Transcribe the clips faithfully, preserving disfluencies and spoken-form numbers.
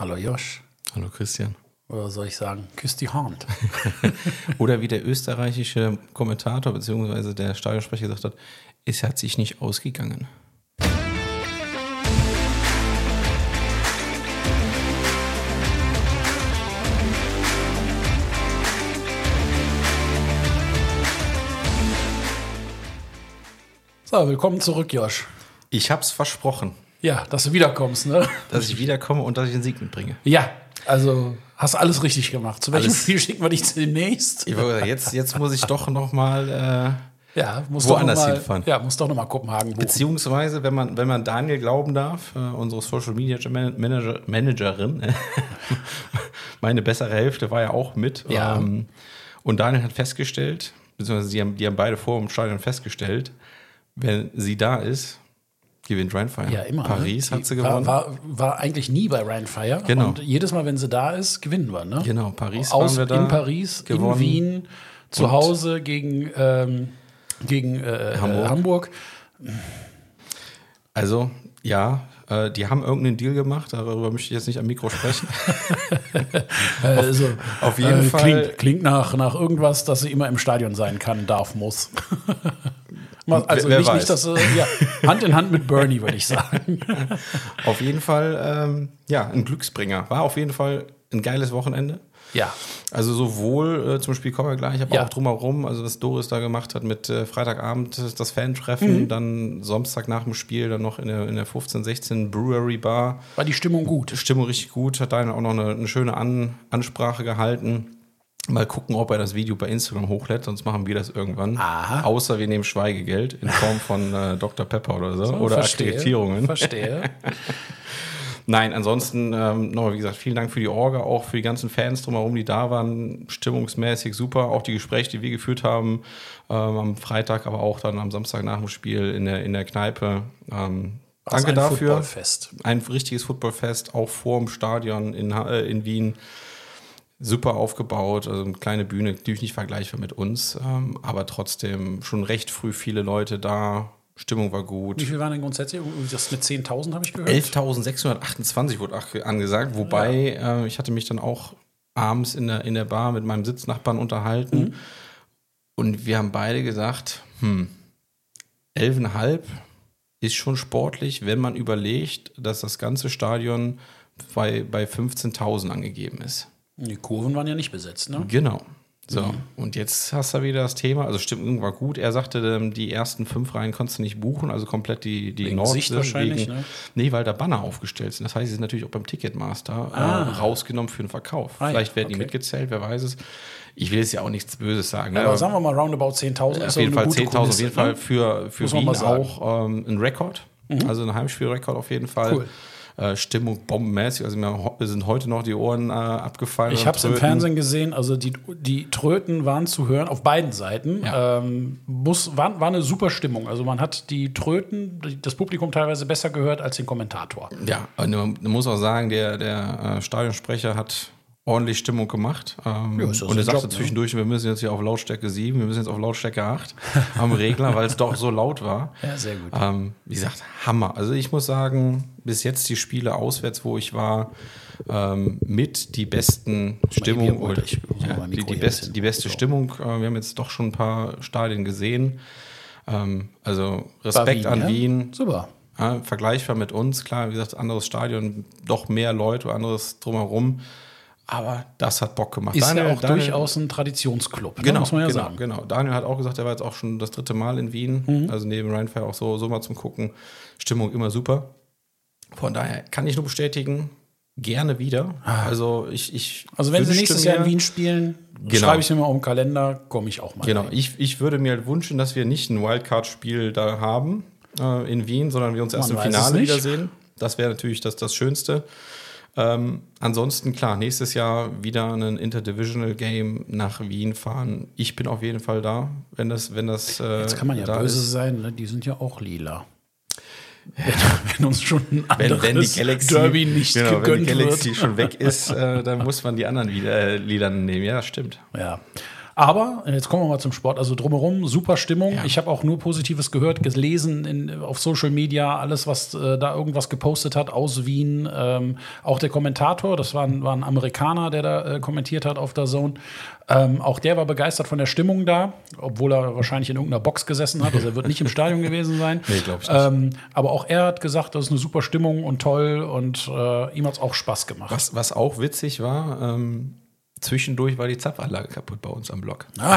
Hallo Josh. Hallo Christian. Oder soll ich sagen, küss die Hand. Oder wie der österreichische Kommentator bzw. der Stadionsprecher gesagt hat, es hat sich nicht ausgegangen. So, willkommen zurück, Josh. Ich hab's versprochen. Ja, dass du wiederkommst, ne? Dass ich wiederkomme und dass ich den Sieg mitbringe. Ja, also hast alles richtig gemacht. Zu welchem Alles. Spiel schicken wir dich demnächst? Ich wollte sagen, jetzt, jetzt muss ich doch noch mal äh, Ja, muss woanders doch noch mal, hinfahren. Ja, muss doch nochmal Kopenhagen buchen. Beziehungsweise, wenn man, wenn man Daniel glauben darf, äh, unsere Social Media Manager, Managerin, meine bessere Hälfte war ja auch mit. Ja. Ähm, und Daniel hat festgestellt, beziehungsweise die haben, die haben beide vor dem Stadion festgestellt, wenn sie da ist, gewinnt Rheinfire. Ja, immer. Paris ne? hat sie Die gewonnen. War, war, war eigentlich nie bei Rheinfire. Genau. Und jedes Mal, wenn sie da ist, gewinnen wir. Ne? Genau, Paris Aus, waren wir da. In Paris, gewonnen. in Wien, zu Und Hause gegen, ähm, gegen äh, Hamburg. Äh, Hamburg. Also, ja, äh, die haben irgendeinen Deal gemacht, darüber möchte ich jetzt nicht am Mikro sprechen. Also, auf jeden äh, Fall- Klingt, klingt nach, nach irgendwas, dass sie immer im Stadion sein kann, darf, muss. Also Wer nicht, weiß. nicht, dass sie, ja, Hand in Hand mit Bernie, würde ich sagen. Auf jeden Fall, ähm, ja, ein Glücksbringer. War auf jeden Fall ein geiles Wochenende. Ja, Also sowohl äh, zum Spiel kommen wir gleich, aber Ja. auch drumherum, also was Doris da gemacht hat mit äh, Freitagabend das Fan-Treffen, Mhm. dann Samstag nach dem Spiel dann noch in der, in der fünfzehn sechzehn Brewery Bar. war die Stimmung gut. Stimmung richtig gut, hat Daniel auch noch eine, eine schöne An Ansprache gehalten. Mal gucken, ob er das Video bei Instagram hochlädt, sonst machen wir das irgendwann. Aha. Außer wir nehmen Schweigegeld in Form von äh, Doktor Pepper oder so, oder Verstehe, Akkreditierungen. Verstehe. Nein, ansonsten ähm, nochmal, wie gesagt, vielen Dank für die Orga, auch für die ganzen Fans drumherum, die da waren. Stimmungsmäßig super. Auch die Gespräche, die wir geführt haben ähm, am Freitag, aber auch dann am Samstag nach dem Spiel in der, in der Kneipe. Ähm, Also danke ein dafür. Footballfest. Ein richtiges Footballfest, auch vor dem Stadion in, Ha- äh, in Wien. Super aufgebaut, also eine kleine Bühne, natürlich nicht vergleichbar mit uns, ähm, aber trotzdem schon recht früh viele Leute da. Stimmung war gut. Wie viel waren denn grundsätzlich? Das mit zehntausend habe ich gehört. elftausendsechshundertachtundzwanzig wurde auch angesagt, wobei äh, ich hatte mich dann auch abends in der, in der Bar mit meinem Sitznachbarn unterhalten Mhm. und wir haben beide gesagt, hm, elfeinhalb ist schon sportlich, wenn man überlegt, dass das ganze Stadion bei, bei fünfzehntausend angegeben ist. Die Kurven waren ja nicht besetzt, ne? Genau. So, Mhm. und jetzt hast du wieder das Thema, also Stimmung war gut. Er sagte, ähm, die ersten fünf Reihen konntest du nicht buchen, also komplett die, die Wegen Nord- Sicht wahrscheinlich, wegen, ne? Nee, weil da Banner aufgestellt sind. Das heißt, sie sind natürlich auch beim Ticketmaster Ah. äh, rausgenommen für den Verkauf. Ah, ja, Vielleicht werden die okay. mitgezählt, wer weiß es. Ich will jetzt ja auch nichts Böses sagen. Ne? Aber sagen wir mal roundabout zehntausend. auf jeden Fall zehntausend, auf Kulisse, jeden Fall ne? für, für Muss man Wien mal sagen. auch ähm, ein Rekord. Also ein Heimspielrekord auf jeden Fall. Cool. Äh, Stimmung bombenmäßig. Also mir ho- sind heute noch die Ohren äh, abgefallen. Ich und habe es im Tröten. Fernsehen gesehen, also die, die Tröten waren zu hören, auf beiden Seiten. Ja. Ähm, muss, war, war eine super Stimmung. Also man hat die Tröten, die- das Publikum teilweise besser gehört als den Kommentator. Ja, und man muss auch sagen, der, der äh, Stadionsprecher hat ordentlich Stimmung gemacht. Ähm, Ja, ist ja und er sein sagte Job, ne? zwischendurch, wir müssen jetzt hier auf Lautstärke sieben, wir müssen jetzt auf Lautstärke acht am Regler, weil es doch so laut war. Ja, sehr gut. Ähm, wie gesagt, Hammer. Also ich muss sagen, bis jetzt die Spiele auswärts, wo ich war, ähm, mit die besten Stimmung, Bier holen. oder, Ich muss ja, mal mein die, Mikro die, hier beste, ein bisschen- die beste so. Stimmung. Äh, wir haben jetzt doch schon ein paar Stadien gesehen. Ähm, also Respekt War an ja? Wien. Super. Ja, vergleichbar mit uns, klar, wie gesagt, anderes Stadion, doch mehr Leute, anderes drumherum. Aber das hat Bock gemacht. Ist Daniel- ja auch Daniel- durchaus ein Traditionsclub, ne? Genau, muss man ja genau, sagen. genau. Daniel hat auch gesagt, er war jetzt auch schon das dritte Mal in Wien. Mhm. Also neben Rheinfire auch so, so mal zum Gucken. Stimmung immer super. Von daher kann ich nur bestätigen, gerne wieder. Also ich, ich Also wenn sie wünschte nächstes Jahr in mir- Wien spielen, Genau. schreibe ich mir mal auf den Kalender, komme ich auch mal. Genau, rein. ich, ich würde mir halt wünschen, dass wir nicht ein Wildcard-Spiel da haben äh, in Wien, sondern wir uns erst Man im weiß es Finale nicht. wiedersehen. Das wäre natürlich das, das Schönste. Ähm, ansonsten, klar, nächstes Jahr wieder ein Interdivisional Game nach Wien fahren. Ich bin auf jeden Fall da, wenn das, wenn das äh, Jetzt kann man ja da böse ist. sein, ne? Die sind ja auch lila. Wenn, wenn uns schon ein Wenn, anderes wenn die Galaxy, Derby nicht genau, wenn die gegönnt Galaxy wird. schon weg ist, äh, dann muss man die anderen wieder, äh, Lieder nehmen. Ja, das stimmt. Ja. Aber jetzt kommen wir mal zum Sport. Also drumherum super Stimmung. Ja. Ich habe auch nur Positives gehört, gelesen in, auf Social Media, alles, was äh, da irgendwas gepostet hat aus Wien. Ähm, auch der Kommentator, das war ein, war ein Amerikaner, der da äh, kommentiert hat auf der Zone. Ähm, auch der war begeistert von der Stimmung da, obwohl er wahrscheinlich in irgendeiner Box gesessen hat. Also er wird nicht im Stadion gewesen sein. Nee, glaube ich nicht. Ähm, aber auch er hat gesagt, das ist eine super Stimmung und toll und äh, ihm hat es auch Spaß gemacht. Was, was auch witzig war, ähm, zwischendurch war die Zapfanlage kaputt bei uns am Block. Ah,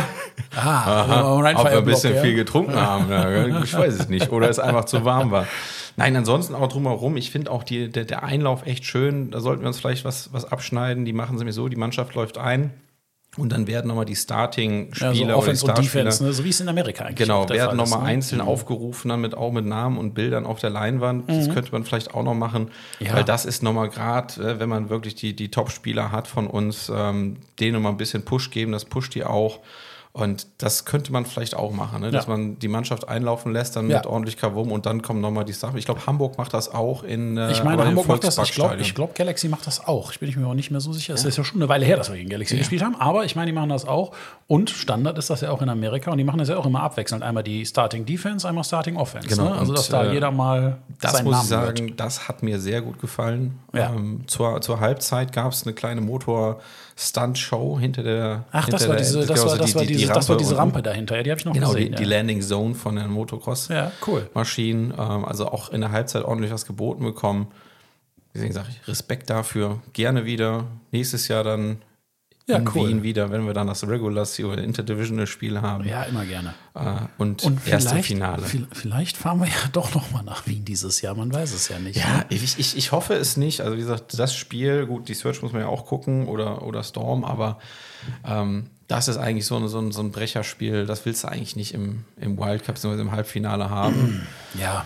ah, Ob wir ein bisschen ja. viel getrunken haben, ja, ich weiß es nicht. Oder es einfach zu warm war. Nein, ansonsten auch drumherum. Ich finde auch die, der, der Einlauf echt schön. Da sollten wir uns vielleicht was, was abschneiden. Die machen sie mir so, die Mannschaft läuft ein. Und dann werden nochmal die Starting-Spieler ja, so oder Offense die und Starspieler, Defense, ne? So wie es in Amerika eigentlich genau, auch der werden Fall ist, nochmal ne? einzeln Mhm. aufgerufen, dann mit, auch mit Namen und Bildern auf der Leinwand. Das könnte man vielleicht auch noch machen, Ja. weil das ist nochmal gerade, wenn man wirklich die, die Top-Spieler hat von uns, ähm, denen nochmal ein bisschen Push geben, das pusht die auch. Und das könnte man vielleicht auch machen, ne? Dass Ja. man die Mannschaft einlaufen lässt, dann Ja. mit ordentlich Kavum und dann kommen nochmal die Sachen. Ich glaube, Hamburg macht das auch in äh, Ich meine, aber im Hamburg macht das. Ich glaube, Volksparkstadion. ich glaub, Galaxy macht das auch. Ich bin mir auch nicht mehr so sicher. Es ist ja schon eine Weile her, dass wir gegen Galaxy gespielt haben. Aber ich meine, die machen das auch. Und Standard ist das ja auch in Amerika. Und die machen das ja auch immer abwechselnd. Einmal die Starting Defense, einmal Starting Offense. Genau. Ne? Also, Und, dass da äh, jeder mal Das seinen muss Namen ich sagen, hört. das hat mir sehr gut gefallen. Ja. Ähm, zur, zur Halbzeit gab es eine kleine Motor-Stunt-Show hinter der. Ach, hinter das war der, diese, das genau, war, das die- war die- diese, die das war diese unten. Rampe dahinter. Ja, die habe ich noch Genau, gesehen. die, die ja. Landing Zone von den Ja, cool. Motocross-Maschinen. Ähm, also auch in der Halbzeit ordentlich was geboten bekommen. Deswegen sage ich Respekt dafür. Gerne wieder. Nächstes Jahr dann Ja, in cool. Wien wieder, wenn wir dann das Regular oder Interdivisional-Spiel haben. Ja, immer gerne. Äh, und, Und erste vielleicht, Finale. vi- vielleicht fahren wir ja doch noch mal nach Wien dieses Jahr. Man weiß es ja nicht. Ja, Ne? ich, ich, ich hoffe es nicht. Also wie gesagt, das Spiel, gut, die Search muss man ja auch gucken oder, oder Storm, aber ähm, das ist eigentlich so, eine, so, ein, so ein Brecherspiel, das willst du eigentlich nicht im, im Wildcup bzw. im Halbfinale haben. Ja.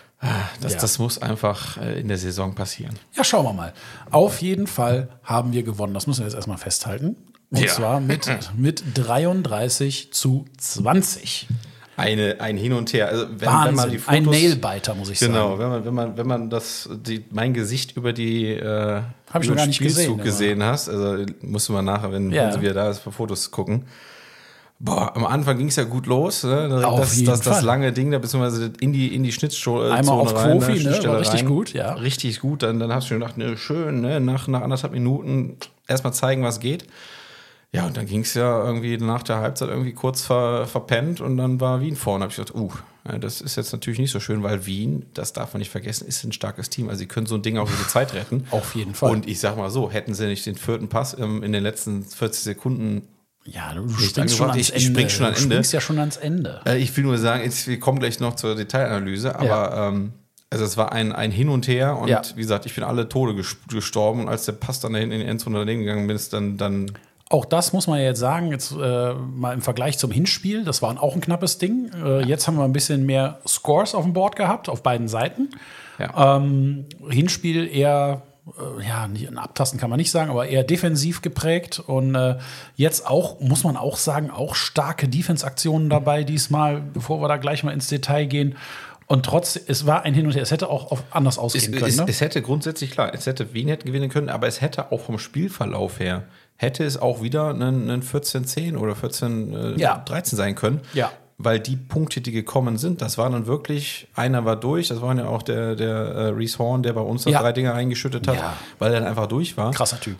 Das, Ja. das muss einfach äh, in der Saison passieren. Ja, schauen wir mal. Auf jeden Fall haben wir gewonnen. Das müssen wir jetzt erstmal festhalten. Und Ja. zwar mit, mit dreiunddreißig zu zwanzig. Eine, ein Hin und Her. Also wenn, Wahnsinn. wenn man die Fotos, Ein Nailbiter, muss ich Genau, sagen. wenn man, wenn man, wenn man das, die, mein Gesicht über die äh, Hab ich über noch gar den nicht Spielzug gesehen, aber- gesehen hast, also musst du mal nachher, wenn, Ja. wenn sie wieder da ist, für Fotos gucken. Boah, am Anfang ging es ja gut los. Ne? Direkt Auf das, jeden das, das Fall. lange Ding, da beziehungsweise in die, in die Schnittstelle Einmal auf rein, Profi, ne? Schnittstelle War richtig rein. gut, ja. Richtig gut. Dann, dann hast du schon gedacht, ne, schön, ne? nach, nach anderthalb Minuten erstmal zeigen, was geht. Ja, und dann ging es ja irgendwie nach der Halbzeit irgendwie kurz ver, verpennt und dann war Wien vorne. Da habe ich gedacht, uh, ja, das ist jetzt natürlich nicht so schön, weil Wien, das darf man nicht vergessen, ist ein starkes Team. Also sie können so ein Ding auch über die Zeit retten. Auf jeden Fall. Und ich sag mal so, hätten sie nicht den vierten Pass ähm, in den letzten vierzig Sekunden. Ja, du Nicht springst schon angebracht. ans Ich- ich Ende. spring schon du ans Ende. springst ja schon ans Ende. Äh, ich will nur sagen, jetzt, wir kommen gleich noch zur Detailanalyse, aber Ja. ähm, also es war ein, ein Hin und Her und Ja. wie gesagt, ich bin alle Tode ges- gestorben und als der Pass dann dahin in die Endzone daneben gegangen ist, dann, dann Auch das muss man ja jetzt sagen, jetzt äh, mal im Vergleich zum Hinspiel, das war auch ein knappes Ding. Äh, jetzt haben wir ein bisschen mehr Scores auf dem Board gehabt, auf beiden Seiten. ja. Ähm, Hinspiel eher, äh, ja, nicht, ein Abtasten kann man nicht sagen, aber eher defensiv geprägt. Und äh, jetzt auch, muss man auch sagen, auch starke Defense-Aktionen dabei diesmal, bevor wir da gleich mal ins Detail gehen. Und trotzdem, es war ein Hin und Her. Es hätte auch auf, anders Es, ausgehen können. es, Ne? es hätte grundsätzlich, klar, es hätte Wien hätte gewinnen können, aber es hätte auch vom Spielverlauf her, hätte es auch wieder ein, ein vierzehn zehn oder vierzehn äh, Ja. dreizehn sein können. Ja. Weil die Punkte, die gekommen sind, das waren dann wirklich, einer war durch, das war ja auch der, der äh, Reese Horn, der bei uns noch Ja. drei Dinger eingeschüttet hat, Ja. weil er dann einfach durch war. Krasser Typ.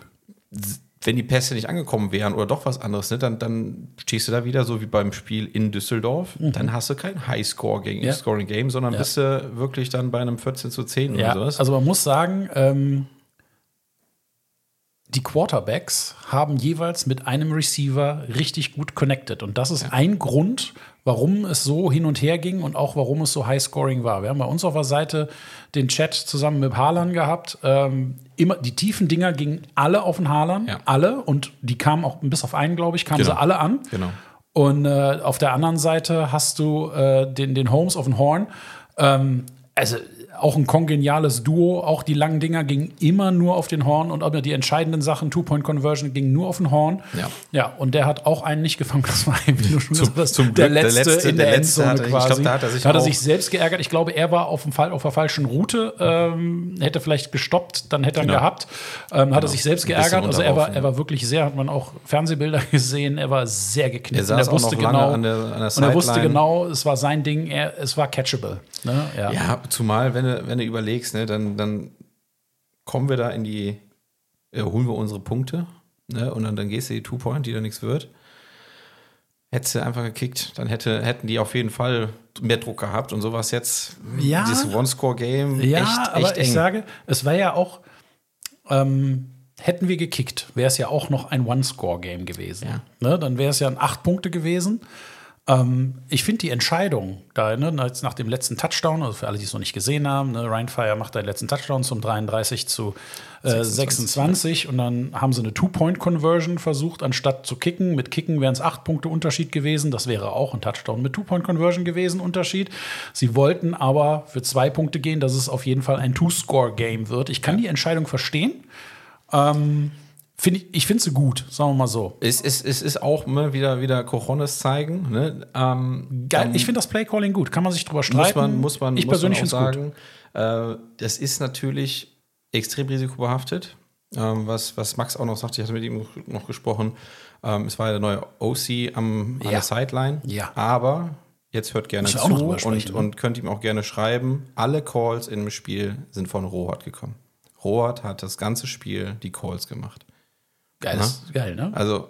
Wenn die Pässe nicht angekommen wären oder doch was anderes, ne, dann, dann stehst du da wieder so wie beim Spiel in Düsseldorf. Dann hast du kein High-Scoring-Game, Ja. Scoring Game, sondern Ja. bist du wirklich dann bei einem vierzehn zu zehn Ja, oder sowas. also man muss sagen, ähm, die Quarterbacks haben jeweils mit einem Receiver richtig gut connected. Und das ist ein Grund, warum es so hin und her ging und auch warum es so High-Scoring war. Wir haben bei uns auf der Seite den Chat zusammen mit Haaland gehabt. Ähm, immer, die tiefen Dinger gingen alle auf den Haaland, Ja. alle. Und die kamen auch, bis auf einen, glaube ich, kamen Genau. sie alle an. Genau. Und äh, auf der anderen Seite hast du äh, den, den Holmes auf den Horn. Ähm, also auch ein kongeniales Duo. Auch die langen Dinger gingen immer nur auf den Horn und auch die entscheidenden Sachen, Two-Point-Conversion, gingen nur auf den Horn. Ja. Ja, und der hat auch einen nicht gefangen. Das war, wie du schon Zum- gesagt hast, zum der, Glück, der letzte letzte- in der, der letzte Endzone hatte- ich quasi. glaub, da hat er sich da hat er auch- sich selbst geärgert. Ich glaube, er war auf, dem Fall, auf der falschen Route, ähm, hätte vielleicht gestoppt, dann hätte er ihn Genau. gehabt. Ähm, Hat er sich selbst Ein bisschen geärgert. Also er war, unterlaufen, er war wirklich sehr, hat man auch Fernsehbilder gesehen, er war sehr geknickt. Er saß und er wusste auch noch lange genau, an der- an der und er wusste Sideline. genau, es war sein Ding, er, es war catchable. Ne? Ja. Ja, zumal, wenn du, wenn du überlegst, ne, dann, dann kommen wir da in die, äh, holen wir unsere Punkte, ne, und dann, dann gehst du die Two-Point, die da nichts wird. Hättest du einfach gekickt, dann hätte, hätten die auf jeden Fall mehr Druck gehabt und sowas jetzt. Ja. Dieses One-Score-Game, Ja, echt, aber echt ich eng. sage, es war ja auch, ähm, hätten wir gekickt, wäre es ja auch noch ein One-Score-Game gewesen. Ja. Ne? Dann wäre es ja ein acht Punkte gewesen. Ähm, ich finde die Entscheidung da, ne, jetzt nach dem letzten Touchdown, also für alle, die es noch nicht gesehen haben, ne, Ryan Fire macht den letzten Touchdown zum dreiunddreißig zu äh, sechsundzwanzig und dann haben sie eine Two-Point-Conversion versucht, anstatt zu kicken. Mit Kicken wären es acht Punkte Unterschied gewesen. Das wäre auch ein Touchdown mit Two-Point-Conversion gewesen, Unterschied. Sie wollten aber für zwei Punkte gehen, dass es auf jeden Fall ein Two-Score-Game wird. Ich kann die Entscheidung verstehen. Ähm, Find ich ich finde sie gut, sagen wir mal so. Es ist, es ist auch ne, wieder, wieder Cojones zeigen. Ne? Ähm, Geil, dann ich finde das Playcalling gut. Kann man sich drüber streiten. Muss man, muss man, ich muss persönlich man auch finde es gut. sagen. Äh, das ist natürlich extrem risikobehaftet. Ähm, was, was Max auch noch sagte, ich hatte mit ihm noch gesprochen, ähm, es war ja der neue O C am, an Ja. der Sideline. Ja. Aber jetzt hört gerne Müssen wir auch noch zu drüber und, sprechen, ne? und könnt ihm auch gerne schreiben. Alle Calls im Spiel sind von Rohat gekommen. Rohat hat das ganze Spiel die Calls gemacht. Geil, das ist geil, ne? Also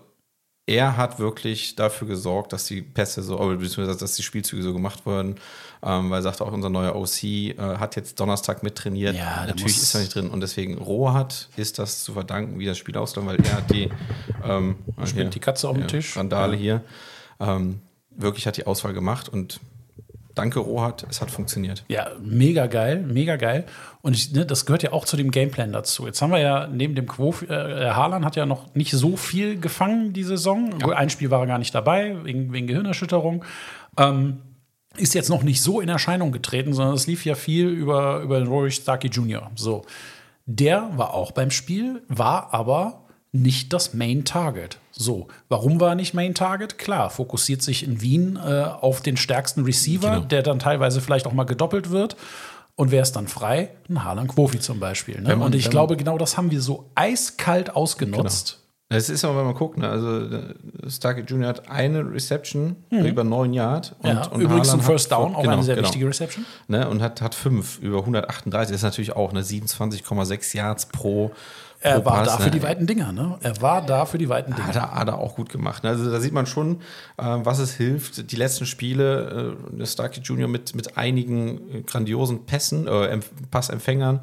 er hat wirklich dafür gesorgt, dass die Pässe so, oder beziehungsweise dass die Spielzüge so gemacht wurden, ähm, weil er sagt auch, unser neuer O C äh, hat jetzt Donnerstag mittrainiert. Ja, der natürlich muss- ist er nicht drin und deswegen Rohat ist das zu verdanken, wie das Spiel ausgegangen, weil er hat die ähm, hier, die Katze auf dem ja, Tisch. Randale Ja. hier ähm, wirklich hat die Auswahl gemacht und danke Rohat, es hat funktioniert. Ja, mega geil, mega geil. Und ich, ne, das gehört ja auch zu dem Gameplan dazu. Jetzt haben wir ja neben dem Quo, äh, der Haaland hat ja noch nicht so viel gefangen die Saison. Ja. Ein Spiel war er gar nicht dabei, wegen, wegen Gehirnerschütterung. Ähm, ist jetzt noch nicht so in Erscheinung getreten, sondern es lief ja viel über, über den Rory Starkey Junior So. Der war auch beim Spiel, war aber nicht das Main Target. So, warum war er nicht Main Target? Klar, fokussiert sich in Wien äh, auf den stärksten Receiver, Genau. der dann teilweise vielleicht auch mal gedoppelt wird. Und wer ist dann frei? Ein Haaland Quofi zum Beispiel. Ne? Wenn man- Und ich wenn glaube, genau das haben wir so eiskalt ausgenutzt. Es ist aber, wenn man guckt, ne, also äh, Starkey Junior hat eine Reception über neun Yard. Und, Mhm. Ja, und übrigens ein Haaland First hat- Down, auch genau, eine sehr genau. wichtige Reception. Ne, und hat, hat fünf über hundertachtunddreißig. Das ist natürlich auch eine siebenundzwanzig Komma sechs Yards pro, pro Er war Pass, da für ne? die weiten Dinger. Ne? Er war da für die weiten Dinger. Hat er, hat er auch gut gemacht. ne? Also da sieht man schon, äh, was es hilft. Die letzten Spiele, äh, der Starkey Junior mit, mit einigen äh, grandiosen Pässen, äh, Empf- Passempfängern,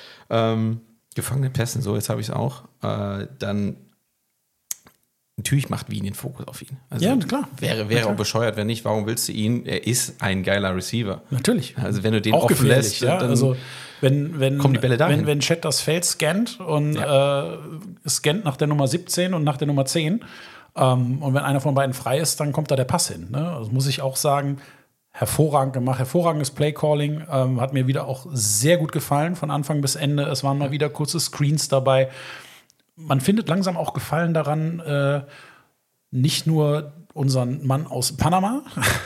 ähm, gefangenen Pässen, so jetzt habe ich es auch, äh, dann natürlich macht Wien den Fokus auf ihn. Also Ja, klar. Wäre, Ja, wäre klar. auch bescheuert, wenn nicht. Warum willst du ihn? Er ist ein geiler Receiver. Natürlich. Also wenn du den Auch offen gefährlich, lässt, ja. dann Also wenn, wenn, kommen die Bälle dahin. wenn, wenn Chat das Feld scannt und äh, scannt nach der Nummer siebzehn und nach der Nummer zehn ähm, und wenn einer von beiden frei ist, dann kommt da der Pass hin. Ne? Also muss ich auch sagen, hervorragend gemacht, hervorragendes Playcalling, ähm, hat mir wieder auch sehr gut gefallen von Anfang bis Ende. Es waren mal wieder kurze Screens dabei. Man findet langsam auch Gefallen daran, äh, nicht nur unseren Mann aus Panama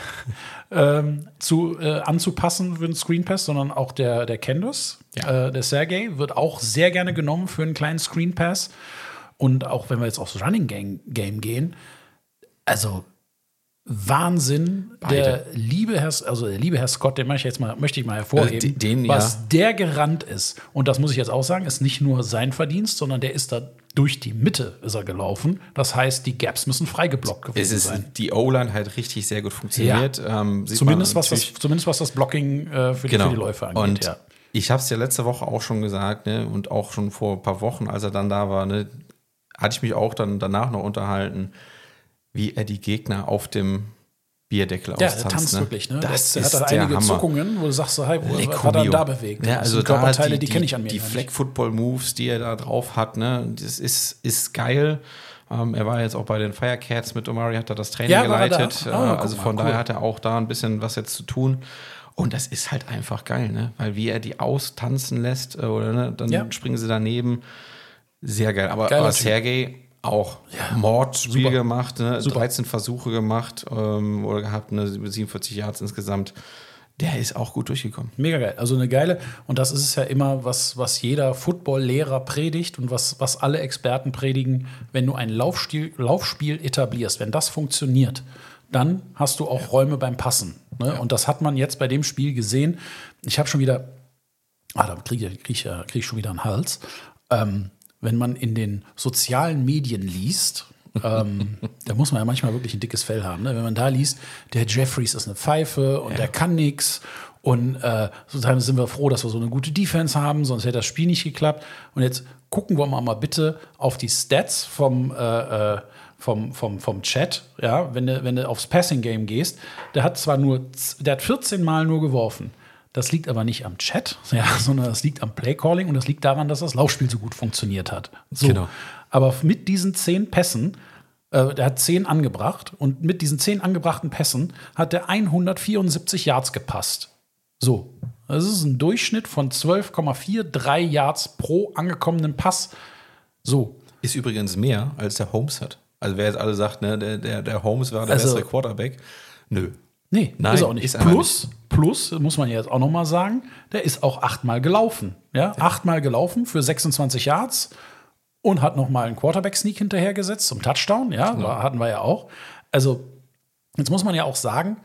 ähm, zu, äh, anzupassen für den Screen Pass, sondern auch der, der Candace, Ja. äh, der Sergey, wird auch sehr gerne genommen für einen kleinen Screen Pass. Und auch wenn wir jetzt aufs Running Game, Game gehen, also Wahnsinn, Beide. der liebe Herr, also der liebe Herr Scott, den möchte ich jetzt mal, möchte ich mal hervorheben, Äh, den, was ja. der gerannt ist. Und das muss ich jetzt auch sagen, ist nicht nur sein Verdienst, sondern der ist da durch die Mitte ist er gelaufen. Das heißt, die Gaps müssen freigeblockt gewesen es ist sein. die O-Line halt richtig sehr gut funktioniert. Ähm, sieht Zumindest man was, das, natürlich- zumindest was das Blocking äh, für, die, Genau. für die Läufe angeht. Und ja. ich habe es ja letzte Woche auch schon gesagt, ne, und auch schon vor ein paar Wochen, als er dann da war, ne, hatte ich mich auch dann danach noch unterhalten, wie er die Gegner auf dem Bierdeckel Ja, der austanzt. tanzt ne? wirklich. Ne? Das der ist hat da der einige Hammer. Zuckungen, wo du sagst, so, hey, wo, was Lecco hat er mio. da bewegt? Ja, Das also sind da Körperteile, die, die kenne ich an mir Die gar nicht. Flag-Football-Moves, die er da drauf hat, ne, das ist, ist geil. Ähm, er war jetzt auch bei den Firecats mit Omari, hat er das Training Ja, war er da? geleitet. Ah, äh, guck also mal, von cool. daher hat er auch da ein bisschen was jetzt zu tun. Und das ist halt einfach geil, ne? Weil wie er die austanzen lässt, äh, oder ne? dann ja. springen sie daneben. Sehr geil. Aber, aber Sergej auch ja. Mordspiel Super. gemacht, ne? dreizehn Versuche gemacht ähm, oder gehabt, ne? siebenundvierzig Yards insgesamt. Der ist auch gut durchgekommen. Mega geil. Also eine geile, und das ist es ja immer, was, was jeder Football-Lehrer predigt und was, was alle Experten predigen, wenn du ein Laufspiel, Laufspiel etablierst, wenn das funktioniert, dann hast du auch ja. Räume beim Passen. Ne? Ja. Und das hat man jetzt bei dem Spiel gesehen. Ich habe schon wieder, ah, da kriege ich, krieg ich, krieg ich schon wieder einen Hals. Ähm, wenn man in den sozialen Medien liest, ähm, da muss man ja manchmal wirklich ein dickes Fell haben. Ne? Wenn man da liest, der Jeffries ist eine Pfeife und ja. der kann nix. Und äh, sozusagen sind wir froh, dass wir so eine gute Defense haben, sonst hätte das Spiel nicht geklappt. Und jetzt gucken wir mal, mal bitte auf die Stats vom, äh, vom, vom, vom Chat. Ja? Wenn du, wenn du aufs Passing-Game gehst, der hat zwar nur, der hat vierzehn Mal nur geworfen. Das liegt aber nicht am Chat, ja, sondern das liegt am Playcalling und das liegt daran, dass das Laufspiel so gut funktioniert hat. So. Genau. Aber mit diesen zehn Pässen, äh, der hat zehn angebracht und mit diesen zehn angebrachten Pässen hat der hundertvierundsiebzig Yards gepasst. So, das ist ein Durchschnitt von zwölf Komma dreiundvierzig Yards pro angekommenen Pass. So. Ist übrigens mehr, als der Holmes hat. Also wer jetzt alle sagt, ne, der, der, der Holmes war der also, bessere Quarterback. Nö. Nee, Nein, ist auch nicht. Ist plus, nicht. plus, muss man jetzt auch noch mal sagen, der ist auch achtmal gelaufen. Ja? ja. Achtmal gelaufen für sechsundzwanzig Yards und hat noch mal einen Quarterback-Sneak hinterhergesetzt zum Touchdown. Ja, genau. Hatten wir ja auch. Also, jetzt muss man ja auch sagen,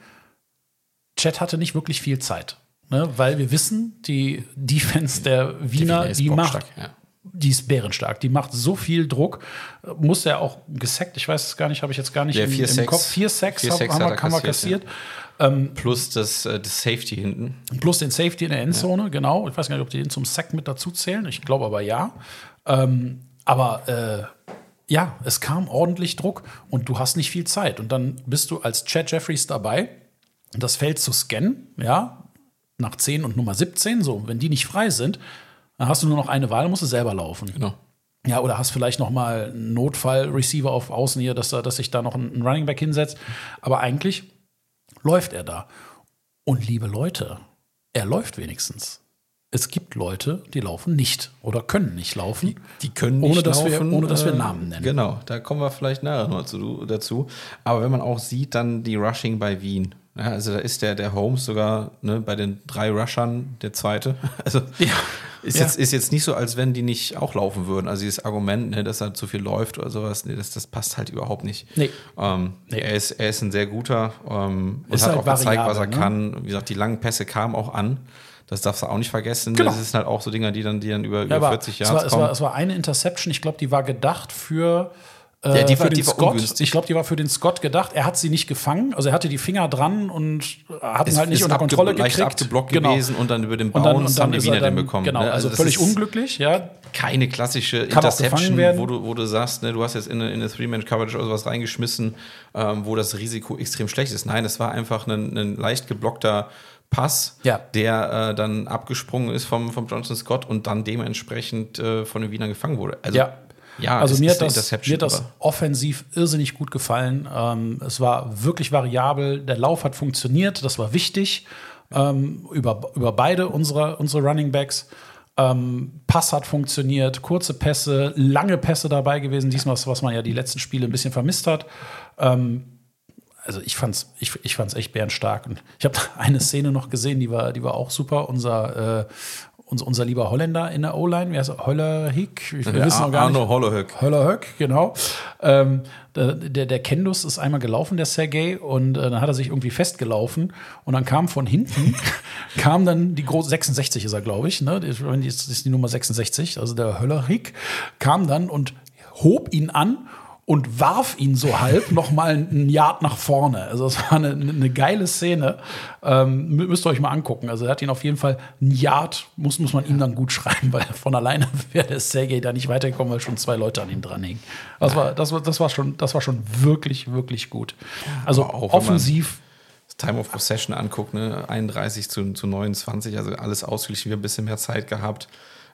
Chet hatte nicht wirklich viel Zeit. Ne? Weil wir wissen, die Defense der Wiener, die, die macht... Ja. Die ist bärenstark, die macht so viel Druck. Musste er auch gesackt, ich weiß es gar nicht, habe ich jetzt gar nicht ja, im, vier im Sacks. Kopf. Vier Sacks vier haben, Sacks haben hat wir, haben wir kassiert. Ja. Ähm, plus das, äh, das Safety hinten. Plus den Safety in der Endzone, ja. genau. Ich weiß gar nicht, ob die den zum Sack mit dazu zählen. Ich glaube aber ja. Ähm, aber äh, ja, es kam ordentlich Druck und du hast nicht viel Zeit. Und dann bist du als Chad Jeffries dabei, das Feld zu scannen, ja, nach zehn und Nummer siebzehn, so, wenn die nicht frei sind, dann hast du nur noch eine Wahl, musst du selber laufen. Genau. Ja, oder hast vielleicht noch mal einen Notfall-Receiver auf Außen hier, dass, dass sich da noch ein Running Back hinsetzt. Aber eigentlich läuft er da. Und liebe Leute, er läuft wenigstens. Es gibt Leute, die laufen nicht oder können nicht laufen. Die, die können nicht ohne, dass laufen. Wir, ohne dass wir äh, Namen nennen. Genau, da kommen wir vielleicht nachher noch zu, dazu. Aber wenn man auch sieht, dann die Rushing bei Wien. Ja, also da ist der, der Holmes sogar ne, bei den drei Rushern der Zweite. Also ja. Ist, ja. Jetzt, ist jetzt nicht so, als wenn die nicht auch laufen würden. Also dieses Argument, ne, dass er zu viel läuft oder sowas, nee, das, das passt halt überhaupt nicht. Nee. Ähm, nee. Er, ist, er ist ein sehr guter ähm, und hat halt auch gezeigt, was er ne? kann. Wie gesagt, die langen Pässe kamen auch an. Das darfst du auch nicht vergessen. Genau. Das sind halt auch so Dinger, die dann, die dann über, ja, über vierzig Jahre kommen. Es war, es war eine Interception, ich glaube, die war gedacht für Ja, die war, für den die war Scott. ungünstig. Ich glaube, die war für den Scott gedacht. Er hat sie nicht gefangen. Also er hatte die Finger dran und hat ihn es halt nicht unter Kontrolle gekriegt. Leicht abgeblockt genau. gewesen und dann über den Bounce und dann, und dann haben die Wiener dann, den bekommen. Genau, ne? also, also völlig unglücklich. Ja. Keine klassische Kann Interception, wo du, wo du sagst, ne, du hast jetzt in eine, in eine Three-Man-Coverage oder sowas reingeschmissen, ähm, wo das Risiko extrem schlecht ist. Nein, das war einfach ein, ein leicht geblockter Pass, ja. der äh, dann abgesprungen ist vom, vom Johnson Scott und dann dementsprechend äh, von den Wienern gefangen wurde. Also, ja. Ja, also mir hat, das, mir hat das offensiv irrsinnig gut gefallen. Ähm, es war wirklich variabel. Der Lauf hat funktioniert. Das war wichtig. Ähm, über, über beide unsere, unsere Running Backs. Ähm, Pass hat funktioniert. Kurze Pässe, lange Pässe dabei gewesen. Diesmal, was man ja die letzten Spiele ein bisschen vermisst hat. Ähm, also ich fand's, ich, ich fand's echt bärenstark. Und ich habe eine Szene noch gesehen, die war, die war auch super. Unser äh, Unser, unser lieber Holländer in der O-Line, wie heißt er? Hollerhick? Wir ja, wissen noch gar Arno nicht. Hollerhick. Hollerhick, genau. Ähm, der, der, der Kendus ist einmal gelaufen, der Sergej, und äh, dann hat er sich irgendwie festgelaufen und dann kam von hinten, kam dann die große, sechsundsechzig ist er, glaube ich, ne? Das ist die Nummer sechsundsechzig, also der Hollerhick, kam dann und hob ihn an und warf ihn so halb noch mal einen Yard nach vorne. Also das war eine, eine geile Szene. Ähm, müsst ihr euch mal angucken. Also er hat ihn auf jeden Fall ein Yard, muss, muss man ihm dann gut schreiben, weil von alleine wäre der Sergej da nicht weitergekommen, weil schon zwei Leute an ihm dranhingen. Das war, das war, das war schon, das war schon wirklich, wirklich gut. Also auch offensiv. Time of Possession anguckt, ne? einunddreißig zu, zu neunundzwanzig, also alles ausgeglichen, wir ein bisschen mehr Zeit gehabt.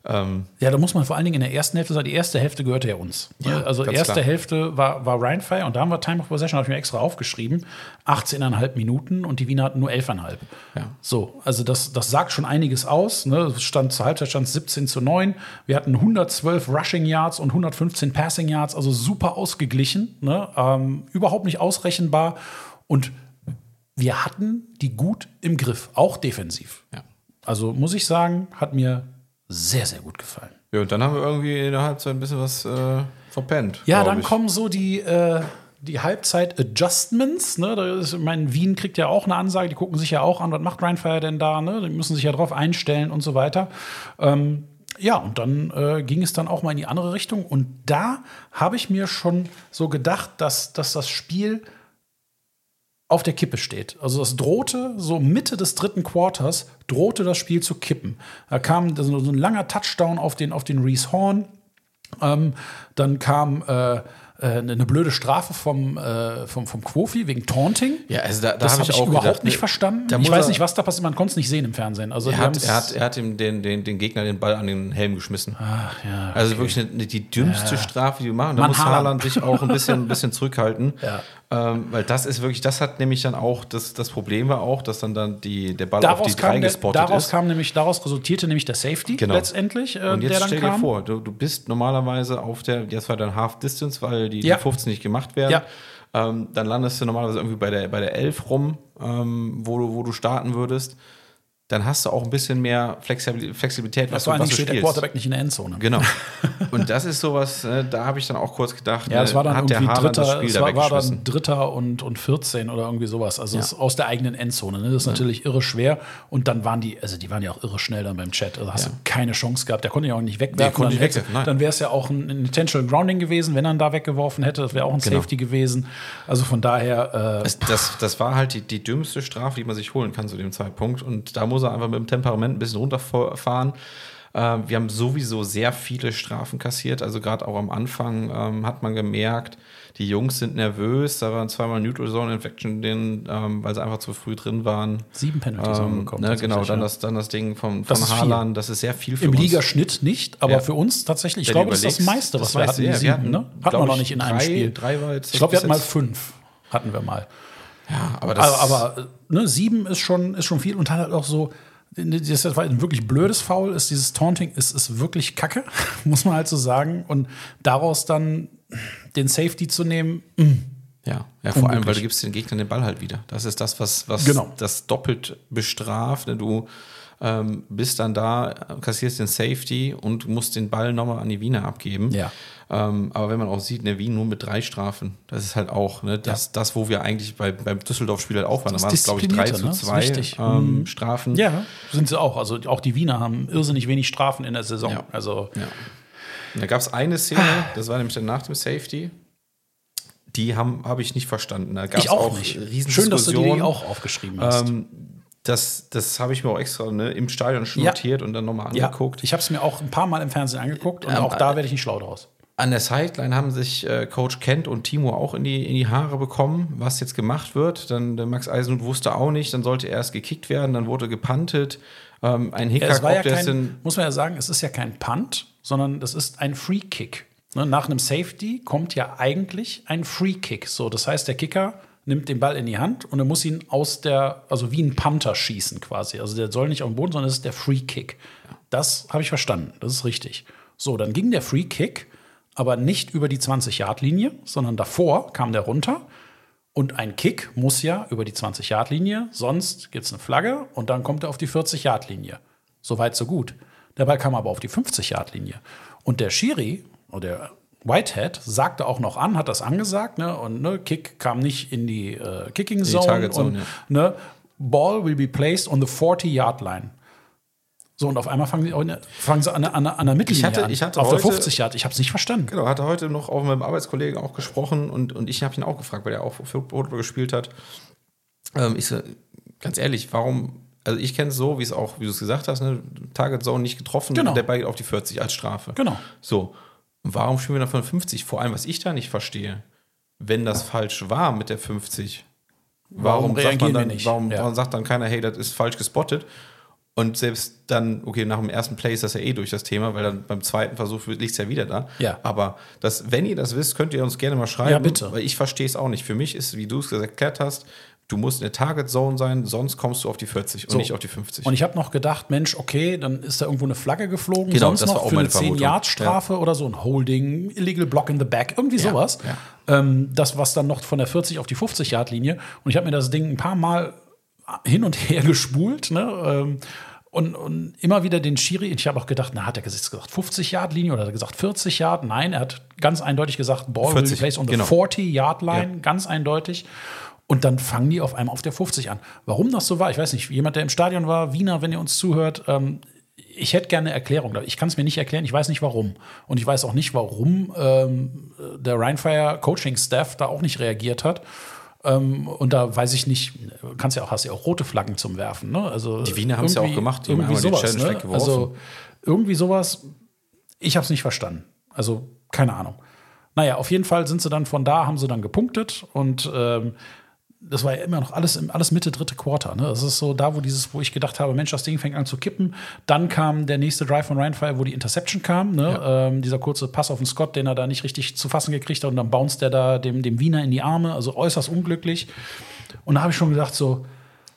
Ähm, ja, da muss man vor allen Dingen in der ersten Hälfte sagen, die erste Hälfte gehörte ja uns. Ja, also ganz erste klar. Hälfte war, war Rheinfire und da haben wir Time of Possession, habe ich mir extra aufgeschrieben, achtzehn Komma fünf Minuten und die Wiener hatten nur elf Komma fünf. Ja. So, also das, das sagt schon einiges aus. Ne? Es stand zur Halbzeit stand siebzehn zu neun. Wir hatten hundertzwölf Rushing Yards und hundertfünfzehn Passing Yards, also super ausgeglichen, ne? ähm, überhaupt nicht ausrechenbar und wir hatten die gut im Griff, auch defensiv. Ja. Also muss ich sagen, hat mir sehr, sehr gut gefallen. Ja, und dann haben wir irgendwie in der Halbzeit ein bisschen was äh, verpennt. Ja, glaub dann ich. kommen so die, äh, die Halbzeit-Adjustments. Ne? Da ist, ich meine, Wien kriegt ja auch eine Ansage, die gucken sich ja auch an, was macht Rheinfire denn da? Ne? Die müssen sich ja drauf einstellen und so weiter. Ähm, ja, und dann äh, ging es dann auch mal in die andere Richtung. Und da habe ich mir schon so gedacht, dass, dass das Spiel auf der Kippe steht. Also es drohte, so Mitte des dritten Quarters, drohte das Spiel zu kippen. Da kam so ein langer Touchdown auf den, auf den Reese Horn. Ähm, dann kam äh, eine blöde Strafe vom, äh, vom, vom Quofi wegen Taunting. Ja, also da, da das habe habe ich ich auch überhaupt gedacht, nicht ne, verstanden. da Ich muss weiß er- nicht, was da passiert. Man konnte es nicht sehen im Fernsehen. Also Er die hat, haben's- er, hat, er hat ihm den, den, den Gegner den Ball an den Helm geschmissen. Ach, ja, okay. Also wirklich eine, die dümmste Strafe, die wir machen. Da Mann, muss Haaland. Haaland sich auch ein bisschen, ein bisschen zurückhalten. Ja. Ähm, weil das ist wirklich, das hat nämlich dann auch, das, das Problem war auch, dass dann, dann die, der Ball auf Daraus, die drei kam der, gespottet daraus ist. kam nämlich, daraus resultierte nämlich der Safety Genau. letztendlich, äh, Und jetzt der dann stell kam. dir vor, du, du bist normalerweise auf der, jetzt war dann Half Distance, weil die, Ja. die fünfzehn nicht gemacht werden. Ja. Ähm, dann landest du normalerweise irgendwie bei der, bei der elf rum, ähm, wo, du, wo du starten würdest. Dann hast du auch ein bisschen mehr Flexibil- Flexibilität, was Vor du, allen was Dingen du steht der spielst. Quarterback nicht in der Endzone. Genau. Und das ist sowas, äh, da habe ich dann auch kurz gedacht, Ja, es war dann hat der irgendwie Haaland das Dritter, Spiel es da war, war weggeschmissen. dann Dritter und, und vierzehn oder irgendwie sowas. Also Ja. es ist aus der eigenen Endzone. Ne? Das ist natürlich irre schwer. Und dann waren die, also die waren ja auch irre schnell dann beim Chat. Also hast Ja. du keine Chance gehabt. Der konnte ja auch nicht wegwerfen. konnte dann nicht hätte- wegwerfen, nein. dann wäre es ja auch ein, ein Intentional Grounding gewesen, wenn er ihn da weggeworfen hätte. Das wäre auch ein Genau. Safety gewesen. Also von daher. Äh, Das, das, das war halt die, die dümmste Strafe, die man sich holen kann zu dem Zeitpunkt. Und da muss er einfach mit dem Temperament ein bisschen runterfahren. Ähm, wir haben sowieso sehr viele Strafen kassiert. Also gerade auch am Anfang ähm, hat man gemerkt, die Jungs sind nervös. Da waren zweimal Neutral Zone Infection, drin, ähm, weil sie einfach zu früh drin waren. sieben Penalties haben wir Ähm, bekommen. ne, genau, tatsächlich, dann ja. das, dann das Ding von, Das von ist viel. Haaland. Das ist sehr viel für Im uns. Ligaschnitt nicht, aber Ja. für uns tatsächlich, ich Wenn du glaube, das ist das überlegst, meiste, was das wir meiste, hatten. Die ja, wir sieben, hatten, ne? Hatten glaub wir noch ich, nicht in einem drei- Spiel. drei war jetzt Ich glaube, wir hatten mal bis jetzt- fünf. Hatten wir mal. Ja, aber das Aber, aber ne, sieben ist schon, ist schon viel und dann halt auch so, das war ein wirklich blödes Foul, ist dieses Taunting, ist, ist wirklich kacke, muss man halt so sagen. Und daraus dann den Safety zu nehmen, mh, Ja, ja vor allem, weil Unmöglich. du gibst den Gegnern den Ball halt wieder. Das ist das, was, was Genau. das doppelt bestraft. Ne? Du ähm, bist dann da, kassierst den Safety und musst den Ball nochmal an die Wiener abgeben. Ja. Ähm, aber wenn man auch sieht, ne, Wien nur mit drei Strafen, das ist halt auch ne, das, das, wo wir eigentlich bei, beim Düsseldorf-Spiel halt auch waren. Da Das waren es, glaube ich, drei Disziplinierter, zu ne? Das ist zwei wichtig. ähm, Mhm. Strafen. ja, sind sie auch. Also auch die Wiener haben irrsinnig wenig Strafen in der Saison. Ja. Also Ja. Und da gab es eine Szene, das war nämlich dann nach dem Safety. Die habe hab ich nicht verstanden. Da gab ich es auch, auch nicht. Riesendiskussionen. Schön, dass du dir die auch aufgeschrieben hast. Ähm, das das habe ich mir auch extra ne, im Stadion schon Ja. notiert und dann nochmal ja, angeguckt. ich habe es mir auch ein paar Mal im Fernsehen angeguckt und Ähm, auch da werde ich nicht schlau draus. An der Sideline haben sich äh, Coach Kent und Timo auch in die, in die Haare bekommen, was jetzt gemacht wird. Dann der Max Eisenhut wusste auch nicht, dann sollte erst gekickt werden, dann wurde gepuntet. Ähm, ein Ja, Hickhack, es war ja ob der ist kein, in, muss man ja sagen, es ist ja kein Punt, sondern das ist ein Free Kick. Ne, nach einem Safety kommt ja eigentlich ein Free Kick. So, das heißt, der Kicker nimmt den Ball in die Hand und er muss ihn aus der, also wie ein Panther schießen quasi. Also der soll nicht auf den Boden, sondern es ist der Free Kick. Das habe ich verstanden, das ist richtig. So, dann ging der Free Kick, aber nicht über die zwanzig-Yard-Linie, sondern davor kam der runter. Und ein Kick muss ja über die zwanzig-Yard-Linie, sonst gibt es eine Flagge und dann kommt er auf die vierzig-Yard-Linie. So weit, so gut. Der Ball kam aber auf die fünfzig-Yard-Linie. Und der Schiri, oder der Whitehead, sagte auch noch an, hat das angesagt, ne? Und ne, Kick kam nicht in die äh, Kicking Zone. Target Zone, und, ja. ne, Ball will be placed on the forty-Yard-Line. So, und auf einmal fangen, die, fangen sie an, an, an der Mittellinie hatte- an. ich hatte auf der heute- fünfzig Yard. Ich habe es nicht verstanden. Genau, hatte heute noch auch mit einem Arbeitskollegen auch gesprochen und, und ich habe ihn auch gefragt, weil er auch für Football gespielt hat. Ähm, ich so, ganz ehrlich, warum, also ich kenne es so, wie es auch, wie du es gesagt hast, ne, Target Zone nicht getroffen, Genau. der Ball geht auf die vierzig als Strafe. Genau. So, und warum spielen wir dann von fünfzig? Vor allem, was ich da nicht verstehe, wenn das falsch war mit der fünfzig, warum, Warum sagt man reagieren dann, wir nicht? Warum, Ja. warum sagt dann keiner, hey, das ist falsch gespottet? Und selbst dann, okay, nach dem ersten Play ist das ja eh durch das Thema, weil dann beim zweiten Versuch liegt es ja wieder da. Ja. Aber das, wenn ihr das wisst, könnt ihr uns gerne mal schreiben. Ja, bitte. Weil ich verstehe es auch nicht. Für mich ist, wie du es erklärt hast, du musst in der Target Zone sein, sonst kommst du auf die vierzig und So. nicht auf die fünfzig. Und ich habe noch gedacht, Mensch, okay, dann ist da irgendwo eine Flagge geflogen, Genau, sonst das war noch auch für meine eine Vermutung. zehn-Yard-Strafe oder so ein Holding, Illegal Block in the Back, irgendwie Ja, sowas. ja. Ähm, das, was dann noch von der vierzig auf die fünfzig-Yard-Linie. Und ich habe mir das Ding ein paar Mal hin und her gespult, ne? Ähm, Und, und immer wieder den Schiri, ich habe auch gedacht, na, hat er gesagt fünfzig-Yard-Linie oder hat er gesagt vierzig Yard? Nein, er hat ganz eindeutig gesagt, Ball will be placed on the genau. forty-Yard-Line, Ja. ganz eindeutig. Und dann fangen die auf einmal auf der fünfzig an. Warum das so war, ich weiß nicht. Jemand, der im Stadion war, Wiener, wenn ihr uns zuhört, ähm, ich hätte gerne eine Erklärung. Ich kann es mir nicht erklären, ich weiß nicht warum. Und ich weiß auch nicht, warum ähm, der Rheinfire Coaching-Staff da auch nicht reagiert hat. Ähm, und da weiß ich nicht, kannst ja auch, hast ja auch rote Flaggen zum Werfen. Ne? Also Die Wiener haben es ja auch irgendwie- gemacht, die haben irgendwie einmal die sowas, Challenge ne? weggeworfen. Also irgendwie sowas, ich habe es nicht verstanden. Also keine Ahnung. Naja, auf jeden Fall sind sie dann von da, haben sie dann gepunktet und ähm, das war ja immer noch alles, alles Mitte, dritte Quarter. Ne? Das ist so da, wo dieses, wo ich gedacht habe, Mensch, das Ding fängt an zu kippen. Dann kam der nächste Drive von Rheinfire, wo die Interception kam. Ne? Ja. Ähm, dieser kurze Pass auf den Scott, den er da nicht richtig zu fassen gekriegt hat. Und dann bounced der da dem, dem Wiener in die Arme. Also äußerst unglücklich. Und da habe ich schon gedacht so,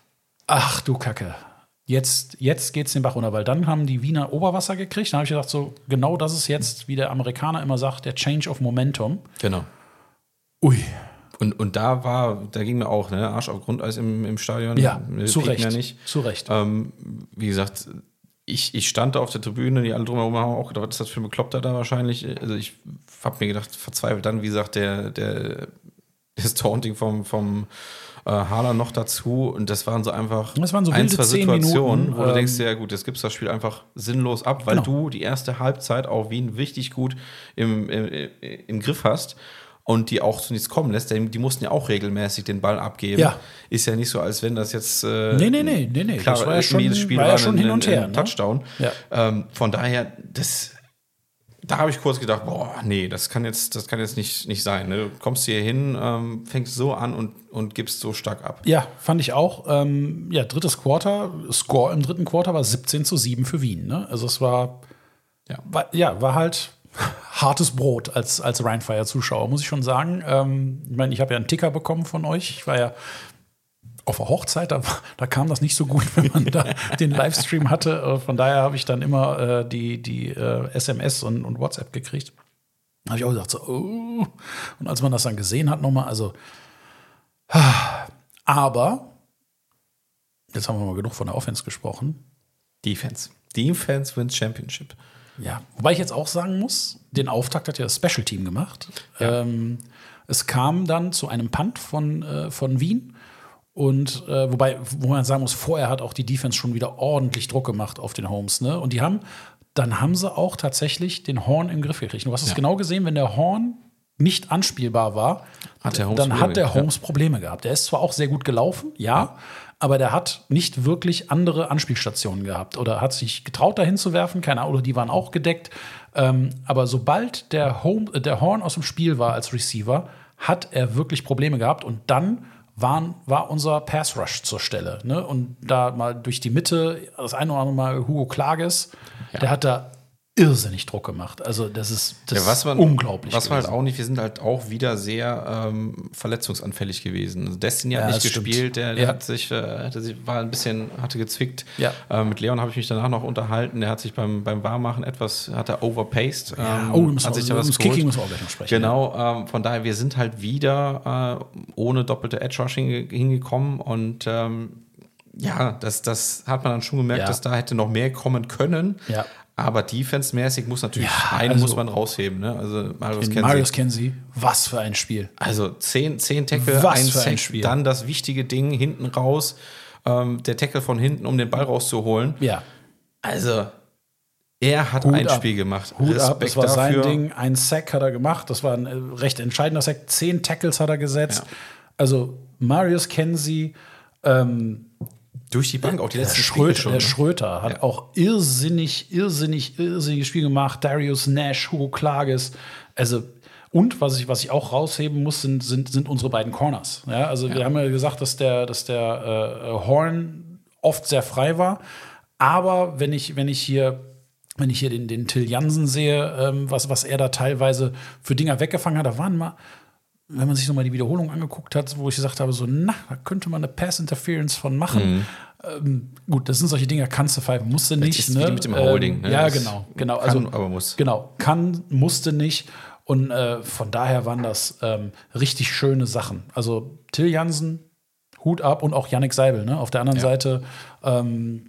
ach du Kacke. Jetzt, jetzt geht's den Bach runter. Weil dann haben die Wiener Oberwasser gekriegt. Dann habe ich gedacht so, genau das ist jetzt, wie der Amerikaner immer sagt, der Change of Momentum. Genau. Ui. Und, und da war, da ging mir auch, ne, Arsch auf Grundeis im, im Stadion. Ja, Wir zu pieken Recht. Ja nicht. Zu Recht. Ähm, wie gesagt, ich, ich stand da auf der Tribüne, die alle drumherum haben auch gedacht, was ist das für ein Bekloppter da wahrscheinlich? Also ich habe mir gedacht, verzweifelt dann, wie gesagt, der, der das Taunting vom, vom äh, Haaland noch dazu. Und das waren so einfach Das waren so ein, wilde zwei zehn Situationen, Minuten, wo du ähm, denkst, ja gut, jetzt gibst du das Spiel einfach sinnlos ab, weil Genau. du die erste Halbzeit auch Wien richtig gut im, im, im Griff hast. Und die auch zu nichts kommen lässt, denn die mussten ja auch regelmäßig den Ball abgeben. Ja. Ist ja nicht so, als wenn das jetzt äh, Nee, nee, nee, nee, nee. klar, Das war ja schon- jedes Spiel war ja war schon ein, hin und ein, her, ein ne? Touchdown. Ja. Ähm, von daher, das, da habe ich kurz gedacht, boah, nee, das kann jetzt, das kann jetzt nicht, nicht sein. Ne? Du kommst hier hin, ähm, fängst so an und, und gibst so stark ab. Ja, fand ich auch. Ähm, ja, drittes Quarter, Score im dritten Quarter war siebzehn zu sieben für Wien. Ne? Also es war, Ja. war, ja, war halt hartes Brot als, als Rheinfire-Zuschauer, muss ich schon sagen. Ähm, ich meine, ich habe ja einen Ticker bekommen von euch. Ich war ja auf der Hochzeit, da, da kam das nicht so gut, wenn man da den Livestream hatte. Äh, Von daher habe ich dann immer äh, die, die äh, S M S und, und WhatsApp gekriegt. Da habe ich auch gesagt, so, oh. Und als man das dann gesehen hat, nochmal, also, aber, jetzt haben wir mal genug von der Offense gesprochen. Defense. Defense wins Championship. Ja, wobei ich jetzt auch sagen muss, den Auftakt hat ja das Special Team gemacht. Ja. Ähm, es kam dann zu einem Punt von, äh, von Wien. Und äh, wobei, wo man sagen muss, vorher hat auch die Defense schon wieder ordentlich Druck gemacht auf den Holmes. Ne? Und die haben, dann haben sie auch tatsächlich den Horn im Griff gekriegt. Du hast es Ja. genau gesehen, wenn der Horn nicht anspielbar war, Hat der Holmes dann Probleme hat der gehabt, ja. Holmes Probleme gehabt. Der ist zwar auch sehr gut gelaufen, ja, Ja. aber der hat nicht wirklich andere Anspielstationen gehabt oder hat sich getraut, dahin zu werfen, keine Ahnung, oder die waren auch gedeckt. Ähm, aber sobald der, Home, äh, der Horn aus dem Spiel war als Receiver, hat er wirklich Probleme gehabt und dann waren, war unser Pass Rush zur Stelle. Ne? Und da mal durch die Mitte, das eine oder andere Mal Hugo Klages, Ja. der hat da irrsinnig Druck gemacht. Also das ist, das Ja, was man, ist unglaublich. Was wir halt gewesen. auch nicht, wir sind halt auch wieder sehr ähm, verletzungsanfällig gewesen. Also Destiny hat Ja, nicht das stimmt. gespielt, der, der Ja. hat sich, äh, hatte sich, war ein bisschen, hatte gezwickt. Ja. Äh, mit Leon habe ich mich danach noch unterhalten. Der hat sich beim, beim Warmmachen etwas, hat er overpaced. Ja, ähm, oh, wir müssen hat auch, sich da was ums geholt. Kicking müssen wir auch gleich noch sprechen. Genau, ähm, von daher, wir sind halt wieder äh, ohne doppelte Edge-Rushing hingekommen und ähm, ja, das, das hat man dann schon gemerkt, Ja. dass da hätte noch mehr kommen können. Ja. Aber defense-mäßig muss natürlich, Ja, einen also- muss man rausheben. Ne? Also Marius Den Kenzie. Marius Kenzie, was für ein Spiel. Also zehn, zehn Tackle, Was ein für ein Sack, Spiel. dann das wichtige Ding hinten raus, ähm, der Tackle von hinten, um den Ball rauszuholen. Ja, Also er hat Hut ein ab. Spiel gemacht. Hut ab, das war dafür. sein Ding. Ein Sack hat er gemacht, das war ein äh, recht entscheidender Sack. Zehn Tackles hat er gesetzt. Ja. Also Marius Kenzie, ähm, Durch die Bank, auch die der letzten Spiele Schröter, schon. der ne? Schröter hat Ja. auch irrsinnig, irrsinnig, irrsinniges Spiel gemacht. Darius Nash, Hugo Klages. Also, und was ich, was ich auch rausheben muss, sind, sind, sind unsere beiden Corners. Ja, also wir haben ja gesagt, dass der, dass der äh, Horn oft sehr frei war. Aber wenn ich, wenn ich hier, wenn ich hier den, den Till Jansen sehe, ähm, was, was er da teilweise für Dinger weggefangen hat, da waren mal, wenn man sich nochmal die Wiederholung angeguckt hat, wo ich gesagt habe, so, na, da könnte man eine Pass-Interference von machen. Mhm. Ähm, gut, das sind solche Dinge, kannst du pfeifen, musste nicht. Das ist ne? wie mit dem Holding. Ähm, ne? Ja, das genau. genau. Kann, also, aber muss. Genau, kann, musste nicht. Und äh, von daher waren das ähm, richtig schöne Sachen. Also Till Jansen, Hut ab und auch Yannick Seibel. Ne? Auf der anderen ja. Seite, ähm,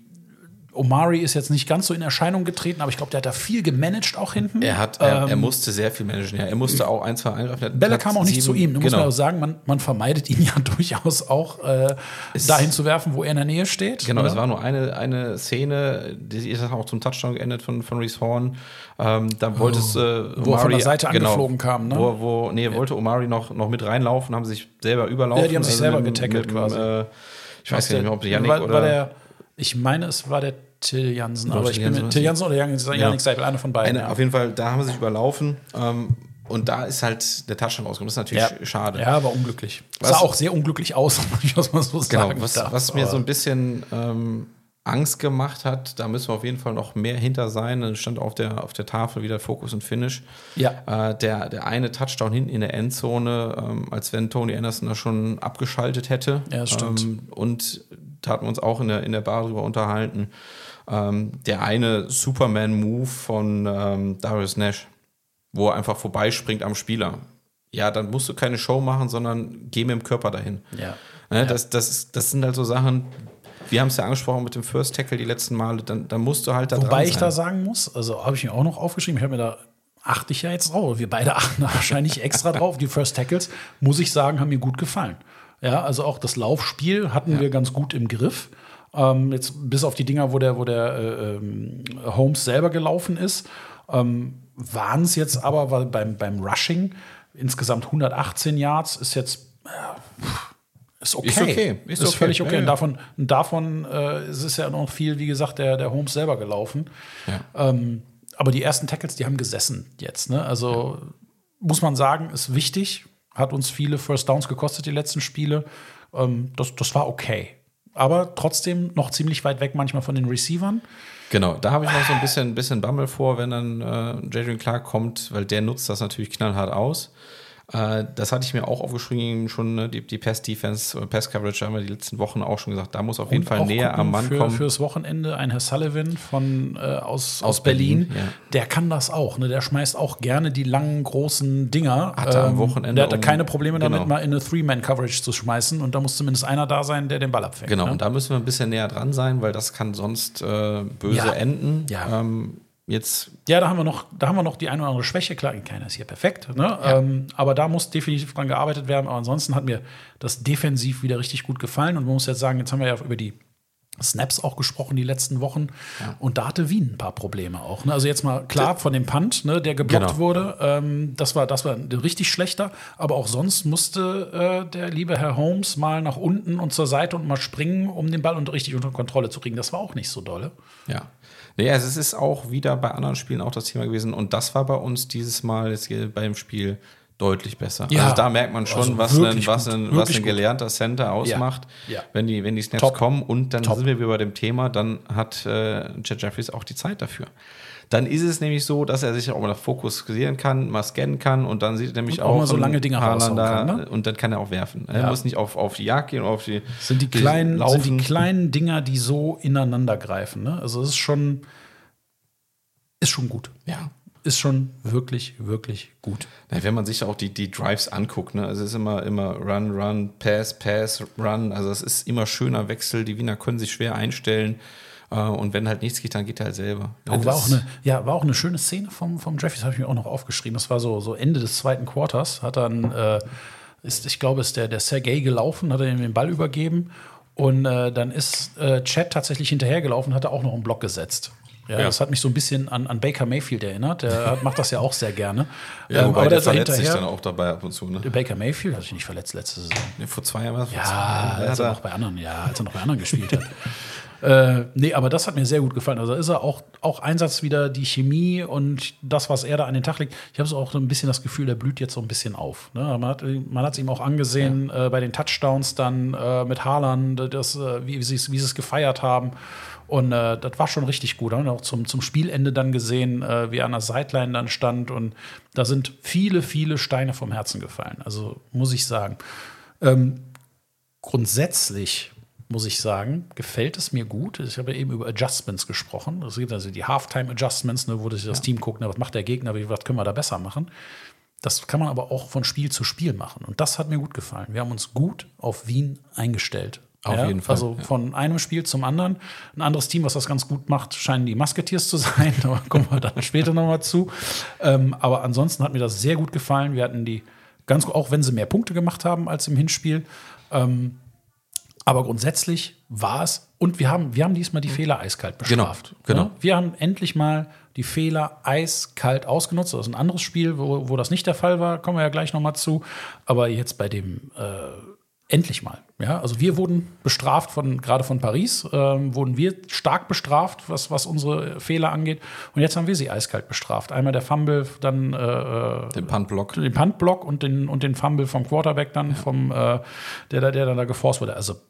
Omari ist jetzt nicht ganz so in Erscheinung getreten, aber ich glaube, der hat da viel gemanagt auch hinten. Er hat, er, ähm, er musste sehr viel managen. Ja, er musste auch ein, zwei eingreifen. Bälle kamen auch nicht sieben, zu ihm. Da genau. muss man auch sagen, man, man vermeidet ihn ja durchaus auch, äh, dahin zu werfen, wo er in der Nähe steht. Genau, oder? Es war nur eine, eine Szene, die ist auch zum Touchdown geendet von, von Reece Horn. Ähm, da wollte es, äh, Omari, wo er von der Seite genau, angeflogen kam. Ne? Wo, wo, nee, wollte Omari noch, noch mit reinlaufen, haben sich selber überlaufen. Ja, die haben sich also selber mit, getackelt mit, quasi. Äh, ich weiß gar nicht mehr, ob Yannick war, oder... War der, ich meine, es war der Till Jansen, aber ich bin mit Till Jansen oder Yannick ja. Seibel, einer von beiden. Eine, ja. Auf jeden Fall, da haben sie sich überlaufen. Ähm, und da ist halt der Touchdown rausgekommen. Das ist natürlich ja. schade. Ja, aber unglücklich. Was, sah auch sehr unglücklich aus, muss man so genau, sagen. was, darf, was mir so ein bisschen ähm, Angst gemacht hat, da müssen wir auf jeden Fall noch mehr hinter sein. Dann stand auf der, auf der Tafel wieder Focus und Finish. Ja. Äh, der, der eine Touchdown hinten in der Endzone, ähm, als wenn Tony Anderson da schon abgeschaltet hätte. Ja, das stimmt. Ähm, und da hatten wir uns auch in der, in der Bar drüber unterhalten. Ähm, der eine Superman-Move von ähm, Darius Nash, wo er einfach vorbeispringt am Spieler. Ja, dann musst du keine Show machen, sondern geh mit dem Körper dahin. Ja. Ne, das, das, das sind halt so Sachen, wir haben es ja angesprochen mit dem First Tackle die letzten Male, dann, dann musst du halt da Wobei dran ich sein. da sagen muss, also habe ich mir auch noch aufgeschrieben, ich habe mir da, achte ich ja jetzt drauf, wir beide achten da wahrscheinlich extra drauf, die First Tackles, muss ich sagen, haben mir gut gefallen. Ja, also auch das Laufspiel hatten ja. wir ganz gut im Griff. Ähm, jetzt bis auf die Dinger, wo der, wo der äh, ähm, Holmes selber gelaufen ist, ähm, waren es jetzt aber weil beim, beim Rushing insgesamt hundertachtzehn Yards, ist jetzt äh, ist okay. Ist, okay. ist, ist okay. völlig okay. Ja, ja. Und davon, und davon äh, es ist ja noch viel, wie gesagt, der, der Holmes selber gelaufen. Ja. Ähm, aber die ersten Tackles, die haben gesessen jetzt. Ne? Also ja. muss man sagen, ist wichtig. Hat uns viele First Downs gekostet, die letzten Spiele. Ähm, das, das war okay. Aber trotzdem noch ziemlich weit weg manchmal von den Receivern. Genau, da habe ich noch so ein bisschen, bisschen Bammel vor, wenn dann äh, Jadrian Clark kommt, weil der nutzt das natürlich knallhart aus. Äh, das hatte ich mir auch aufgeschrieben, schon ne, die, die Pass-Defense oder Pass-Coverage haben wir die letzten Wochen auch schon gesagt, da muss auf jeden Fall näher am Mann für, kommen. Fürs Wochenende ein Herr Sullivan von, äh, aus, aus, aus Berlin, Berlin ja. der kann das auch. Ne? Der schmeißt auch gerne die langen, großen Dinger. Hat er am Wochenende. Der hatte um, keine Probleme damit, genau. mal in eine Three-Man-Coverage zu schmeißen und da muss zumindest einer da sein, der den Ball abfängt. Genau, ne? und da müssen wir ein bisschen näher dran sein, weil das kann sonst äh, böse ja. enden. Ja. Ähm, Jetzt ja, da haben wir noch, da haben wir noch die eine oder andere Schwäche. Klar, keiner ist hier perfekt, ne? Ja. Ähm, aber da muss definitiv dran gearbeitet werden. Aber ansonsten hat mir das defensiv wieder richtig gut gefallen. Und man muss jetzt sagen, jetzt haben wir ja über die Snaps auch gesprochen die letzten Wochen. Ja. Und da hatte Wien ein paar Probleme auch. Ne? Also jetzt mal klar von dem Punt, ne, der geblockt genau. wurde. Ähm, das war, das war richtig schlechter. Aber auch sonst musste äh, der liebe Herr Holmes mal nach unten und zur Seite und mal springen, um den Ball unter, richtig unter Kontrolle zu kriegen. Das war auch nicht so dolle. Ja. Nee, also es ist auch wieder bei anderen Spielen auch das Thema gewesen. Und das war bei uns dieses Mal jetzt hier beim Spiel deutlich besser. Ja. Also da merkt man schon, also was, ein, was, ein, was ein gelernter Center ausmacht, ja. Ja. Wenn, die, wenn die Snaps Top. kommen. Und dann Top. sind wir wieder bei dem Thema, dann hat äh, Chad Jeffries auch die Zeit dafür. Dann ist es nämlich so, dass er sich auch mal fokussieren kann, mal scannen kann und dann sieht er nämlich und auch, auch mal so lange Dinge raushauen kann, ne? Und dann kann er auch werfen. Ja. Er muss nicht auf, auf die Jagd gehen, auf die sind die kleinen die sind die kleinen Dinger, die so ineinander greifen. Ne? Also es ist schon ist schon gut. Ja. Ist schon wirklich, wirklich gut. Ja, wenn man sich auch die, die Drives anguckt, ne? Also es ist immer, immer Run, Run, Pass, Pass, Run. Also es ist immer schöner Wechsel. Die Wiener können sich schwer einstellen. Und wenn halt nichts geht, dann geht er halt selber. Ja, oh, war, auch eine, ja, war auch eine schöne Szene vom, vom Jeffries, habe ich mir auch noch aufgeschrieben. Das war so, so Ende des zweiten Quarters. Hat dann, äh, ist, ich glaube, ist der, der Sergei gelaufen, hat er ihm den Ball übergeben. Und äh, dann ist äh, Chad tatsächlich hinterhergelaufen, hat er auch noch einen Block gesetzt. Ja, ja. Das hat mich so ein bisschen an, an Baker Mayfield erinnert. Der hat, macht das ja auch sehr gerne. Ja, ähm, wobei aber der, der verletzt sich dann auch dabei ab und zu. Ne? Baker Mayfield hat sich nicht verletzt letzte Saison. Nee, vor zwei Jahren war es. Ja, als er noch bei anderen, ja, als er noch bei anderen gespielt hat. Äh, nee, aber das hat mir sehr gut gefallen. Also ist er auch, auch Einsatz wieder, die Chemie und das, was er da an den Tag legt. Ich habe so auch so ein bisschen das Gefühl, der blüht jetzt so ein bisschen auf. Ne? Man hat man hat es ihm auch angesehen ja. äh, bei den Touchdowns dann äh, mit Haaland, das, äh, wie, wie sie es wie sie es gefeiert haben. Und äh, das war schon richtig gut. Haben wir auch zum, zum Spielende dann gesehen, äh, wie er an der Sideline dann stand. Und da sind viele, viele Steine vom Herzen gefallen. Also muss ich sagen. Ähm, grundsätzlich muss ich sagen, gefällt es mir gut. Ich habe ja eben über Adjustments gesprochen. Es gibt also die Halftime-Adjustments, ne, wo sich das ja. Team guckt, ne, was macht der Gegner, was können wir da besser machen. Das kann man aber auch von Spiel zu Spiel machen. Und das hat mir gut gefallen. Wir haben uns gut auf Wien eingestellt. Auf ja, jeden Fall. Also ja. von einem Spiel zum anderen. Ein anderes Team, was das ganz gut macht, scheinen die Musketeers zu sein. Da kommen wir dann später nochmal zu. Ähm, aber ansonsten hat mir das sehr gut gefallen. Wir hatten die ganz, auch wenn sie mehr Punkte gemacht haben als im Hinspiel. Ähm, aber grundsätzlich war es, und wir haben, wir haben diesmal die Fehler eiskalt bestraft. Genau, genau. Ne? Wir haben endlich mal die Fehler eiskalt ausgenutzt. Das ist ein anderes Spiel, wo, wo das nicht der Fall war. Kommen wir ja gleich nochmal zu. Aber jetzt bei dem äh, endlich mal. Ja, also wir wurden bestraft von, gerade von Paris, ähm, wurden wir stark bestraft, was, was unsere Fehler angeht. Und jetzt haben wir sie eiskalt bestraft. Einmal der Fumble, dann äh, den Puntblock. Den Puntblock und den, und den Fumble vom Quarterback dann, ja. vom, äh, der, der dann da geforst wurde. Also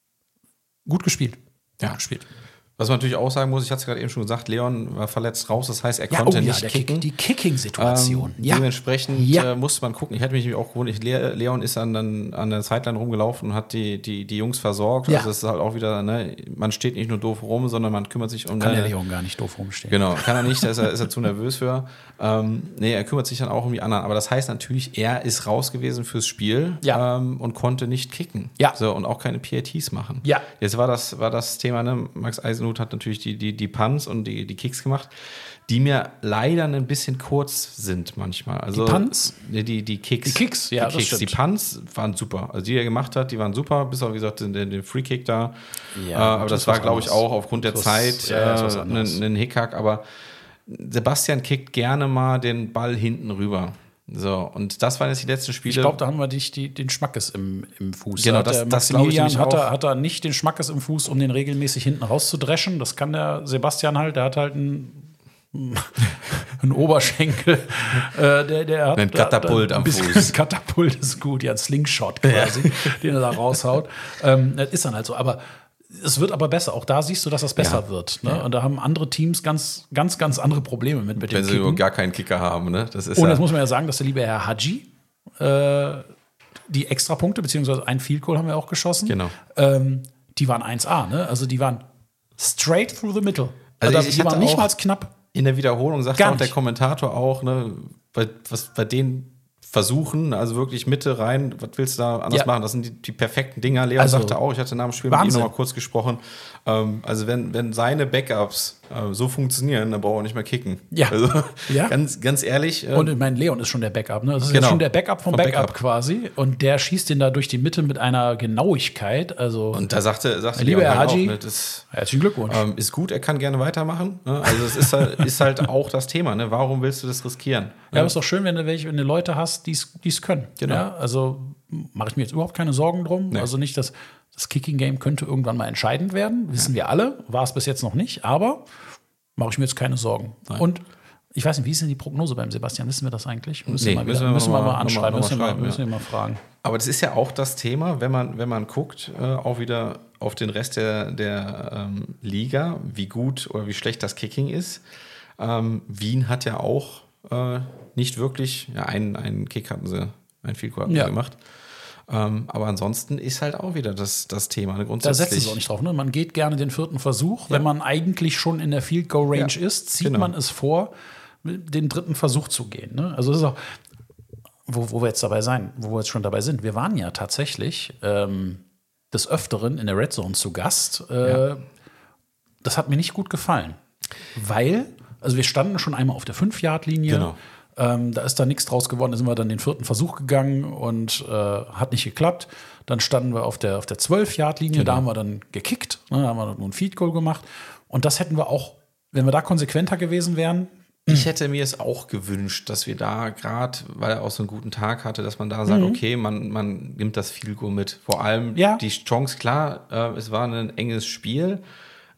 gut gespielt. Ja, gut gespielt. Was man natürlich auch sagen muss, ich hatte es gerade eben schon gesagt, Leon war verletzt raus, das heißt, er ja, konnte oh, ja, nicht kicken. Kick, die Kicking-Situation. Ähm, ja. Dementsprechend ja. äh, musste man gucken. Ich hätte mich auch gewundert, Leon ist dann, dann an der Sideline rumgelaufen und hat die, die, die Jungs versorgt. Ja. Also das ist halt auch wieder, ne, man steht nicht nur doof rum, sondern man kümmert sich um... Kann ne, der Leon gar nicht doof rumstehen. Genau, kann er nicht, da ist er, ist er zu nervös für. Ähm, nee, er kümmert sich dann auch um die anderen. Aber das heißt natürlich, er ist raus gewesen fürs Spiel ja. ähm, und konnte nicht kicken. Ja. So, und auch keine P A Ts machen. Ja. Jetzt war das, war das Thema, ne? Max Eisenhut hat natürlich die, die, die Punts und die, die Kicks gemacht, die mir leider ein bisschen kurz sind manchmal. Also, die Punts? Die, die, die Kicks. Die Kicks, ja, die Kicks. das stimmt. Die Punts waren super. Also die er gemacht hat, die waren super, bis auf, wie gesagt, den, den Free-Kick da. Ja, äh, aber das, das war, glaube ich, auch aufgrund der das Zeit ja, äh, ein, ein Hickhack. Aber Sebastian kickt gerne mal den Ball hinten rüber. So, und das waren jetzt die letzten Spiele. Ich glaube, da haben wir nicht die, den Schmackes im, im Fuß. Genau, hat das, der das Maximilian ich hat, auch. er, hat er nicht den Schmackes im Fuß, um den regelmäßig hinten rauszudreschen. Das kann der Sebastian halt. Der hat halt einen, einen Oberschenkel. äh, der, der hat ein Katapult da, da, am bisschen, Fuß. Katapult ist gut, ja, ein Slingshot quasi, ja. den er da raushaut. Ähm, das ist dann halt so. Aber es wird aber besser. Auch da siehst du, dass das besser ja. wird. Ne? Ja. Und da haben andere Teams ganz, ganz, ganz andere Probleme mit, mit dem Wenn sie nur gar keinen Kicker haben. Ne? Das ist Und ja das muss man ja sagen, dass der liebe Herr Hadji äh, die Extrapunkte, beziehungsweise ein Field Goal haben wir auch geschossen. Genau. Ähm, die waren eins A, ne? Also die waren straight through the middle. Also also ich, die ich waren nicht auch mal knapp. In der Wiederholung sagt Gar auch der nicht. Kommentator auch, ne, bei, was bei denen versuchen, also wirklich Mitte rein, was willst du da anders Ja. machen? Das sind die, die perfekten Dinger. Leon Also, sagte auch, ich hatte nach dem Spiel Wahnsinn. mit ihm noch mal kurz gesprochen, ähm, also wenn, wenn seine Backups äh, so funktionieren, dann braucht er nicht mehr kicken. Ja. Also Ja. ganz, ganz ehrlich. Äh, Und ich meine, Leon ist schon der Backup, ne? Das ist Genau. ja schon der Backup vom, Vom Backup, Backup. quasi. Und der schießt den da durch die Mitte mit einer Genauigkeit. Also, und da sagte, sagte Lieber Leon Herr halt auch, Hadji, ne, das herzlichen Glückwunsch. ähm, ist gut, er kann gerne weitermachen. Ne? Also es ist halt, ist halt auch das Thema, ne? Warum willst du das riskieren? Ja, aber ist doch schön, wenn du, welche, wenn du Leute hast, die es können. Genau. Ja, also mache ich mir jetzt überhaupt keine Sorgen drum. Nee. Also nicht, dass das Kicking-Game könnte irgendwann mal entscheidend werden. Wissen wir alle. War es bis jetzt noch nicht. Aber mache ich mir jetzt keine Sorgen. Nein. Und ich weiß nicht, wie ist denn die Prognose beim Sebastian? Wissen wir das eigentlich? Müssen, Nee, wir, mal müssen wieder, wir müssen wir mal- mal noch mal- anschreiben. noch mal müssen wir, schreiben, müssen ja. wir mal fragen. Aber das ist ja auch das Thema, wenn man, wenn man guckt, äh, auch wieder auf den Rest der, der ähm, Liga, wie gut oder wie schlecht das Kicking ist. Ähm, Wien hat ja auch äh, nicht wirklich, ja, einen, einen Kick hatten sie, einen Field Goal hatten sie Ja. gemacht. Ähm, aber ansonsten ist halt auch wieder das, das Thema. Ne, Da grundsätzlich. setzen sie auch nicht drauf. Ne? Man geht gerne den vierten Versuch. Wenn man eigentlich schon in der Field-Goal-Range Ja, ist, zieht genau. man es vor, den dritten Versuch zu gehen. Ne? Also das ist auch, wo, wo wir jetzt dabei sein, wo wir jetzt schon dabei sind. Wir waren ja tatsächlich ähm, des Öfteren in der Red Zone zu Gast. Äh, Ja. Das hat mir nicht gut gefallen. Weil, also wir standen schon einmal auf der fünf-Yard-Linie. Genau. Ähm, da ist da nichts draus geworden. Da sind wir dann den vierten Versuch gegangen und äh, hat nicht geklappt. Dann standen wir auf der, auf der zwölf-Yard-Linie. Genau. Da haben wir dann gekickt. Ne, da haben wir nur ein Feed-Goal gemacht. Und das hätten wir auch, wenn wir da konsequenter gewesen wären. Ich hätte mir es auch gewünscht, dass wir da gerade, weil er auch so einen guten Tag hatte, dass man da sagt, Mhm. okay, man, man nimmt das Field Goal mit. Vor allem Ja. die Chance, klar, äh, es war ein enges Spiel,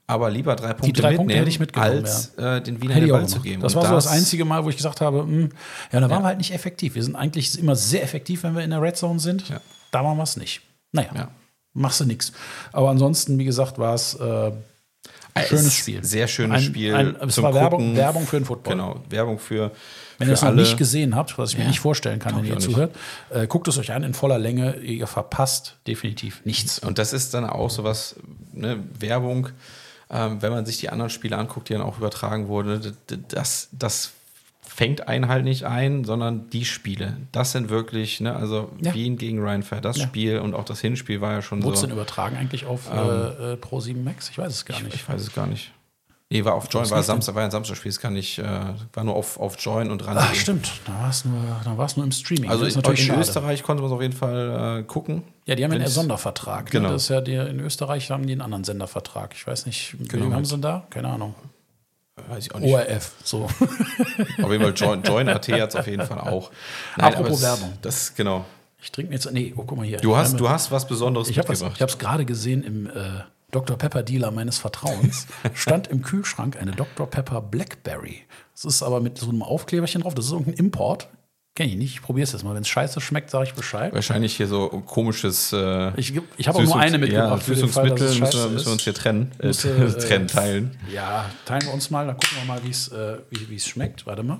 aber lieber drei Punkte Die drei mitnehmen, Punkte hätte ich mitgenommen, als äh, den Wiener Hätte den ich auch Ball zu gemacht. geben. Das Und war so das einzige Mal, wo ich gesagt habe, mh, ja, da waren wir halt nicht effektiv. Wir sind eigentlich immer sehr effektiv, wenn wir in der Red Zone sind. Ja. Da waren wir es nicht. Naja, Ja. machst du nichts. Aber ansonsten, wie gesagt, war es äh, ein Es schönes ist Spiel. Sehr schönes Ein- Spiel. ein- es zum war Werbung- Gucken. Werbung für den Football. Genau, Werbung für, Wenn für ihr es noch alle. nicht gesehen habt, was ich mir Ja. nicht vorstellen kann, wenn Glaub ihr ich auch zuhört, äh, guckt es euch an in voller Länge. Ihr verpasst definitiv nichts. Und das ist dann auch so was, ne, Werbung, ähm, wenn man sich die anderen Spiele anguckt, die dann auch übertragen wurden, d- d- das, das fängt einen halt nicht ein, sondern die Spiele. Das sind wirklich, ne, also Ja. Wien gegen Rhein Fair, das Ja. Spiel und auch das Hinspiel war ja schon Wurde es so. denn übertragen eigentlich auf äh, äh, Pro sieben Max? Ich weiß es gar Ich, nicht. ich weiß es gar nicht. Nee, war auf Join, Was war nicht denn? Samstag, war ein Samstagspiel, das kann ich, äh, war nur auf, auf Join und ran. Ach, stimmt. Da war es nur, da war's nur im Streaming. Also Das ist in, natürlich in schade. Österreich konnte man es auf jeden Fall äh, gucken. Ja, die haben ja einen Wenn's- Sondervertrag. Genau. Ne? Das ist ja die, in Österreich haben die einen anderen Sendervertrag. Ich weiß nicht, Genau. wen haben sie denn da? Keine Ahnung. Weiß ich auch nicht. O R F, so. Auf jeden Fall Join, Join A T hat es auf jeden Fall auch. Nein, Apropos aber es- Werbung. Das, genau. Ich trinke mir jetzt, nee, oh, guck mal hier. Du hast, Ich du hast was Besonderes Ich habe es mitgebracht. gerade gesehen im äh, Doktor Pepper Dealer meines Vertrauens. Stand im Kühlschrank eine Doktor Pepper Blackberry. Das ist aber mit so einem Aufkleberchen drauf. Das ist irgendein Import. Kenn ich nicht. Ich probiere es jetzt mal. Wenn es scheiße schmeckt, sage ich Bescheid. Wahrscheinlich hier so komisches äh, Ich, geb- ich habe auch nur Süßungs- eine mitgebracht. Ja, für den Fall, dass Süßungsmittel es müssen, scheiße wir, müssen wir uns ist. hier trennen. Äh, Musste, äh, trennen, teilen. Ja, teilen wir uns mal. Dann gucken wir mal, wie's, äh, wie es schmeckt. Warte mal.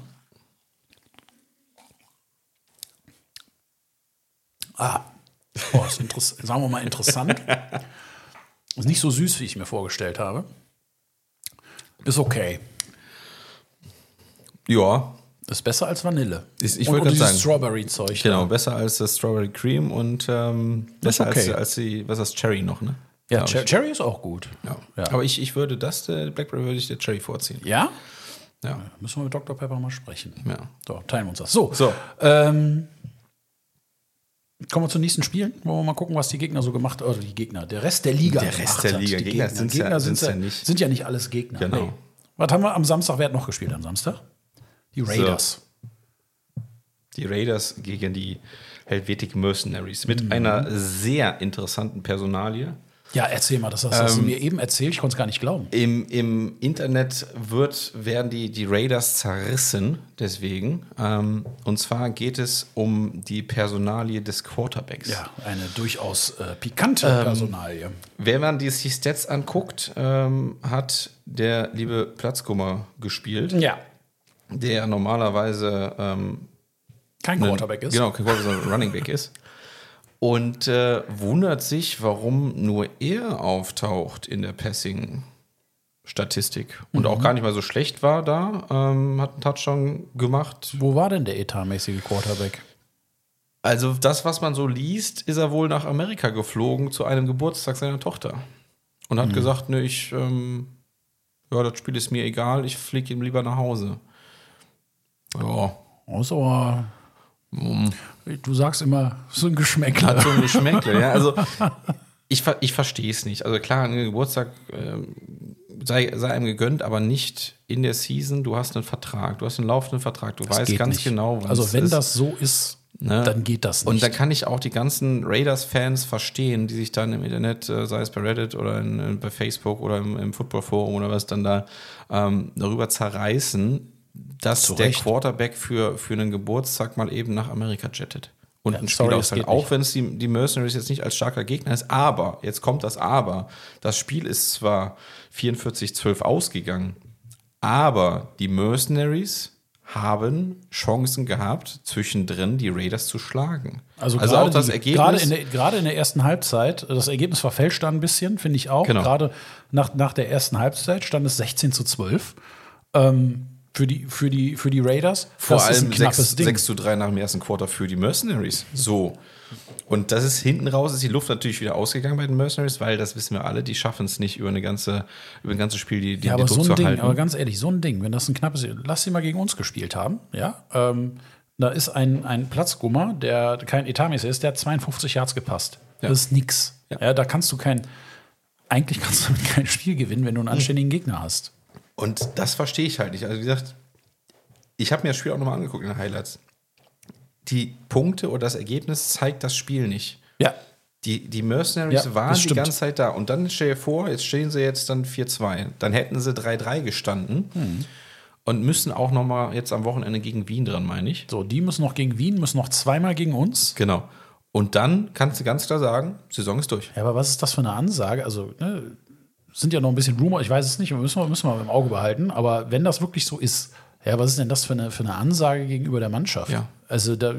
Ah, oh, ist interess- sagen wir mal interessant. Ist nicht so süß, wie ich mir vorgestellt habe. Ist okay. Ja, Ist besser als Vanille. Ist- ich und, wollte und gerade dieses sagen. Strawberry-Zeug. genau. da. Besser als das Strawberry Cream und ähm, Das ist besser okay. als, als die, was ist das, Cherry noch, ne? Ja, Glaub Cher ich. Cherry ist auch gut. Ja. Ja. Aber ich, ich würde das, der Blackberry würde ich der Cherry vorziehen. Ja? Ja. Müssen wir mit Doktor Pepper mal sprechen. Ja. So, teilen wir uns das. So, So. Ähm, kommen wir zum nächsten Spiel. Wollen wir mal gucken, was die Gegner so gemacht haben. Oder die Gegner, der Rest der Liga. Der Rest gemacht der hat. Liga. Die Gegner Gegner, sind's ja- Gegner sind's sind's ja nicht. Sind ja nicht alles Gegner. Genau. Nee. Was haben wir am Samstag? Wer hat noch gespielt am Samstag? Die Raiders. Die Raiders gegen die Helvetic Mercenaries mit einer sehr interessanten Personalie. Ja, erzähl mal, das hast, hast du mir eben erzählt. Ich konnte es gar nicht glauben. Im, Im Internet wird, werden die, die Raiders zerrissen, deswegen. Ähm, und zwar geht es um die Personalie des Quarterbacks. Ja, eine durchaus äh, pikante Ähm, Personalie. Wenn man die die Stats anguckt, ähm, hat der liebe Platzkummer gespielt, Ja, der normalerweise ähm, kein Quarterback ist. Genau, kein Quarterback, sondern Running Back ist. Und äh, wundert sich, warum nur er auftaucht in der Passing-Statistik. Und Mhm. auch gar nicht mal so schlecht war da. Ähm, hat einen Touchdown gemacht. Wo war denn der etatmäßige Quarterback? Also das, was man so liest, ist er wohl nach Amerika geflogen zu einem Geburtstag seiner Tochter. Und Mhm. hat gesagt, ne, ich, ähm, ja, das Spiel ist mir egal, ich fliege ihm lieber nach Hause. Ja, Ist aber, du sagst immer, so ein Geschmäckler. hat so ein Geschmäckle, ja. Also ich, ver- ich verstehe es nicht. Also klar, ein Geburtstag ähm, sei, sei einem gegönnt, aber nicht in der Season. Du hast einen Vertrag, du hast einen laufenden Vertrag, du Das weißt geht ganz nicht. genau, was Also wenn ist. das so ist, Ne? dann geht das nicht. Und da kann ich auch die ganzen Raiders-Fans verstehen, die sich dann im Internet, äh, sei es bei Reddit oder in, in, bei Facebook oder im, im Football-Forum oder was, dann da ähm, darüber zerreißen, dass Zu der Recht. Quarterback für, für einen Geburtstag mal eben nach Amerika jettet. Und Ja, ein sorry, Spiel das ausfällt. geht nicht. Auch wenn es die, die Mercenaries jetzt nicht als starker Gegner ist. Aber, jetzt kommt das Aber. Das Spiel ist zwar vierundvierzig zwölf ausgegangen, aber die Mercenaries haben Chancen gehabt, zwischendrin die Raiders zu schlagen. Also, also gerade auch das die, Ergebnis. Gerade in, der, gerade in der ersten Halbzeit, das Ergebnis verfälscht da ein bisschen, finde ich auch. Genau. Gerade nach, nach der ersten Halbzeit stand es sechzehn zu zwölf ähm, für, die, für, die, für die Raiders. Vor das ist allem ein knappes sechs, Ding. sechs zu drei nach dem ersten Quarter für die Mercenaries. So. Und das ist hinten raus, ist die Luft natürlich wieder ausgegangen bei den Mercenaries, weil das wissen wir alle, die schaffen es nicht über eine ganze, über ein ganzes Spiel die, die, Ja, den aber Druck so ein zu Ding, halten. aber ganz ehrlich, so ein Ding, wenn das ein knappes, lass sie mal gegen uns gespielt haben, ja, ähm, da ist ein, ein Platzgummer, der kein Etatmäßig ist, der hat zweiundfünfzig Yards gepasst. Ja. Das ist nix. Ja. Ja. Da kannst du kein, eigentlich kannst du damit kein Spiel gewinnen, wenn du einen anständigen Gegner hast. Und das verstehe ich halt nicht. Also wie gesagt, ich habe mir das Spiel auch nochmal angeguckt in den Highlights. Die Punkte oder das Ergebnis zeigt das Spiel nicht. Ja. Die, die Mercenaries Ja, waren das die stimmt. ganze Zeit da. Und dann stell dir vor, jetzt stehen sie jetzt dann vier zwei. Dann hätten sie drei drei gestanden Hm. und müssen auch noch mal jetzt am Wochenende gegen Wien dran, meine ich. So, die müssen noch gegen Wien, müssen noch zweimal gegen uns. Genau. Und dann kannst du ganz klar sagen, Saison ist durch. Ja, aber was ist das für eine Ansage? Also, ne, sind ja noch ein bisschen Rumor, ich weiß es nicht, müssen wir, müssen wir im Auge behalten. Aber wenn das wirklich so ist, ja, was ist denn das für eine, für eine Ansage gegenüber der Mannschaft? Ja. Also, da,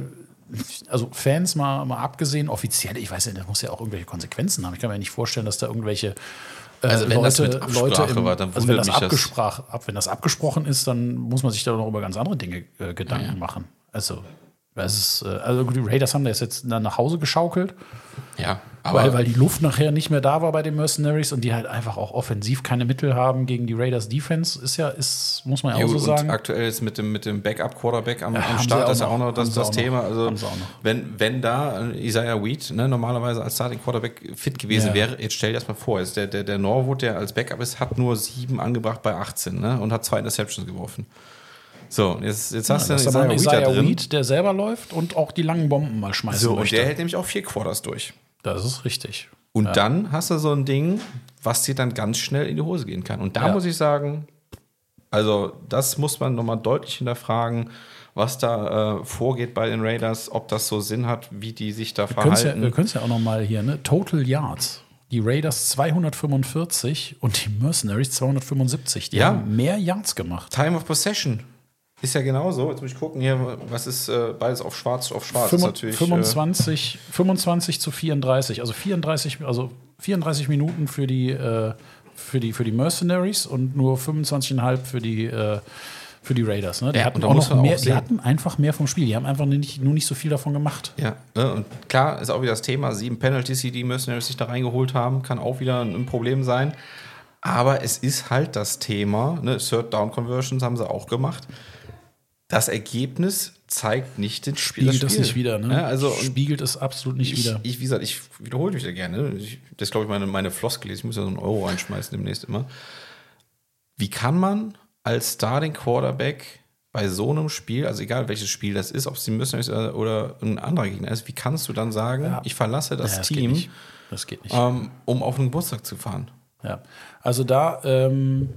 also Fans mal, mal abgesehen, offiziell, ich weiß ja, das muss ja auch irgendwelche Konsequenzen haben. Ich kann mir ja nicht vorstellen, dass da irgendwelche äh, Also wenn Leute, das mit Absprache Leute im, war, dann also wenn wundert das, mich das. abgesprach, ab, wenn das abgesprochen ist, dann muss man sich da noch über ganz andere Dinge äh, Gedanken Ja. machen. Also, das ist, äh, also die Raiders haben das jetzt dann nach Hause geschaukelt. Ja, aber Weil, weil die Luft nachher nicht mehr da war bei den Mercenaries und die halt einfach auch offensiv keine Mittel haben gegen die Raiders Defense, ist ja, ist, muss man ja, ja, auch so gut, sagen. und aktuell ist mit dem, mit dem Backup-Quarterback am, Ja, am haben sie Start, auch das ist ja noch. auch noch das, Haben sie das auch Thema. noch. Also, Haben sie auch noch. wenn, wenn da äh, Isaiah Weed ne, normalerweise als Starting-Quarterback fit gewesen Ja. wäre, jetzt stell dir das mal vor, jetzt der, der, der Norwood, der als Backup ist, hat nur sieben angebracht bei achtzehn ne, und hat zwei Interceptions geworfen. So, jetzt, jetzt hast Ja, du das ist einen aber ein Isaiah Weed da Isaiah drin. Weed, der selber läuft und auch die langen Bomben mal schmeißen So, und möchte. der hält nämlich auch vier Quarters durch. Das ist richtig. Und Ja. dann hast du so ein Ding, was dir dann ganz schnell in die Hose gehen kann. Und da Ja. muss ich sagen, also das muss man nochmal deutlich hinterfragen, was da äh, vorgeht bei den Raiders, ob das so Sinn hat, wie die sich da Wir können es ja, verhalten. wir können's ja auch noch mal hier, ne? Total Yards. Die Raiders zweihundertfünfundvierzig und die Mercenaries zweihundertfünfundsiebzig. Die Ja. haben mehr Yards gemacht. Time of Possession ist ja genauso. Jetzt muss ich gucken hier, was ist äh, beides auf schwarz auf schwarz. Ist natürlich, äh, fünfundzwanzig, fünfundzwanzig zu vierunddreißig. Also vierunddreißig, also vierunddreißig Minuten für die, äh, für die, für die Mercenaries und nur fünfundzwanzig Komma fünf für die, äh, für die Raiders. Ne? Die, Ja, hatten und da auch muss noch man mehr, auch die sehen. hatten einfach mehr vom Spiel. Die haben einfach nicht, nur nicht so viel davon gemacht. Ja, ne, und klar ist auch wieder das Thema, sieben Penalties, die die Mercenaries sich da reingeholt haben, kann auch wieder ein Problem sein. Aber es ist halt das Thema, ne, Third Down Conversions haben sie auch gemacht. Das Ergebnis zeigt nicht den Spiel. Spiegelt das nicht wieder. Ne? Ja, also, und Spiegelt es absolut nicht ich, wieder. ich, wie gesagt, ich wiederhole mich da gerne. Ich, das ist, glaube ich, meine, meine Floskel. Ich muss ja so einen Euro reinschmeißen demnächst immer. Wie kann man als Starting Quarterback bei so einem Spiel, also egal welches Spiel das ist, ob es die Mercenaries oder, oder ein anderer Gegner ist, wie kannst du dann sagen, Ja. ich verlasse das Ja, das geht Team, nicht. Das geht nicht. ähm, um auf den Geburtstag zu fahren? Ja, also da, ähm,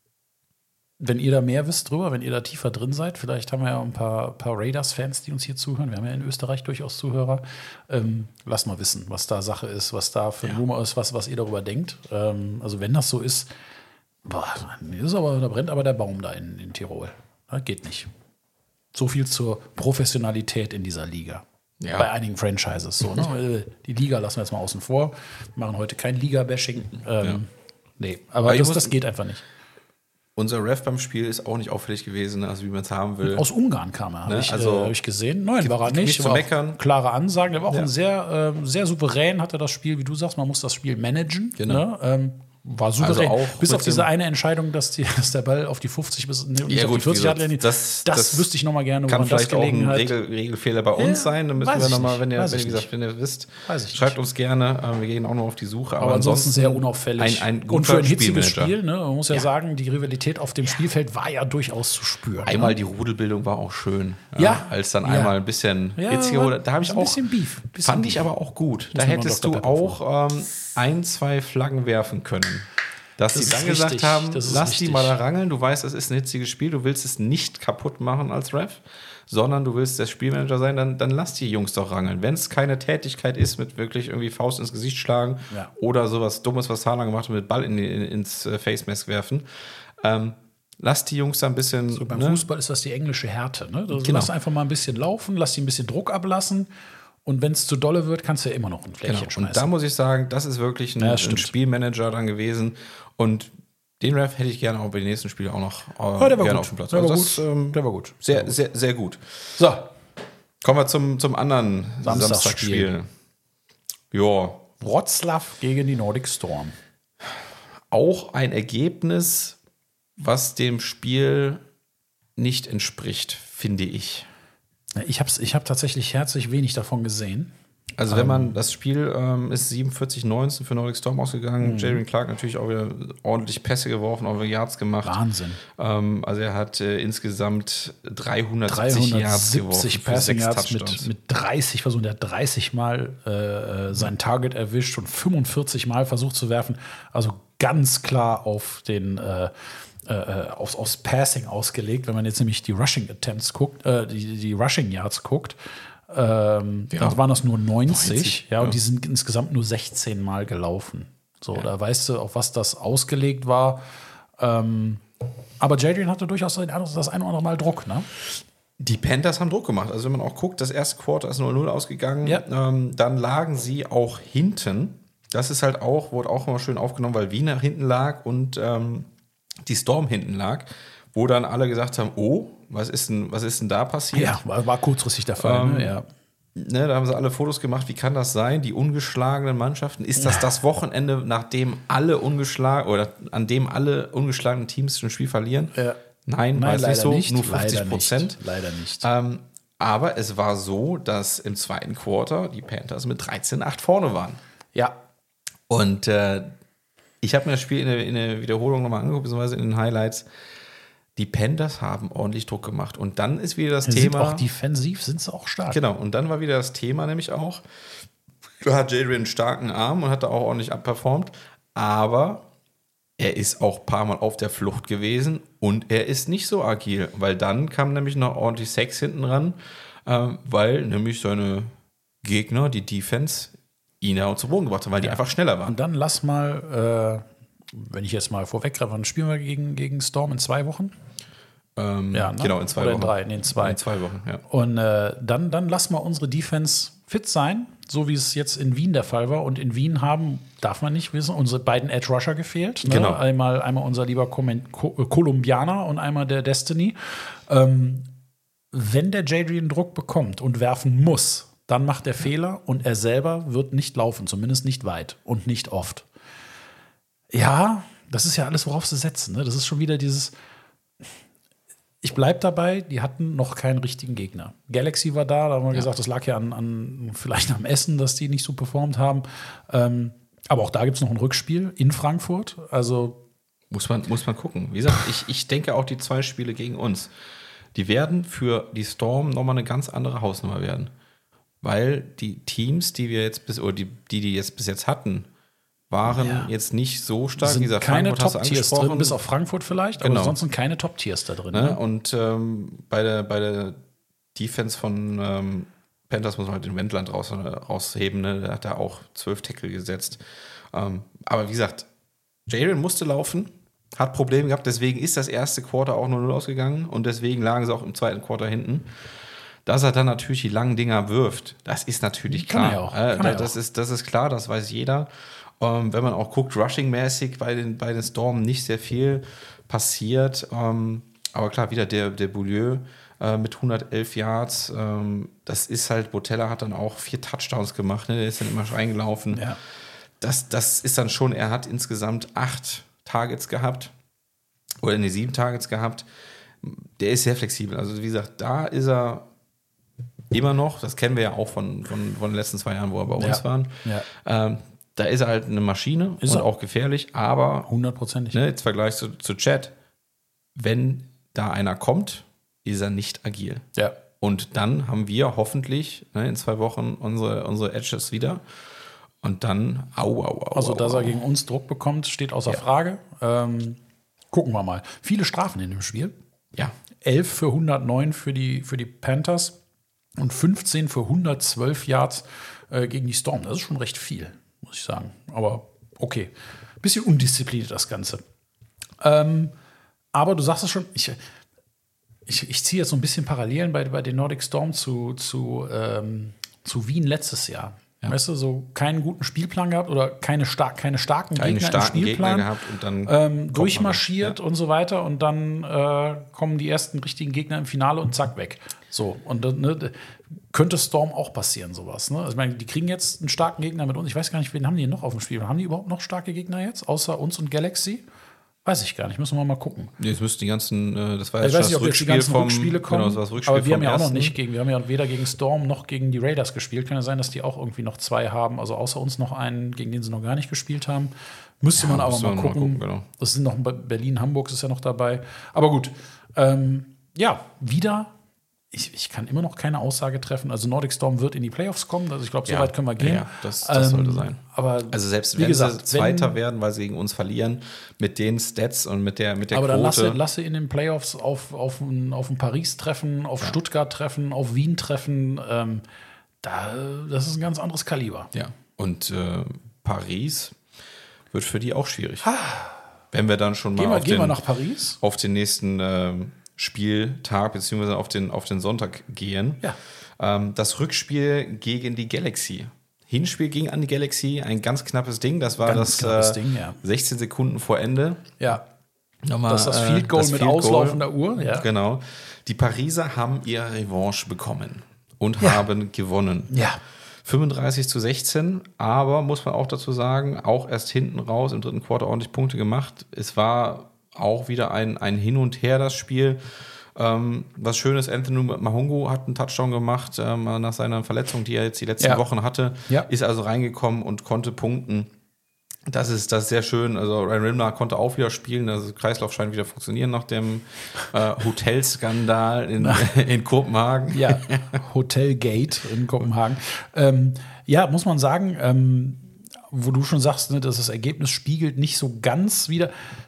wenn ihr da mehr wisst drüber, wenn ihr da tiefer drin seid, vielleicht haben wir ja ein paar, paar Raiders-Fans, die uns hier zuhören. Wir haben ja in Österreich durchaus Zuhörer. Ähm, lasst mal wissen, was da Sache ist, was da für ein Rumor ist, was, was ihr darüber denkt. Ähm, also wenn das so ist, boah, ist aber, da brennt aber der Baum da in, in Tirol. Das geht nicht. So viel zur Professionalität in dieser Liga. Ja. Bei einigen Franchises so. Ne? Die Liga lassen wir jetzt mal außen vor. Wir machen heute kein Liga-Bashing. Ähm, Ja. Nee, aber, Aber ich das, muss- das geht einfach nicht. Unser Ref beim Spiel ist auch nicht auffällig gewesen, ne, also wie man es haben will. Aus Ungarn kam er, habe Ne, ich, also- äh, hab ich gesehen. Nein, war er Gibt nicht. nichts zu War auch meckern. klare Ansagen. Der war auch Ja. ein sehr, ähm, sehr souverän, hat er das Spiel, wie du sagst, man muss das Spiel managen. Genau. Ne? Ähm, war souverän. Also auch bis mit auf diese dem- eine Entscheidung, dass, die, dass der Ball auf die fünfzig bis nee, nicht Ja, auf gut, die vierzig wie hat. gesagt, Das, das- das, das wüsste ich noch mal gerne, Kann woran das vielleicht auch ein gelegen hat. Regel, Regelfehler bei uns Ja, sein. Da müssen weiß wir ich nochmal, nicht. wenn ihr, Weiß wenn, ich wie gesagt, nicht. wenn ihr wisst, Weiß ich schreibt nicht. uns gerne. äh, Wir gehen auch noch auf die Suche. Aber ansonsten sehr unauffällig. Ein, ein und guter für ein hitziges Spielmanager. Spiel, ne? Man muss ja, Ja. sagen, die Rivalität auf dem Spielfeld war ja durchaus zu spüren. Einmal ne? die Rudelbildung war auch schön. Ja. Als dann Ja. einmal ein bisschen Ja, hitziger war- wurde. Da habe ich ein auch. bisschen Beef. Bisschen Fand ich Beef. aber auch gut. Da man mal hättest du Doktor Pepper auch ähm, ein, zwei Flaggen werfen können. Dass Das sie dann ist gesagt richtig. haben, Das ist lass richtig. die mal da rangeln. Du weißt, es ist ein hitziges Spiel. Du willst es nicht kaputt machen als Ref, sondern du willst der Spielmanager sein. Dann, dann lass die Jungs doch rangeln. Wenn es keine Tätigkeit ist mit wirklich irgendwie Faust ins Gesicht schlagen Ja. oder sowas Dummes, was Haaland gemacht hat, mit Ball in, in, ins äh, Face Mask werfen, ähm, lass die Jungs da ein bisschen. So, beim ne? Fußball ist das die englische Härte. Ne? Du Genau. Lass einfach mal ein bisschen laufen, lass die ein bisschen Druck ablassen. Und wenn es zu dolle wird, kannst du ja immer noch ein Fläschchen Genau. schmeißen. Und da muss ich sagen, das ist wirklich ein, Ja, ein stimmt. Spielmanager dann gewesen. Und den Ref hätte ich gerne auch bei den nächsten Spielen auch noch äh, Ja, der war gerne gut. auf dem Platz. Der war Also gut. das, ähm, Der war gut. Sehr, sehr, sehr gut. So, Kommen wir zum, zum anderen Samstagsspiel. Samstagsspiel. Ja, Wroclaw gegen die Nordic Storm. auch ein Ergebnis, was dem Spiel nicht entspricht, finde ich. Ich habe ich hab tatsächlich herzlich wenig davon gesehen. Also wenn man, das Spiel ähm, ist siebenundvierzig neunzehn für Nordic Storm ausgegangen. Mhm. Jadrian Clark natürlich auch wieder ordentlich Pässe geworfen, auch wieder Yards gemacht. Wahnsinn. Ähm, also er hat äh, insgesamt dreihundertsiebzig Yards geworfen. Passing Yards mit, mit dreißig Versuchen. Der hat dreißig Mal äh, sein Target erwischt und fünfundvierzig Mal versucht zu werfen. Also ganz klar auf den äh, äh, aufs, aufs Passing ausgelegt. Wenn man jetzt nämlich die Rushing Attempts guckt, äh, die, die Rushing Yards guckt, Ähm, ja. Dann waren das nur neunzig, neunzig ja, und ja. die sind insgesamt nur sechzehn Mal gelaufen. So, ja. Da weißt du, auf was das ausgelegt war. Ähm, aber Jadrian hatte durchaus das ein oder andere Mal Druck, ne? Die Panthers haben Druck gemacht. Also wenn man auch guckt, das erste Quarter ist null null ausgegangen. Ja. Ähm, dann lagen sie auch hinten. Das ist halt auch, wurde auch immer schön aufgenommen, weil Wien nach hinten lag und ähm, die Storm hinten lag, wo dann alle gesagt haben, oh, was ist denn, was ist denn da passiert? Ja, war, war kurzfristig der Fall. Ähm, ne? Ja. Ne, da haben sie alle Fotos gemacht. Wie kann das sein? Die ungeschlagenen Mannschaften. Ist das das Wochenende, nachdem alle ungeschlagen oder an dem alle ungeschlagenen Teams ein Spiel verlieren? Ja. Nein, Nein, weiß nicht so. Nicht. Nur fünfzig Prozent. Leider nicht. Ähm, aber es war so, dass im zweiten Quarter die Panthers mit dreizehn acht vorne waren. Ja. Und äh, ich habe mir das Spiel in der, in der Wiederholung nochmal angeguckt, beziehungsweise in den Highlights. Die Panthers haben ordentlich Druck gemacht. Und dann ist wieder das sind Thema. Auch defensiv sind sie auch stark. Genau, und dann war wieder das Thema nämlich auch. Da hat Jadrian einen starken Arm und hat da auch ordentlich abperformt. Aber er ist auch ein paar Mal auf der Flucht gewesen und er ist nicht so agil. Weil dann kam nämlich noch ordentlich Sex hinten ran, äh, weil nämlich seine Gegner, die Defense, ihn ja zu Boden gebracht haben, weil die ja. einfach schneller waren. Und dann lass mal. Äh Wenn ich jetzt mal vorweggreife, dann spielen wir gegen, gegen Storm in zwei Wochen. Ähm, ja, ne? Genau, in zwei Oder Wochen. in drei, in den zwei. In zwei Wochen, ja. Und äh, dann, dann lass mal unsere Defense fit sein, so wie es jetzt in Wien der Fall war. Und in Wien haben, darf man nicht wissen, unsere beiden Edge Rusher gefehlt. Ne? Genau. Einmal, einmal unser lieber Kolumbianer und einmal der Destiny. Ähm, wenn der Jadrian Druck bekommt und werfen muss, dann macht er Fehler und er selber wird nicht laufen, zumindest nicht weit und nicht oft. Ja, das ist ja alles, worauf sie setzen. Ne? Das ist schon wieder dieses. Ich bleib dabei, die hatten noch keinen richtigen Gegner. Galaxy war da, da haben wir ja. gesagt, das lag ja an, an vielleicht am Essen, dass die nicht so performt haben. Ähm, aber auch da gibt es noch ein Rückspiel in Frankfurt. Also muss man, muss man gucken. Wie gesagt, ich, ich denke auch die zwei Spiele gegen uns, die werden für die Storm nochmal eine ganz andere Hausnummer werden. Weil die Teams, die wir jetzt bis, oder die, die, die jetzt bis jetzt hatten, waren ja. jetzt nicht so stark. Sind Wie gesagt, keine Top-Tiers drin, bis auf Frankfurt vielleicht, genau. aber ansonsten keine Top-Tiers da drin. Ne? Ne? Und ähm, bei, der, bei der Defense von ähm, Panthers muss man halt den Wendland raus, rausheben. Ne? Der hat da auch zwölf Tackle gesetzt. Ähm, aber wie gesagt, Jadrian musste laufen, hat Probleme gehabt, deswegen ist das erste Quarter auch null null ausgegangen und deswegen lagen sie auch im zweiten Quarter hinten. Dass er dann natürlich die langen Dinger wirft, das ist natürlich klar. Kann er auch. Äh, Kann er das, auch. Ist, das ist klar, das weiß jeder. Ähm, wenn man auch guckt, rushing-mäßig bei den, bei den Storm nicht sehr viel passiert. Ähm, aber klar, wieder der, der Beaulieu äh, mit hundertelf Yards. Ähm, das ist halt, Botella hat dann auch vier Touchdowns gemacht. Ne? Der ist dann immer reingelaufen. Ja. Das, das ist dann schon, er hat insgesamt acht Targets gehabt. Oder ne, sieben Targets gehabt. Der ist sehr flexibel. Also wie gesagt, da ist er immer noch. Das kennen wir ja auch von, von, von den letzten zwei Jahren, wo er bei uns ja. waren. Ja. Ähm, Da ist er halt eine Maschine ist und er. auch gefährlich, aber hundertprozentig. Ne, jetzt Vergleich zu, zu Chad, wenn da einer kommt, ist er nicht agil. Ja. Und dann haben wir hoffentlich ne, in zwei Wochen unsere, unsere Edges wieder. Und dann, au, au, au. Also, au, dass au. er gegen uns Druck bekommt, steht außer ja. Frage. Ähm, gucken wir mal. Viele Strafen in dem Spiel. Ja. elf für hundertneun für die, für die Panthers und fünfzehn für hundertzwölf Yards äh, gegen die Storm. Das ist schon recht viel, muss ich sagen. Aber okay. Bisschen undiszipliniert das Ganze. Ähm, aber du sagst es schon, ich, ich, ich ziehe jetzt so ein bisschen Parallelen bei, bei den Nordic Storm zu, zu, ähm, zu Wien letztes Jahr. Ja. Weißt du, so keinen guten Spielplan gehabt oder keine, star keine starken keine Gegner starken im Spielplan. Gegner gehabt und dann ähm, durchmarschiert ja. und so weiter und dann äh, kommen die ersten richtigen Gegner im Finale und zack, weg. So, und ne, könnte Storm auch passieren, sowas. Ne? Also, ich meine, die kriegen jetzt einen starken Gegner mit uns. Ich weiß gar nicht, wen haben die noch auf dem Spiel? Haben die überhaupt noch starke Gegner jetzt, außer uns und Galaxy? Weiß ich gar nicht, müssen wir mal gucken. Nee, es müssten die ganzen, äh, das war ja jetzt ich weiß schon nicht, ob das jetzt die Rückspiel ganzen vom, Rückspiele kommen, genau, das war das Rückspiel aber wir haben ja auch noch ersten. nicht gegen, wir haben ja weder gegen Storm noch gegen die Raiders gespielt. Kann ja sein, dass die auch irgendwie noch zwei haben, also außer uns noch einen, gegen den sie noch gar nicht gespielt haben. Müsste Ja, man aber müsste mal man gucken. mal gucken, genau. Das sind noch Berlin, Hamburg ist ja noch dabei. Aber gut, ähm, ja, wieder. Ich, ich kann immer noch keine Aussage treffen. Also Nordic Storm wird in die Playoffs kommen. Also ich glaube, so Ja, weit können wir gehen. ja, das- das sollte sein. Aber Also selbst wie wenn gesagt, sie Zweiter wenn, werden, weil sie gegen uns verlieren, mit den Stats und mit der, mit der aber dann Quote. lasse, lasse in den Playoffs auf, auf, ein, auf ein Paris treffen, auf Ja. Stuttgart treffen, auf Wien treffen. Ähm, da, das ist ein ganz anderes Kaliber. Ja, und äh, Paris wird für die auch schwierig. Wenn wir dann schon mal Gehen wir, auf, gehen den, wir nach Paris. auf den nächsten ähm, Spieltag beziehungsweise auf den, auf den Sonntag gehen. Ja. Ähm, das Rückspiel gegen die Galaxy. Hinspiel ging an die Galaxy, ein ganz knappes Ding. Das war Ganz das knappes äh, Ding, ja. sechzehn Sekunden vor Ende. Ja. Nochmal, Das ist das äh, Field Goal das mit Field Goal. auslaufender Uhr. Ja. Genau. Die Pariser haben ihre Revanche bekommen und Ja. haben gewonnen. Ja. fünfunddreißig zu sechzehn, aber muss man auch dazu sagen, auch erst hinten raus im dritten Quarter ordentlich Punkte gemacht. Es war auch wieder ein, ein Hin und Her, das Spiel. Ähm, was Schönes, Anthony Mahungu hat einen Touchdown gemacht ähm, nach seiner Verletzung, die er jetzt die letzten Ja. Wochen hatte. Ja. Ist also reingekommen und konnte punkten. Das ist, das ist sehr schön. Also Ryan Rimler konnte auch wieder spielen. Also der Kreislauf scheint wieder funktionieren nach dem äh, Hotelskandal in, in Kopenhagen. Ja, Hotel Gate in Kopenhagen. Ähm, ja, muss man sagen, ähm, wo du schon sagst, ne, dass das Ergebnis spiegelt nicht so ganz wieder.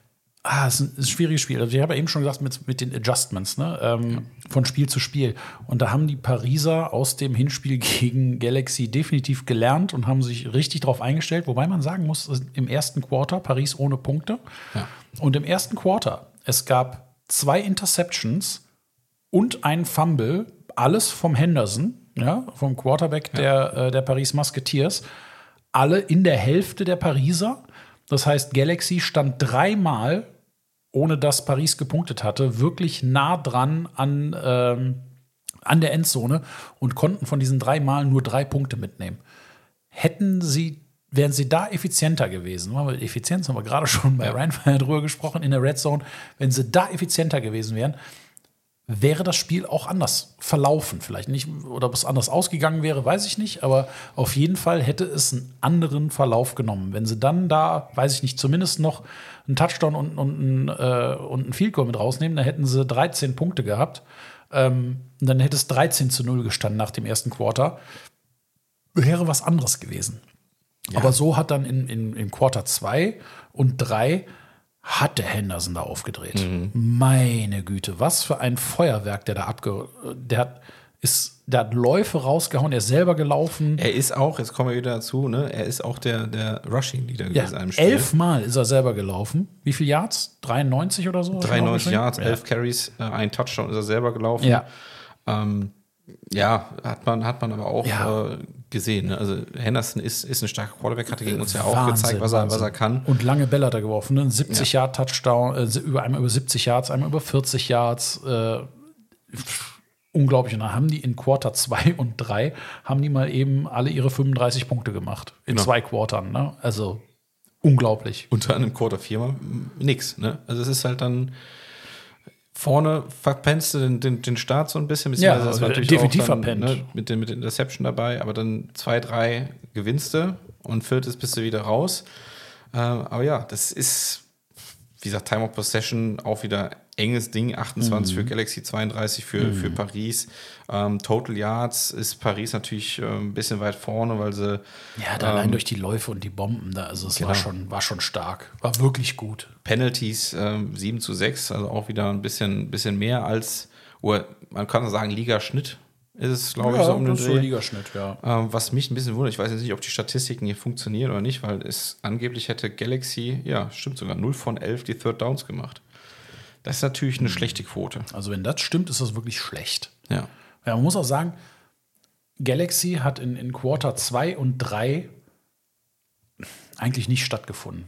Ah, es ist ein, ist ein schwieriges Spiel. Also ich habe ja eben schon gesagt, mit, mit den Adjustments, ne, ähm, von Spiel zu Spiel. Und da haben die Pariser aus dem Hinspiel gegen Galaxy definitiv gelernt und haben sich richtig darauf eingestellt. Wobei man sagen muss, im ersten Quarter Paris ohne Punkte. Ja. Und im ersten Quarter, es gab zwei Interceptions und ein Fumble, alles vom Henderson, ja, vom Quarterback der, äh, der Paris Musketeers, alle in der Hälfte der Pariser. Das heißt, Galaxy stand dreimal, ohne dass Paris gepunktet hatte, wirklich nah dran an, ähm, an der Endzone und konnten von diesen drei Malen nur drei Punkte mitnehmen. Hätten sie, wären sie da effizienter gewesen, weil Effizienz haben wir gerade schon bei Ja. Rheinfire drüber gesprochen, in der Red Zone, wenn sie da effizienter gewesen wären, wäre das Spiel auch anders verlaufen. Vielleicht nicht, oder ob es anders ausgegangen wäre, weiß ich nicht, aber auf jeden Fall hätte es einen anderen Verlauf genommen. Wenn sie dann da, weiß ich nicht, zumindest noch einen Touchdown und, und, ein, äh, und ein Field Goal mit rausnehmen, dann hätten sie dreizehn Punkte gehabt. Ähm, dann hätte es dreizehn zu null gestanden nach dem ersten Quarter. Wäre was anderes gewesen. Ja. Aber so hat dann in, in, in Quarter zwei und drei hat der Henderson da aufgedreht. Mhm. Meine Güte, was für ein Feuerwerk der da abge... Der hat, ist, der hat Läufe rausgehauen, er ist selber gelaufen. Er ist auch, jetzt kommen wir wieder dazu, ne? Er ist auch der, der Rushing-Leader Ja, gewesen in einem Spiel. elfmal ist er selber gelaufen. Wie viel Yards? dreiundneunzig oder so? dreiundneunzig Yards, Ja. elf Carries, äh, ein Touchdown ist er selber gelaufen. Ja. Ähm, ja, hat man, hat man aber auch Ja. äh, gesehen. Ne? Also Henderson ist, ist ein starker Quarterback, hat er gegen uns ja auch Wahnsinn, gezeigt, was er, was Wahnsinn. er kann. Und lange Bälle hat er geworfen. Ne? Ein siebzig Yard Touchdown, äh, über, einmal über siebzig Yards, einmal über vierzig Yards. Äh, unglaublich. Und dann haben die in Quarter zwei und drei haben die mal eben alle ihre fünfunddreißig Punkte gemacht. In Genau. zwei Quartern. Ne? Also unglaublich. Unter einem Quarter viermal nix. Ne? Also es ist halt dann vorne verpennst du den, den, den Start so ein bisschen. Ja, beziehungsweise das war natürlich definitiv auch dann, verpennt. Ne, mit, den, mit den Interception dabei, aber dann zwei, drei gewinnst du und viertes bist du wieder raus. Äh, aber ja, das ist, wie gesagt, Time of Possession auch wieder enges Ding. achtundzwanzig Mhm. für Galaxy, zweiunddreißig für, für Paris. Ähm, Total Yards ist Paris natürlich äh, ein bisschen weit vorne, weil sie Ja, da allein ähm, durch die Läufe und die Bomben da. Also es genau. war, schon, war schon stark. War wirklich gut. Penalties ähm, sieben zu sechs, also auch wieder ein bisschen, bisschen mehr als, oder man kann sagen, Ligaschnitt ist es, glaube ich, so um den das ist so Dreh. Ligaschnitt, ja. Ähm, was mich ein bisschen wundert, ich weiß jetzt nicht, ob die Statistiken hier funktionieren oder nicht, weil es angeblich hätte Galaxy, ja, stimmt sogar, null von elf die Third Downs gemacht. Das ist natürlich eine schlechte Quote. Also wenn das stimmt, ist das wirklich schlecht. Ja. Ja, man muss auch sagen, Galaxy hat in, in Quarter zwei und drei eigentlich nicht stattgefunden.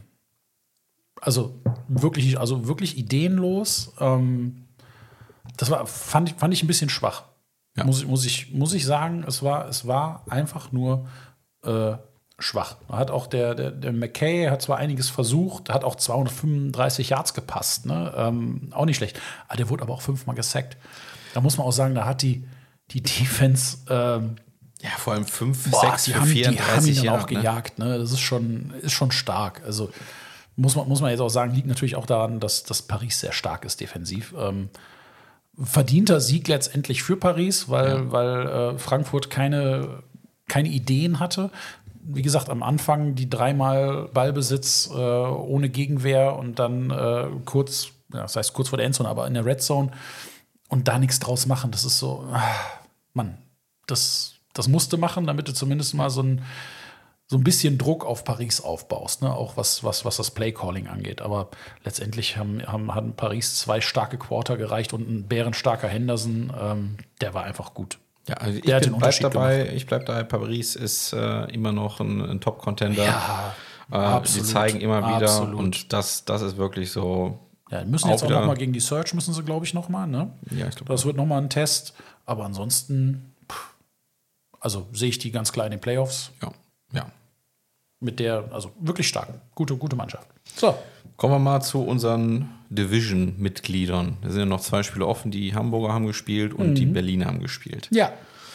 Also wirklich, also wirklich ideenlos. Ähm, das war, fand, ich, fand ich ein bisschen schwach. Ja. Muss, ich- muss, ich, muss ich sagen, es war, es war einfach nur äh, schwach. Hat auch der, der, der McKay hat zwar einiges versucht, hat auch zweihundertfünfunddreißig Yards gepasst, ne? Ähm, auch nicht schlecht. Aber der wurde aber auch fünfmal gesackt. Da muss man auch sagen, da hat die, die Defense ähm, ja, vor allem fünf, boah, sechs die für haben, die haben ihn vierunddreißig dann Jahre, auch gejagt. Ne? Das ist schon, ist schon stark. Also muss man, muss man jetzt auch sagen, liegt natürlich auch daran, dass, dass Paris sehr stark ist defensiv. Ähm, verdienter Sieg letztendlich für Paris, weil, Ja. weil äh, Frankfurt keine, keine Ideen hatte. Wie gesagt, am Anfang die dreimal Ballbesitz äh, ohne Gegenwehr und dann äh, kurz, ja, das heißt kurz vor der Endzone, aber in der Red Zone und da nichts draus machen. Das ist so, ah, Mann, das, das musst du machen, damit du zumindest mal so ein, so ein bisschen Druck auf Paris aufbaust, ne? Auch was, was, was das Playcalling angeht. Aber letztendlich haben, haben, haben Paris zwei starke Quarter gereicht und ein bärenstarker Henderson, ähm, der war einfach gut. Ja, also ich Der hat bin, den bleib Unterschied dabei, gemacht. ich bleib dabei, Paris ist äh, immer noch ein, ein Top-Contender. Ja, äh, absolut, die zeigen immer wieder absolut. und das, das ist wirklich so. Ja, die müssen Auch jetzt auch wieder- noch mal gegen die Search, müssen sie, glaube ich, noch mal, ne? Ja, ich glaube. Das wird noch mal ein Test. Aber ansonsten, pff, also sehe ich die ganz klar in den Playoffs Ja, ja. mit der, also wirklich stark. Gute, gute Mannschaft. So. Kommen wir mal zu unseren Division-Mitgliedern. Da sind ja noch zwei Spiele offen. Die Hamburger haben gespielt und Mhm. die Berliner haben gespielt. Ja.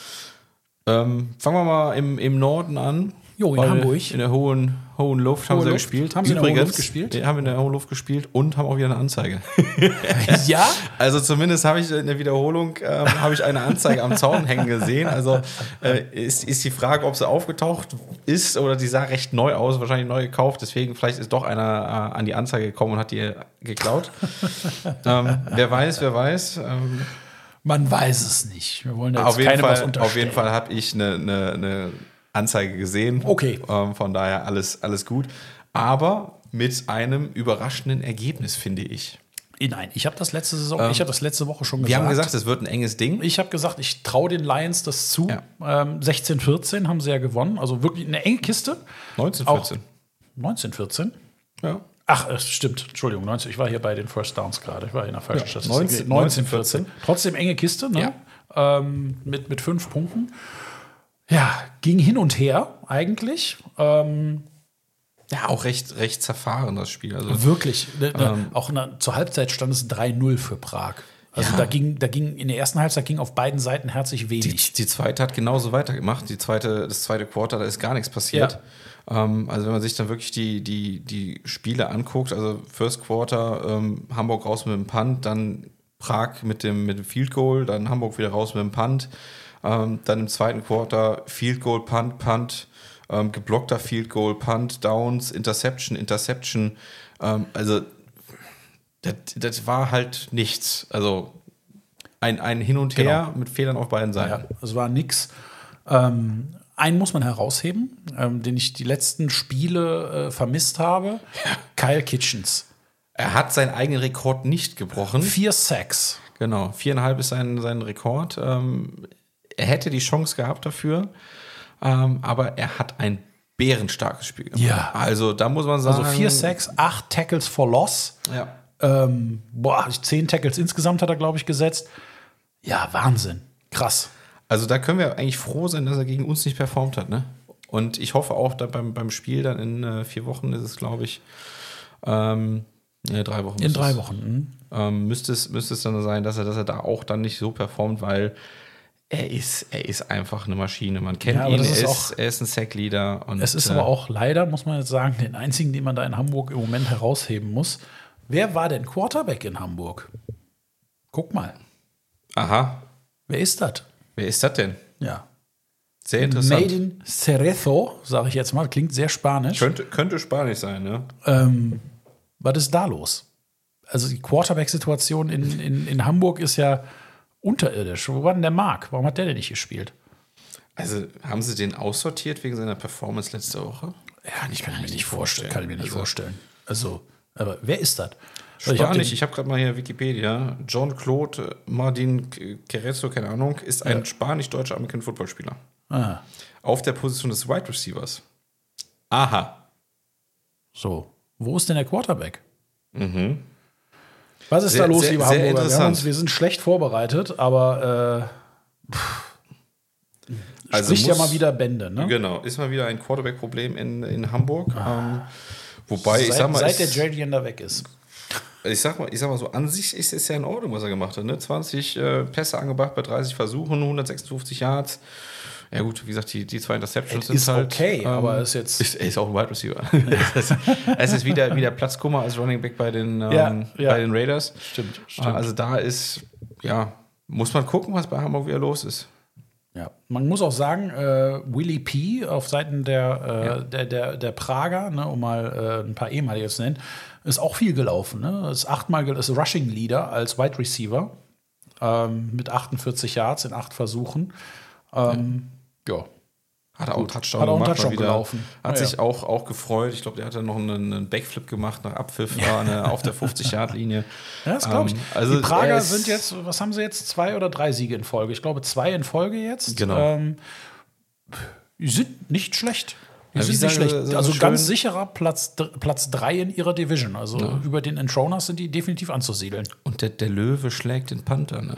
Ähm, fangen wir mal im, im Norden an. Jo, in Weil Hamburg. In der hohen, hohen Luft haben Hohe sie Luft. gespielt. Haben sie in der hohen Übrigens, Luft gespielt? die haben in der hohen Luft gespielt und haben auch wieder eine Anzeige. Ja? Also zumindest habe ich in der Wiederholung ähm, habe ich eine Anzeige am Zaun hängen gesehen. Also äh, ist, ist die Frage, ob sie aufgetaucht ist oder die sah recht neu aus, wahrscheinlich neu gekauft. Deswegen vielleicht ist doch einer äh, an die Anzeige gekommen und hat die geklaut. ähm, wer weiß, wer weiß. Ähm, Man weiß es nicht. Wir wollen da jetzt auf, jeden keinem was Fall, unterstellen. auf jeden Fall habe ich eine, eine, eine Anzeige gesehen. Okay. Ähm, von daher alles, alles gut. Aber mit einem überraschenden Ergebnis, finde ich. Nein, ich habe das letzte Saison, ich habe das letzte Woche schon gesagt. Wir haben gesagt, es wird ein enges Ding. Ich habe gesagt, ich traue den Lions das zu. Ja. Ähm, sechzehn vierzehn haben sie ja gewonnen. Also wirklich eine enge Kiste. neunzehn Auch vierzehn. neunzehn vierzehn? Ja. Ach, es stimmt. Entschuldigung, neunzehn. Ich war hier bei den First Downs gerade. Ich war in der falschen Ja, Statistik. neunzehn, neunzehn vierzehn. Trotzdem enge Kiste, ne? Ähm, mit, mit fünf Punkten. Ja, ging hin und her eigentlich. Ähm, Ja, auch recht, recht zerfahren, das Spiel. Also, wirklich. Ne, ne, Ähm. auch ne, zur Halbzeit stand es drei null für Prag. Also Ja. da ging, da ging in der ersten Halbzeit ging auf beiden Seiten herzlich die, wenig. die zweite hat genauso weitergemacht. Die zweite, das zweite Quarter, da ist gar nichts passiert. Ähm, also wenn man sich dann wirklich die, die, die Spiele anguckt, also First Quarter, ähm, Hamburg raus mit dem Punt, dann Prag mit dem, mit dem Field Goal, dann Hamburg wieder raus mit dem Punt, ähm, dann im zweiten Quarter Field Goal, Punt, Punt, ähm, geblockter Field Goal, Punt, Downs, Interception, Interception. Ähm, also das, das war halt nichts. Also ein, ein Hin und Her mit Fehlern auf beiden Seiten. Ja, es war nix. Ähm, einen muss man herausheben, ähm, den ich die letzten Spiele äh, vermisst habe. Kyle Kitchens. Er hat seinen eigenen Rekord nicht gebrochen. Vier Sacks. Genau, viereinhalb ist sein, sein Rekord. Ähm, er hätte die Chance gehabt dafür, ähm, aber er hat ein bärenstarkes Spiel gemacht. Ja. Also da muss man sagen. Also vier Sacks, acht Tackles for Loss. Ja. Ähm, boah, zehn Tackles insgesamt hat er, glaube ich, gesetzt. Ja, Wahnsinn. Krass. Also da können wir eigentlich froh sein, dass er gegen uns nicht performt hat. Ne? Und ich hoffe auch, da beim, beim Spiel dann in äh, vier Wochen ist es, glaube ich, ähm, ja, drei Wochen. In müsste drei es- Wochen. mhm. Ähm, müsste, es, müsste es dann sein, dass er, dass er da auch dann nicht so performt, weil er ist, er ist einfach eine Maschine. Man kennt Ja, aber ihn, das er ist ist, auch- er ist ein Sackleader. Und, Es ist äh, aber auch leider, muss man jetzt sagen, den einzigen, den man da in Hamburg im Moment herausheben muss. Wer war denn Quarterback in Hamburg? Guck mal. Aha, Wer ist das? wer ist das denn? Ja. Sehr interessant. Maiden Cerezo, sage ich jetzt mal, klingt sehr spanisch. Könnte, könnte Spanisch sein, ne? Ähm, was ist da los? Also die Quarterback-Situation in, in, in Hamburg ist ja unterirdisch. Wo war denn der Marc? Warum hat der denn nicht gespielt? Also haben sie den aussortiert wegen seiner Performance letzte Woche? Ja, ich kann mir nicht vorstellen. Kann ich mir nicht Also- vorstellen. Also, aber wer ist das? Also, ich hab Spanisch, den- ich habe gerade mal hier Wikipedia. Jean-Claude Martin Cerezo, keine Ahnung, ist ein spanisch-deutscher American Footballspieler. Ah, Auf der Position des Wide Receivers. Aha. so. Wo ist denn der Quarterback? Mhm. Was ist Sehr- da los, sehr- liebe sehr Hamburger? Wir, haben interessant. uns, wir sind schlecht vorbereitet, aber äh, pff, Also Spricht muss, ja mal wieder Bände, ne? Genau, ist mal wieder ein Quarterback-Problem in, in Hamburg. Ähm, wobei, seit, ich sag mal, seit ist, der J D da weg ist. Ich sag mal, ich sag mal so, an sich ist es ja in Ordnung, was er gemacht hat. Ne? zwanzig äh, Pässe angebracht bei dreißig Versuchen, hundertsechsundfünfzig Yards. Ja gut, wie gesagt, die, die zwei Interceptions Es sind ist halt... okay, ähm, aber ist jetzt- Ist, er ist auch ein Wide Receiver. es, ist, es ist wieder, wieder Platzkummer als Running Back bei den, ähm, Ja, ja. bei den Raiders. Stimmt, stimmt. Also da ist, ja, muss man gucken, was bei Hamburg wieder los ist. Ja, man muss auch sagen, äh, Willie P. auf Seiten der, äh, Ja. der, der, der Prager, ne, um mal äh, ein paar ehemalige zu nennen, ist auch viel gelaufen. Ne? Ist achtmal ge- ist Rushing Leader als Wide Receiver ähm, mit achtundvierzig Yards in acht Versuchen. Ähm, ja. Hat er auch einen Touchdown Hat auch einen gemacht. Touchdown mal wieder. gelaufen. Hat Ja, sich auch, auch gefreut. Ich glaube, der hat dann noch einen, einen Backflip gemacht nach Abpfiff war eine, auf der fünfzig-Yard-Linie. Ja, das glaube ich. Ähm, also die Prager er ist- sind jetzt, was haben sie jetzt? Zwei oder drei Siege in Folge? Ich glaube, zwei in Folge jetzt. Genau. Ähm, die sind nicht schlecht. Die Ja, wie sind nicht sagen schlecht. sie so Also schön- ganz sicherer Platz, Platz drei in ihrer Division. Also über den Entroners sind die definitiv anzusiedeln. Und der, der Löwe schlägt den Panther, ne?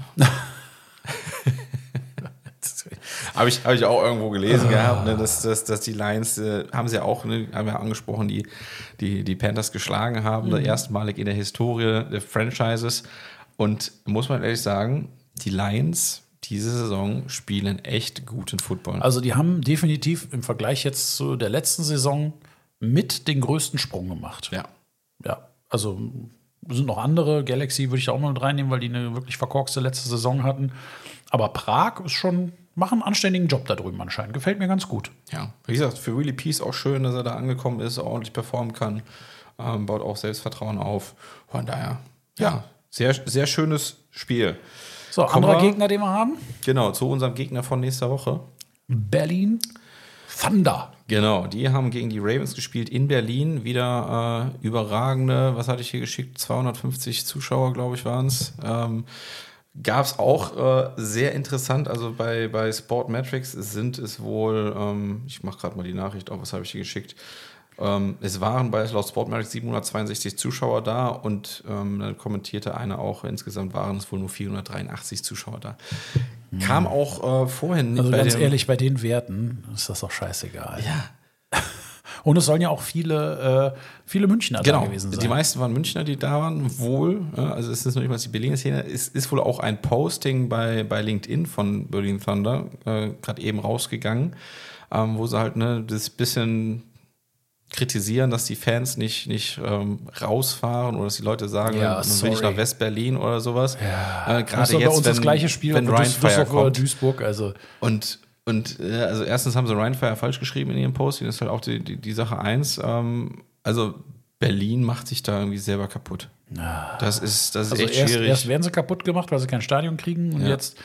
Habe ich, hab ich auch irgendwo gelesen gehabt, ne, dass, dass, dass die Lions, äh, haben sie auch, ne, haben wir angesprochen, die, die, die Panthers geschlagen haben, mhm. erstmalig in der Historie der Franchises. Und muss man ehrlich sagen, die Lions diese Saison spielen echt guten Football. Also die haben definitiv im Vergleich jetzt zu der letzten Saison mit den größten Sprung gemacht. Ja. Ja, also sind noch andere. Galaxy würde ich da auch mal mit reinnehmen, weil die eine wirklich verkorkste letzte Saison hatten. Aber Prag ist schon, machen einen anständigen Job da drüben anscheinend. Gefällt mir ganz gut. Ja, wie gesagt, für Willie Peace auch schön, dass er da angekommen ist, ordentlich performen kann. Ähm, baut auch Selbstvertrauen auf. Von daher, ja, ja sehr, sehr schönes Spiel. So, Kommen anderer wir, Gegner, den wir haben? Genau, zu unserem Gegner von nächster Woche. Berlin Thunder. Genau, die haben gegen die Ravens gespielt in Berlin. Wieder äh, überragende, was hatte ich hier geschickt? zweihundertfünfzig Zuschauer, glaube ich, waren es. Ähm, Gab es auch äh, sehr interessant, also bei, bei Sportmetrics sind es wohl, ähm, ich mache gerade mal die Nachricht auf, was habe ich hier geschickt? Ähm, es waren bei laut Sportmetrics siebenhundertzweiundsechzig Zuschauer da und ähm, dann kommentierte einer auch, insgesamt waren es wohl nur vierhundertdreiundachtzig Zuschauer da. Hm. Kam auch äh, vorhin Also bei ganz dem, ehrlich, bei den Werten ist das doch scheißegal. Ja. Und es sollen ja auch viele, äh, viele Münchner genau, da gewesen sein. Die meisten waren Münchner, die da waren, wohl. Also es ist nicht mal die Berliner Szene. Es ist wohl auch ein Posting bei, bei LinkedIn von Berlin Thunder äh, gerade eben rausgegangen, ähm, wo sie halt ne, das bisschen kritisieren, dass die Fans nicht, nicht ähm, rausfahren oder dass die Leute sagen, Ja, dann will ich sorry. nach West-Berlin oder sowas. Ja, äh, das gerade ist doch jetzt, bei uns wenn, das gleiche Spiel, wenn ob Ryan Düsseldorf Fire oder kommt. Duisburg. Also Und, und äh, also erstens haben sie Ryan Fire falsch geschrieben in ihrem Posting, das ist halt auch die, die, die Sache eins. Ähm, also Berlin macht sich da irgendwie selber kaputt. Das ist, das ist Also echt erst, schwierig. erst werden sie kaputt gemacht, weil sie kein Stadion kriegen. Und Ja. jetzt,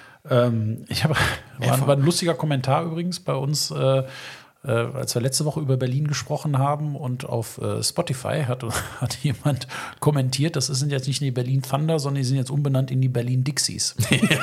ähm, ich habe, war, vor- war ein lustiger Kommentar übrigens bei uns, äh, äh, als wir letzte Woche über Berlin gesprochen haben und auf äh, Spotify hat, hat jemand kommentiert, das sind jetzt nicht die Berlin Thunder, sondern die sind jetzt umbenannt in die Berlin Dixies.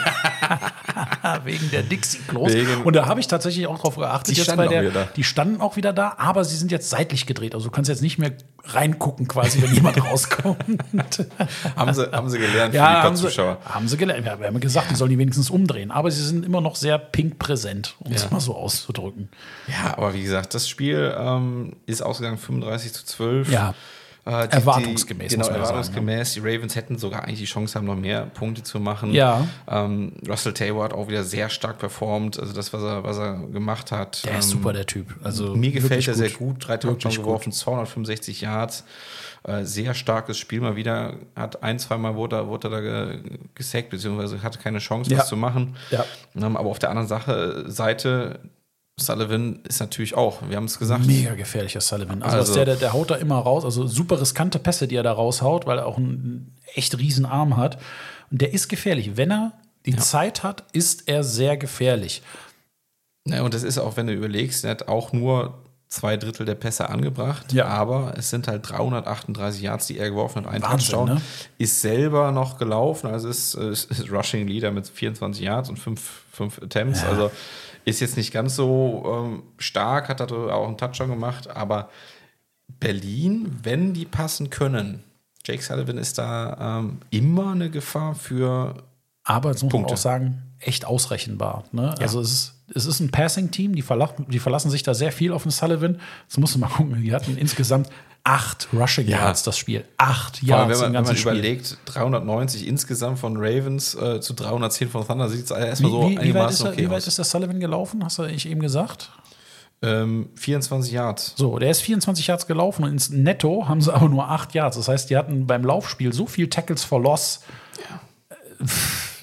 Wegen der Dixie-Klos. Wegen- Und da habe ich tatsächlich auch drauf geachtet. Die jetzt standen bei auch der, wieder da. Die standen auch wieder da, aber sie sind jetzt seitlich gedreht. Also du kannst jetzt nicht mehr reingucken, quasi, wenn jemand rauskommt. haben, sie, haben sie gelernt für Ja, die haben sie, Zuschauer. haben sie gelernt. Wir haben ja gesagt, die sollen die wenigstens umdrehen. Aber sie sind immer noch sehr pink präsent, um es Ja. mal so auszudrücken. Ja, aber wie gesagt, das Spiel ähm, ist ausgegangen fünfunddreißig zu zwölf. Ja, Äh, die, erwartungsgemäß, Die, genau, muss man ja sagen, erwartungsgemäß. Die Ravens hätten sogar eigentlich die Chance haben, noch mehr Punkte zu machen. Ja. Ähm, Russell Taylor hat auch wieder sehr stark performt. Also das, was er, was er gemacht hat. der ist ähm, super, der Typ. Also Mir gefällt wirklich er sehr gut. Drei Touchdowns Wirklich geworfen, zweihundertfünfundsechzig Yards. Äh, sehr starkes Spiel mal wieder. Hat ein, zweimal wurde er, wurde er da ge, gesackt, beziehungsweise hatte keine Chance, Ja. was zu machen. Ja. Ähm, aber auf der anderen Sache, Seite, Sullivan ist natürlich auch, wir haben es gesagt. Mega gefährlicher Sullivan. Also, Also- was der, der, der haut da immer raus. Also super riskante Pässe, die er da raushaut, weil er auch einen echt riesen Arm hat. Und der ist gefährlich. Wenn er die Ja. Zeit hat, ist er sehr gefährlich. Ja, und das ist auch, wenn du überlegst, er hat auch nur zwei Drittel der Pässe angebracht, Ja. aber es sind halt dreihundertachtunddreißig Yards, die er geworfen hat, ein Wahnsinn, Touchdown. ne? Ist Ist selber noch gelaufen, also ist, ist, ist Rushing Leader mit vierundzwanzig Yards und fünf, fünf Attempts, Ja. also ist jetzt nicht ganz so ähm, stark, hat er auch einen Touchdown gemacht, aber Berlin, wenn die passen können, Jake Sullivan ist da ähm, immer eine Gefahr für Aber, das muss man Punkte. auch sagen, echt ausrechenbar. Ne? Also es ist es ist ein Passing-Team, die, verla- die verlassen sich da sehr viel auf den Sullivan. Jetzt musst du mal gucken, die hatten insgesamt acht Rushing Ja. Yards das Spiel. Acht Vor allem, Yards wenn man, im wenn man ganzen Spiel. überlegt, dreihundertneunzig insgesamt von Ravens äh, zu dreihundertzehn von Thunder, sieht es Wie, erstmal so wie, wie, weit ist einigermaßen der, okay wie weit aus. ist der Sullivan gelaufen? Hast du ich eben gesagt? Ähm, vierundzwanzig Yards. So, der ist vierundzwanzig Yards gelaufen und ins Netto haben sie aber nur acht Yards. Das heißt, die hatten beim Laufspiel so viel Tackles for Loss. Ja. Äh,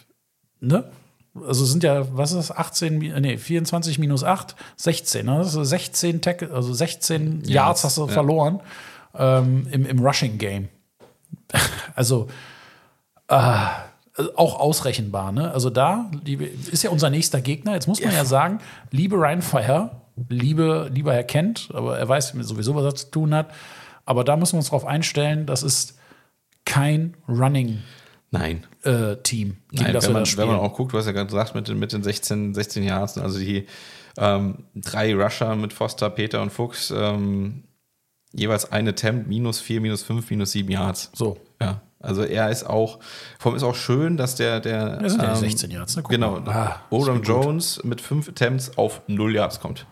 ne? Also sind ja, was ist das, achtzehn, nee, vierundzwanzig minus acht, sechzehn. Ne? Also sechzehn Tackle, also sechzehn Yards, Yards hast du ja. verloren ähm, im, im Rushing-Game. Also äh, auch ausrechenbar, ne? Also da die, ist ja unser nächster Gegner. Jetzt muss man ja, ja sagen, liebe Ryan Fire, liebe, lieber Herr Kent, aber er weiß sowieso, was er zu tun hat. Aber da müssen wir uns darauf einstellen, das ist kein Running Nein. Äh, Team. Nein, wenn man, wenn man auch guckt, du hast ja gerade gesagt, mit den, mit den sechzehn, sechzehn Yards, also die ähm, drei Rusher mit Foster, Peter und Fuchs, ähm, jeweils ein Attempt, minus vier, minus fünf, minus sieben Yards. So. Ja. Also er ist auch, vor allem ist auch schön, dass der, der das sind ja ähm, sechzehn Yards, ne? Guck genau, ah, Odom Jones mit fünf Attempts auf null Yards kommt.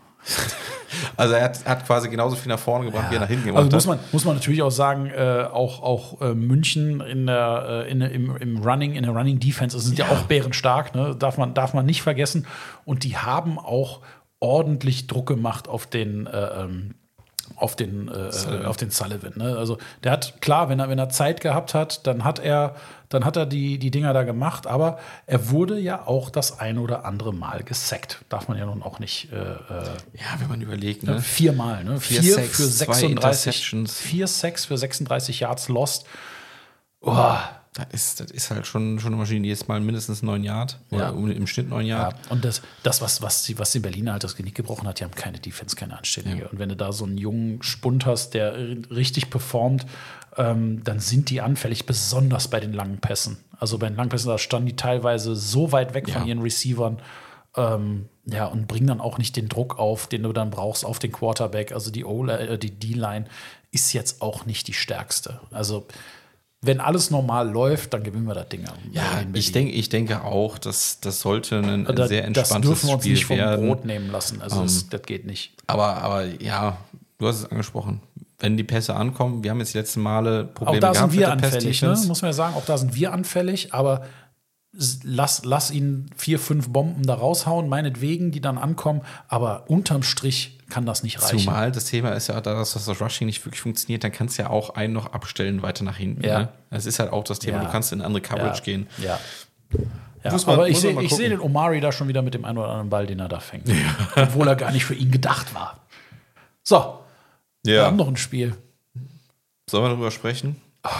Also er hat, hat quasi genauso viel nach vorne gebracht, ja. wie er nach hinten gemacht also muss man, hat. Muss man natürlich auch sagen, äh, auch, auch äh, München in der, äh, in, im, im Running, in der Running Defense sind ja, ja auch bärenstark, ne? darf man, darf man nicht vergessen. Und die haben auch ordentlich Druck gemacht auf den äh, auf den, äh, Sullivan. auf den Sullivan. Ne? Also der hat, klar, wenn er, wenn er Zeit gehabt hat, dann hat er, dann hat er die, die Dinger da gemacht, aber er wurde ja auch das ein oder andere Mal gesackt. Darf man ja nun auch nicht. Äh, ja, wenn man überlegt, ne? Viermal, ne? Vier, Vier Sacks, für sechsunddreißig. Zwei vier Sacks für sechsunddreißig Yards lost. Oh. Das ist, das ist halt schon, schon eine Maschine, die jetzt mal mindestens neun Yard ja. oder im Schnitt neun Yard. Ja. Und das, das was, was, die, was die Berliner halt das Genick gebrochen hat, die haben keine Defense, keine anständige. Ja. Und wenn du da so einen jungen Spund hast, der richtig performt, ähm, dann sind die anfällig, besonders bei den langen Pässen. Also bei den langen Pässen, da standen die teilweise so weit weg ja. von ihren Receivern. Ähm, ja, und bringen dann auch nicht den Druck auf, den du dann brauchst auf den Quarterback. Also die O-Line, die D-Line ist jetzt auch nicht die stärkste. Also wenn alles normal läuft, dann gewinnen wir das Ding. Ja, ich denke, ich denke auch, dass das sollte ein, ein da, sehr entspanntes Spiel werden. Das dürfen wir uns nicht vom werden. Brot nehmen lassen. Also um, das, das geht nicht. Aber, aber ja, du hast es angesprochen. Wenn die Pässe ankommen, wir haben jetzt die letzten Male Probleme gehabt. Auch da gehabt sind wir anfällig, ne? Muss man ja sagen. Auch da sind wir anfällig. Aber lass, lass ihn vier, fünf Bomben da raushauen, meinetwegen, die dann ankommen. Aber unterm Strich kann das nicht reichen. Zumal das Thema ist ja, dass das Rushing nicht wirklich funktioniert, dann kannst du ja auch einen noch abstellen weiter nach hinten. Ja. Ne? Das ist halt auch das Thema, ja. du kannst in eine andere Coverage ja. gehen. Ja. Ja, man, aber ich sehe seh den Omari da schon wieder mit dem einen oder anderen Ball, den er da fängt. Ja. Obwohl er gar nicht für ihn gedacht war. So, ja. wir haben noch ein Spiel. Sollen wir darüber sprechen?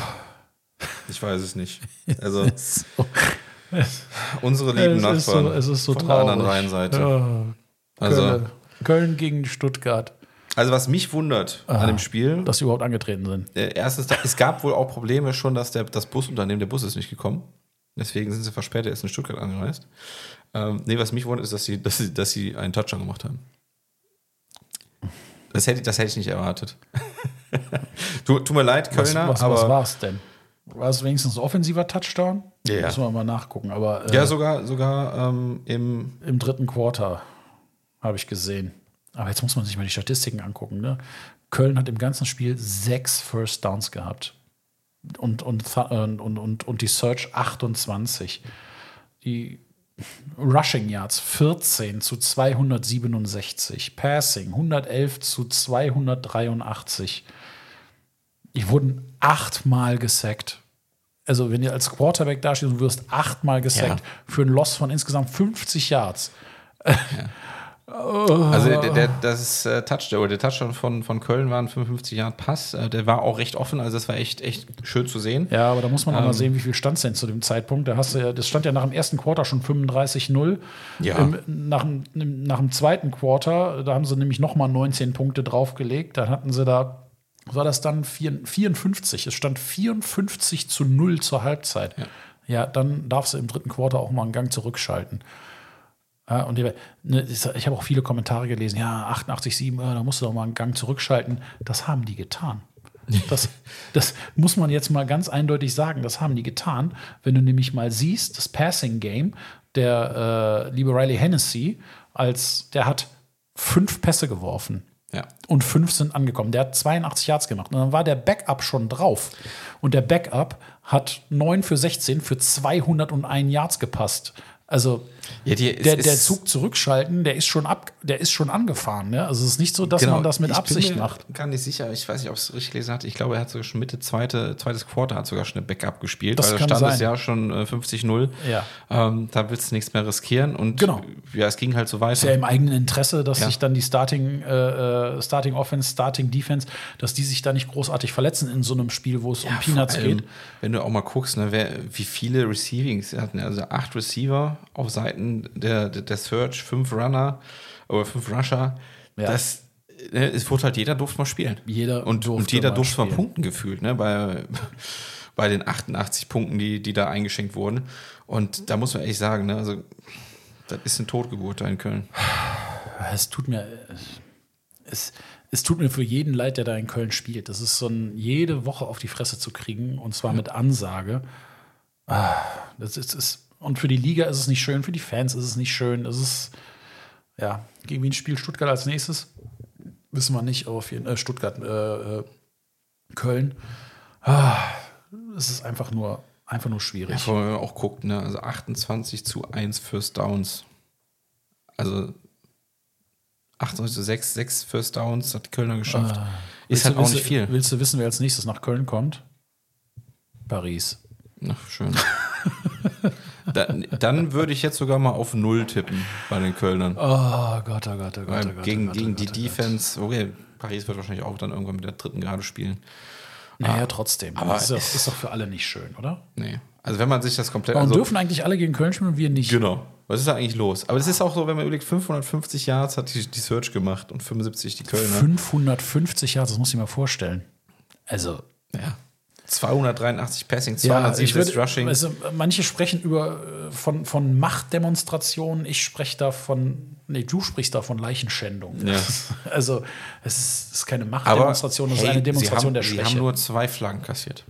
Ich weiß es nicht. Also so. unsere lieben es Nachbarn ist so, es ist so von traurig. der anderen Rheinseite. Ja. Also, Köln. Köln gegen Stuttgart. Also was mich wundert Aha, an dem Spiel, dass sie überhaupt angetreten sind. Äh, erstens, es gab wohl auch Probleme schon, dass der, das Busunternehmen, der Bus ist nicht gekommen. Deswegen sind sie verspätet erst in Stuttgart angereist. Ähm, nee, was mich wundert, ist, dass sie, dass sie, dass sie einen Touchdown gemacht haben. Das hätte, das hätte ich nicht erwartet. Tut tu mir leid, Kölner, was, was, aber... Was war es denn? War es wenigstens ein offensiver Touchdown? Ja, ja. Müssen wir mal nachgucken. Aber, äh, ja, sogar, sogar ähm, im... Im dritten Quarter habe ich gesehen. Aber jetzt muss man sich mal die Statistiken angucken. Ne? Köln hat im ganzen Spiel sechs First Downs gehabt. Und, und, und, und, und die Search achtundzwanzig. Die Rushing Yards vierzehn zu zweihundertsiebenundsechzig. Passing hundertelf zu zweihundertdreiundachtzig. Die wurden achtmal gesackt. Also wenn du als Quarterback dastehst und wirst achtmal gesackt ja. für einen Loss von insgesamt fünfzig Yards. Ja. Also der, der, das äh, Touchdown, der Touchdown von, von Köln war ein fünfundfünfzig Yard Pass. Äh, der war auch recht offen, also das war echt, echt schön zu sehen. Ja, aber da muss man auch ähm, mal sehen, wie viel stand es denn zu dem Zeitpunkt. Da hast du ja, das stand ja nach dem ersten Quarter schon fünfunddreißig null. Ja. Ähm, nach, dem, nach dem zweiten Quarter, da haben sie nämlich noch mal neunzehn Punkte draufgelegt. Da hatten sie da, was war das dann? vierundfünfzig. Es stand vierundfünfzig zu null zur Halbzeit. Ja. ja, dann darfst du im dritten Quarter auch mal einen Gang zurückschalten. Ja, und die, ne, ich habe auch viele Kommentare gelesen, ja, achtundachtzig sieben, äh, da musst du doch mal einen Gang zurückschalten. Das haben die getan. Das, das muss man jetzt mal ganz eindeutig sagen, das haben die getan. Wenn du nämlich mal siehst, das Passing-Game, der äh, liebe Riley Hennessy als der hat fünf Pässe geworfen. Ja. Und fünf sind angekommen. Der hat zweiundachtzig Yards gemacht. Und dann war der Backup schon drauf. Und der Backup hat neun für sechzehn für zweihunderteins Yards gepasst. Also ja, die, der, es, der Zug zurückschalten, der ist schon ab, der ist schon angefahren. Ne? Also es ist nicht so, dass genau, man das mit ich Absicht bin mir macht. Gar nicht sicher. Ich weiß nicht, ob es richtig gelesen hat. Ich glaube, er hat sogar schon Mitte zweite, zweites Quarter hat sogar schon eine Backup gespielt. Das weil da kann stand sein. es ja schon äh, fünfzig null. Ja. Ähm, da willst du nichts mehr riskieren. Und Genau. ja, es ging halt so weiter. Ist ja im eigenen Interesse, dass Ja. sich dann die Starting, äh, Starting Offense, Starting Defense, dass die sich da nicht großartig verletzen in so einem Spiel, wo es um Peanuts Vor allem, geht. Wenn du auch mal guckst, ne, wer, wie viele Receivings sie hatten, also acht Receiver auf Seiten der, der, der Search, fünf Runner oder fünf Rusher, Ja. das ne, es wurde halt, jeder durfte mal spielen. Jeder und, durfte und jeder mal durfte mal spielen. punkten gefühlt, ne, bei, bei den achtundachtzig Punkten, die, die da eingeschenkt wurden. Und da muss man ehrlich sagen, ne, also das ist eine Totgeburt da in Köln. Es tut mir, es, es tut mir für jeden leid, der da in Köln spielt. Das ist so ein, jede Woche auf die Fresse zu kriegen, und zwar mit Ansage. Ah, das ist, ist, und für die Liga ist es nicht schön, für die Fans ist es nicht schön. Es ist, ja, gegen wen spielt Stuttgart als nächstes? Wissen wir nicht, aber auf jeden, äh, Stuttgart, äh, äh, Köln. Ah, es ist einfach nur, einfach nur schwierig. Ja, wenn man auch guckt, ne, also achtundzwanzig zu eins First Downs. Also achtundzwanzig zu sechs, sechs First Downs hat die Kölner geschafft. Ah. Ist Willst halt du- auch willst nicht du- viel. Willst du wissen, wer als nächstes nach Köln kommt? Paris. Ach, schön. dann, dann würde ich jetzt sogar mal auf Null tippen bei den Kölnern. Oh Gott, oh Gott, oh Gott, Weil oh Gott. gegen oh Gott, gegen oh die Gott, oh Gott. Defense, okay, Paris wird wahrscheinlich auch dann irgendwann mit der dritten gerade spielen. Naja, trotzdem. aber das ist, doch, es- ist doch für alle nicht schön, oder? Nee. Also wenn man sich das komplett... Warum also, dürfen eigentlich alle gegen Köln spielen und wir nicht? Genau. Was ist da eigentlich los? Aber es ist auch so, wenn man überlegt, fünfhundertfünfzig Yards hat die, die Search gemacht und fünfundsiebzig die Kölner. fünfhundertfünfzig Jahre, das muss ich mir vorstellen. Also, Ja. zweihundertdreiundachtzig Passing, ja, ich zweihundertsiebenundsechzig würde, Rushing. also manche sprechen über äh, von, von Machtdemonstrationen, ich spreche da von, nee, du sprichst da von Leichenschändung. Ja. Also, es ist, es ist keine Aber Machtdemonstration, es ist hey, eine Demonstration sie haben, der Sie Schwäche. haben nur zwei Flaggen kassiert.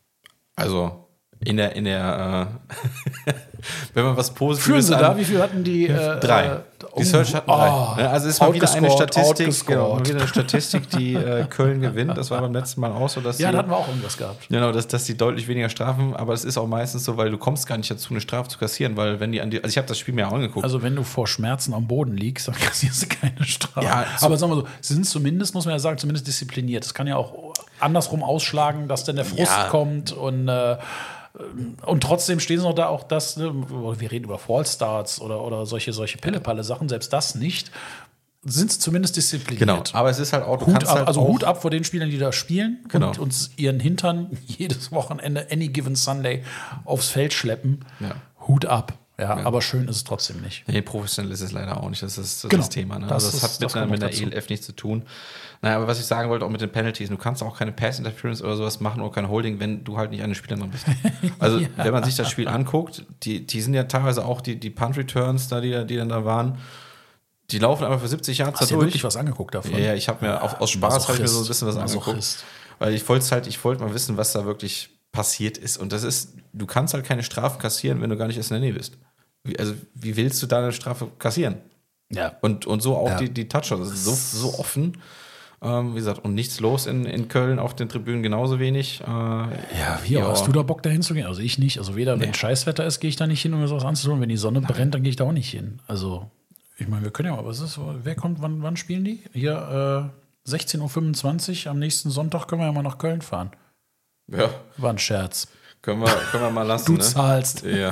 Also in der, in der äh, wenn man was Führen Positives sie da? an, Wie viel hatten die? Äh, drei. äh, Die Search hatten drei. oh, Ja, also es ist mal wieder eine outgescored, Statistik, outgescored. genau, mal wieder eine Statistik, die äh, Köln gewinnt. Das war beim letzten Mal auch so, dass Ja, die, da hatten wir auch irgendwas gehabt. genau, dass, dass die deutlich weniger strafen, aber es ist auch meistens so, weil du kommst gar nicht dazu, eine Strafe zu kassieren, weil wenn die an die, also ich habe das Spiel mir auch angeguckt. Also wenn du vor Schmerzen am Boden liegst, dann kassierst du keine Strafe. Ja, so- aber sagen wir so, sie sind zumindest, muss man ja sagen, zumindest diszipliniert. Es kann ja auch andersrum ausschlagen, dass dann der Frust Ja. kommt und äh, und trotzdem stehen sie noch da auch das, ne, wir reden über Fallstarts oder, oder solche, solche Pille-Palle-Sachen, selbst das nicht, sind sie zumindest diszipliniert. genau, aber es ist halt auch, du Hut kannst ab, halt also auch, Hut ab vor den Spielern, die da spielen Genau. und uns ihren Hintern jedes Wochenende, any given Sunday, aufs Feld schleppen. Ja. Hut ab. Ja, aber schön ist es trotzdem nicht. Nee, professionell ist es leider auch nicht. Das ist das, Genau. das Thema. Ne? Das also, das ist- hat das mit, kommt einer, mit noch der dazu. E L F nichts zu tun. Naja, aber was ich sagen wollte, auch mit den Penalties, du kannst auch keine Pass-Interference oder sowas machen oder kein Holding, wenn du halt nicht an den Spielern dran bist. Also, wenn man sich das Spiel anguckt, die, die sind ja teilweise auch die, die Punt-Returns, da, die, die dann da waren, die laufen einfach für siebzig Yards da Hast du dir durch. wirklich was angeguckt davon? Ja, ja, ich habe mir auf, aus Spaß habe ich mir so ein bisschen was angeguckt. Masochist. Weil ich wollte halt, ich wollte mal wissen, was da wirklich passiert ist. Und das ist, du kannst halt keine Strafen kassieren, wenn du gar nicht erst in der Nähe bist. Wie, also, wie willst du da eine Strafe kassieren? Ja. Und, und so auch Ja. die, die Touchdowns. Das ist so, so offen. Ähm, wie gesagt, und nichts los in, in Köln, auf den Tribünen genauso wenig. Äh, Ja, wie auch. Hast du da Bock, da hinzugehen? Also ich nicht. Also weder, wenn Scheißwetter ist, gehe ich da nicht hin, um mir sowas anzutun. Wenn die Sonne brennt, dann gehe ich da auch nicht hin. Also, ich meine, wir können ja mal, was ist, wer kommt, wann, wann spielen die? Hier, äh, sechzehn Uhr fünfundzwanzig, am nächsten Sonntag können wir ja mal nach Köln fahren. Ja, War ein Scherz. können wir, können wir mal lassen. Du ne? zahlst. Ja.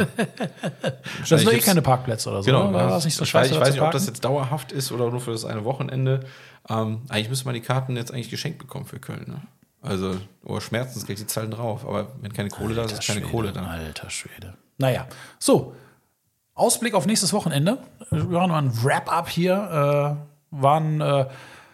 Das sind doch eh gibt's- keine Parkplätze oder so. Genau, oder? War das nicht so ich scheiße, weiß, ich da weiß zu nicht, ob das parken? jetzt dauerhaft ist oder nur für das eine Wochenende. Ähm, eigentlich müsste man die Karten jetzt eigentlich geschenkt bekommen für Köln. Ne? Also, oder Schmerzensgeld, die zahlen drauf. Aber wenn keine Kohle da ist, ist keine Schwede, Kohle da. Alter Schwede. Naja, so. Ausblick auf nächstes Wochenende. Wir machen mal ein Wrap-up hier. Äh, waren, äh,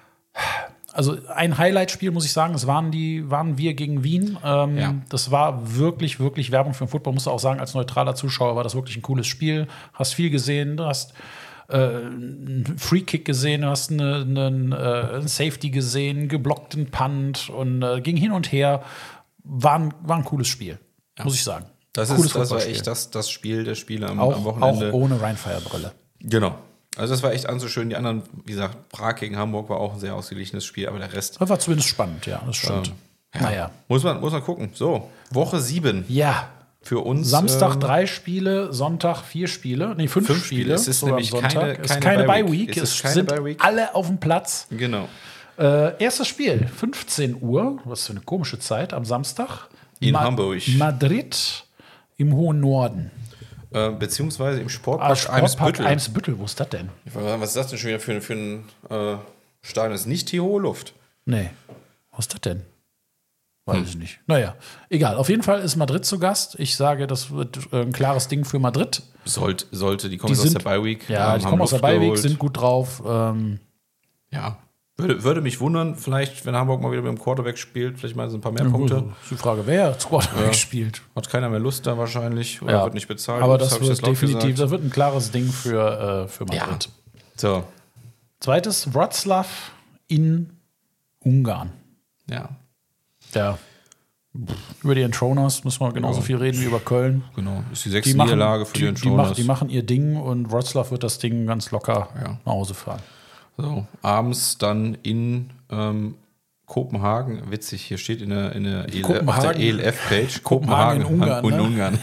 also ein Highlight-Spiel, muss ich sagen. Es waren die, waren wir gegen Wien. Ähm, Ja. Das war wirklich, wirklich Werbung für den Football. Musst du auch sagen, als neutraler Zuschauer war das wirklich ein cooles Spiel. Hast viel gesehen, du hast äh, einen Free-Kick gesehen, du hast eine, eine, äh, einen Safety gesehen, geblockten Punt und äh, ging hin und her. War ein, war ein cooles Spiel, muss ich sagen. Das, Cooles ist, das war Footballspiel. echt das, das Spiel der Spiele am, Auch, am Wochenende. auch ohne Rheinfire-Brille. Genau. Also das war echt anzuschön. Die anderen, wie gesagt, Prag gegen Hamburg war auch ein sehr ausgeglichenes Spiel, aber der Rest. Das war zumindest spannend, ja, das stimmt. Ähm, ja. Naja. Muss man, muss man gucken. So, Woche sieben. Ja. Für uns. Samstag ähm, drei Spiele, Sonntag vier Spiele. Nee, fünf, fünf Spiele. Spiele. Es ist nämlich keine, keine, es ist keine Bye-Week. Bye-Week. Es, es ist keine sind Bye-Week. alle auf dem Platz. Genau. Äh, erstes Spiel, fünfzehn Uhr. Was für eine komische Zeit am Samstag. In Ma- Hamburg. Madrid im hohen Norden. Äh, beziehungsweise im Sportpark, Ah, Sportpark Eimsbüttel. Eimsbüttel. Wo ist das denn? Ich weiß, was ist das denn schon wieder für, für ein äh, Stadion? Das ist nicht die hohe Luft. Nee. Wo ist das denn? Weiß hm. ich nicht. Naja, egal. Auf jeden Fall ist Madrid zu Gast. Ich sage, das wird äh, ein klares Ding für Madrid. Sollte, sollte die kommen die aus sind, der Bye-Week. Ja, ähm, die kommen aus der Bye-Week, geholt. sind gut drauf. Ähm, ja. Würde, würde mich wundern, vielleicht, wenn Hamburg mal wieder mit dem Quarterback spielt, vielleicht mal so ein paar mehr Punkte. Ja, ist die Frage, wer Quarterback ja. spielt. Hat keiner mehr Lust da wahrscheinlich oder ja. wird nicht bezahlt. Aber das, das wird das definitiv, gesagt. das wird ein klares Ding für, äh, für Madrid. Ja. So. Zweites, Wroclaw in Ungarn. Ja. Ja. Über die Entroners müssen wir genauso ja. viel reden wie über Köln. Genau, ist die sechste die machen, Niederlage für die, die Entroners. Die, mach, die machen ihr Ding und Wroclaw wird das Ding ganz locker ja. nach Hause fahren. So, abends dann in ähm, Kopenhagen. Witzig, hier steht in der, in der, E L F-Page Kopenhagen, Kopenhagen in Ungarn. In ne? Ungarn.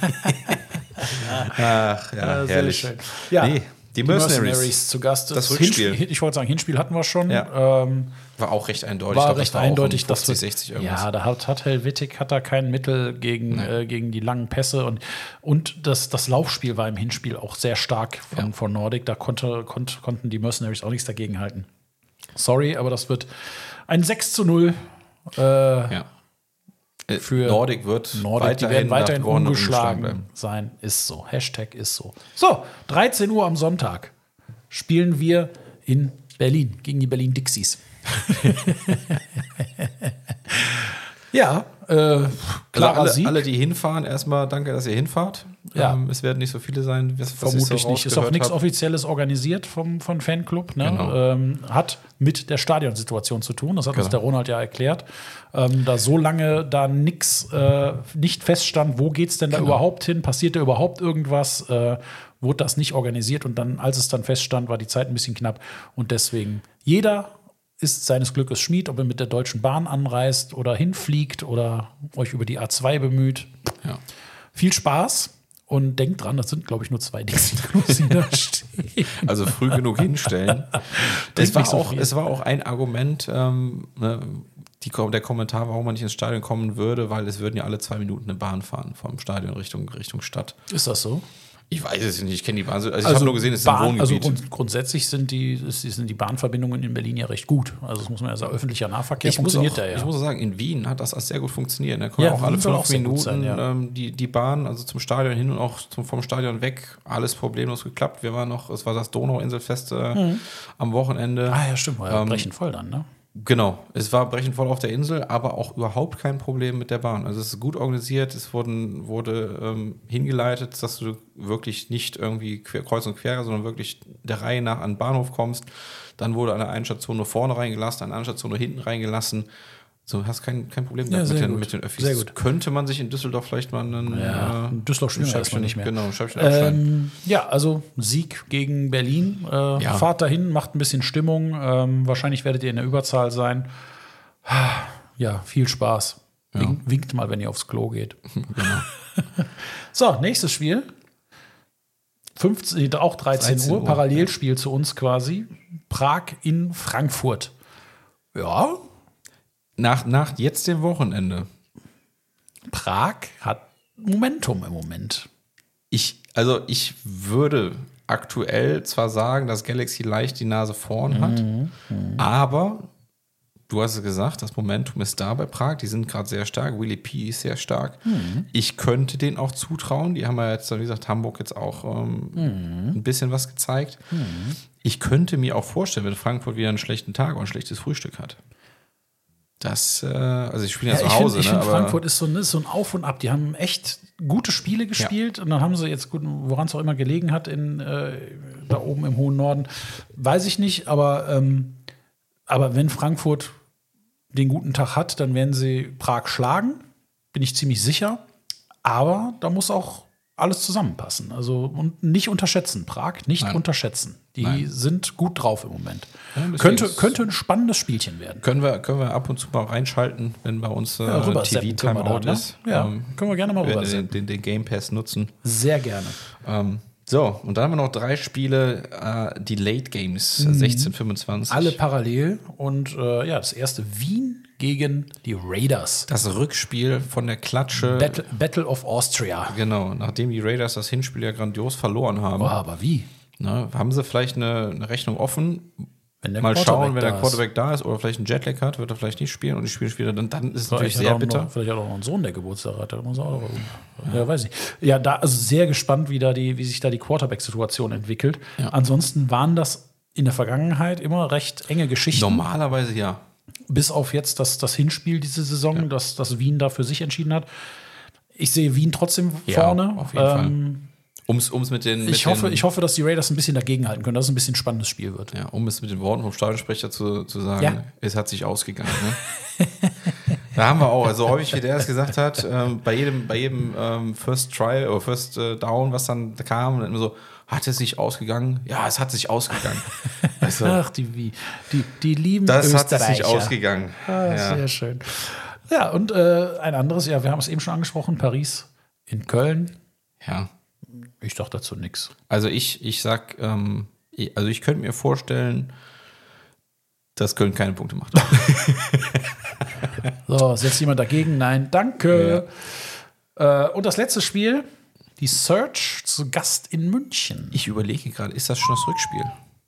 Ach ja, ja herrlich. Schön. Ja, nee, die, die Mercenaries. Mercenaries zu Gast. Das Rückspiel. Hinspiel, ich wollte sagen, Hinspiel hatten wir schon. Ja. Ähm, war auch recht eindeutig. War ich glaub, recht das war eindeutig. Auch um fünfzig, das wird, sechzig irgendwas. Ja, da hat, hat Helvetic hat da kein Mittel gegen, äh, gegen die langen Pässe. Und, und das, das Laufspiel war im Hinspiel auch sehr stark von, ja. von Nordic. Da konnte, konnt, konnten die Mercenaries auch nichts dagegen halten. Sorry, aber das wird ein sechs zu null. Äh, ja. Für Nordic wird Nordic, weiterhin, die werden weiterhin ungeschlagen, ungeschlagen sein. Ist so. Hashtag ist so. So, dreizehn Uhr am Sonntag spielen wir in Berlin gegen die Berlin Dixies. ja, äh, klarer alle, Sieg. alle, die hinfahren, erstmal danke, dass ihr hinfahrt. Ja. Ähm, es werden nicht so viele sein, was, Vermutlich was so nicht. Ist auch nichts hab. Offizielles organisiert vom, vom Fanclub. Ne? Genau. Ähm, hat mit der Stadionsituation zu tun. Das hat genau. uns der Ronald ja erklärt. Ähm, da so lange da nix äh, nicht feststand, wo geht's denn da genau. überhaupt hin? Passiert da überhaupt irgendwas? Äh, wurde das nicht organisiert. Und dann, als es dann feststand, war die Zeit ein bisschen knapp. Und deswegen, jeder ist seines Glückes Schmied, ob ihr mit der Deutschen Bahn anreist oder hinfliegt oder euch über die A zwei bemüht. Ja. Viel Spaß. Und denkt dran, das sind, glaube ich, nur zwei Dixie-Klos, die da stehen. Also früh genug hinstellen. es, war so auch, es war auch ein Argument, ähm, ne, die, der Kommentar, warum man nicht ins Stadion kommen würde, weil es würden ja alle zwei Minuten eine Bahn fahren vom Stadion Richtung, Richtung Stadt. Ist das so? Ich weiß es nicht, ich kenne die Bahn. Also, ich also habe nur gesehen, es ist Bahn, ein Wohngebiet. Also grund, grundsätzlich sind die, sind die Bahnverbindungen in Berlin ja recht gut. Also das muss man ja sagen, öffentlicher Nahverkehr ich funktioniert muss auch, da ja. Ich muss sagen, in Wien hat das alles sehr gut funktioniert. Da kommen Ja, auch alle soll fünf auch sehr gut Minuten sein, ja. ähm, die, die Bahn, also zum Stadion hin und auch zum, vom Stadion weg, alles problemlos geklappt. Wir waren noch, es war das Donauinselfest äh, mhm. am Wochenende. Ah ja, stimmt, war ja ähm, brechend voll dann, ne? Genau, es war brechend voll auf der Insel, aber auch überhaupt kein Problem mit der Bahn. Also es ist gut organisiert, es wurden, wurde ähm, hingeleitet, dass du wirklich nicht irgendwie quer, kreuz und quer, sondern wirklich der Reihe nach an den Bahnhof kommst. Dann wurde an der einen Station nur vorne reingelassen, an der anderen Station nur hinten reingelassen. So, hast kein, kein Problem ja, mit, den, gut. mit den Öffis. Sehr gut. Könnte man sich in Düsseldorf vielleicht mal einen ja, äh, in Düsseldorf spielen wir erstmal nicht mehr. Genau, Scheibchen abschneiden. Ähm, ja, also Sieg gegen Berlin. Äh, ja. Fahrt dahin, macht ein bisschen Stimmung. Ähm, wahrscheinlich werdet ihr in der Überzahl sein. Ja, viel Spaß. Ja. Wink, winkt mal, wenn ihr aufs Klo geht. Genau. So, nächstes Spiel. fünfzehn, auch dreizehn Uhr, Parallelspiel ja. zu uns quasi. Prag in Frankfurt. Ja. Nach, nach jetzt dem Wochenende. Prag hat Momentum im Moment. Ich, also ich würde aktuell zwar sagen, dass Galaxy leicht die Nase vorn hat, mhm. Mhm. aber du hast es gesagt, das Momentum ist da bei Prag. Die sind gerade sehr stark. Willy P. ist sehr stark. Mhm. Ich könnte denen auch zutrauen. Die haben ja jetzt, wie gesagt, Hamburg jetzt auch ähm, mhm. ein bisschen was gezeigt. Mhm. Ich könnte mir auch vorstellen, wenn Frankfurt wieder einen schlechten Tag oder ein schlechtes Frühstück hat. Das, äh, also ich spiele ja, ja zu Hause. Ich finde, ne, find, Frankfurt ist so, ne, so ein Auf und Ab. Die haben echt gute Spiele gespielt. Ja. Und dann haben sie jetzt, woran es auch immer gelegen hat, in, äh, da oben im hohen Norden, weiß ich nicht. Aber, ähm, aber wenn Frankfurt den guten Tag hat, dann werden sie Prag schlagen. Bin ich ziemlich sicher. Aber da muss auch alles zusammenpassen. Also und nicht unterschätzen, Prag, nicht Nein. unterschätzen. Die Nein. sind gut drauf im Moment. Ja, deswegen könnte, ist- könnte ein spannendes Spielchen werden. Können wir, können wir ab und zu mal reinschalten, wenn bei uns äh, Ja, rüber T zappen können wir V-Timeout da, ne? ist. Ja, Ähm, können wir gerne mal wir rüber den, zappen. den, den Game Pass nutzen. Sehr gerne. Ähm, so, und dann haben wir noch drei Spiele, äh, die Late Games, sechzehn fünfundzwanzig. Alle parallel. Und äh, ja, das erste Wien gegen die Raiders. Das Rückspiel von der Klatsche. Battle, Battle of Austria. Genau, nachdem die Raiders das Hinspiel ja grandios verloren haben, Oh, aber wie? ne, haben sie vielleicht eine, eine Rechnung offen. Wenn der Mal Quarterback schauen, wenn der da ist. Quarterback da ist oder vielleicht einen Jetlag hat, wird er vielleicht nicht spielen und die Spiele spielt er dann, dann ist es natürlich Vielleicht sehr hat er auch bitter. Noch, vielleicht hat er auch noch einen Sohn, der Geburtstag hat. Der muss auch noch, ja. ja, weiß ich. Ja, da also sehr gespannt, wie, da die, wie sich da die Quarterback-Situation entwickelt. Ja. Ansonsten waren das in der Vergangenheit immer recht enge Geschichten. Normalerweise ja. Bis auf jetzt das, das Hinspiel diese Saison, ja. dass, dass Wien da für sich entschieden hat. Ich sehe Wien trotzdem Ja, vorne. auf jeden ähm, Um es mit den. Mit ich, hoffe, den, ich hoffe, dass die Raiders ein bisschen dagegenhalten können, dass es ein bisschen spannendes Spiel wird. Ja, um es mit den Worten vom Stadionsprecher zu, zu sagen, Ja. es hat sich ausgegangen. Ne? Da haben wir auch, also häufig, wie der es gesagt hat, ähm, bei jedem, bei jedem ähm, First Try oder First äh, Down, was dann kam, dann immer so, hat es sich ausgegangen? Ja, es hat sich ausgegangen. Weißt du, Ach, die, wie- die, die lieben das hat Österreicher. sich ausgegangen. Ah, ja. Sehr schön. Ja, und äh, ein anderes, ja, wir haben es eben schon angesprochen, Paris in Köln. ja. Ich dachte dazu nichts. Also ich, ich sag, ähm, ich- also ich könnte mir vorstellen, dass Köln keine Punkte macht. So, setzt jemand dagegen? Nein, danke. Äh, und das letzte Spiel, die Search zu Gast in München. Ich überlege gerade, ist das schon das Rückspiel?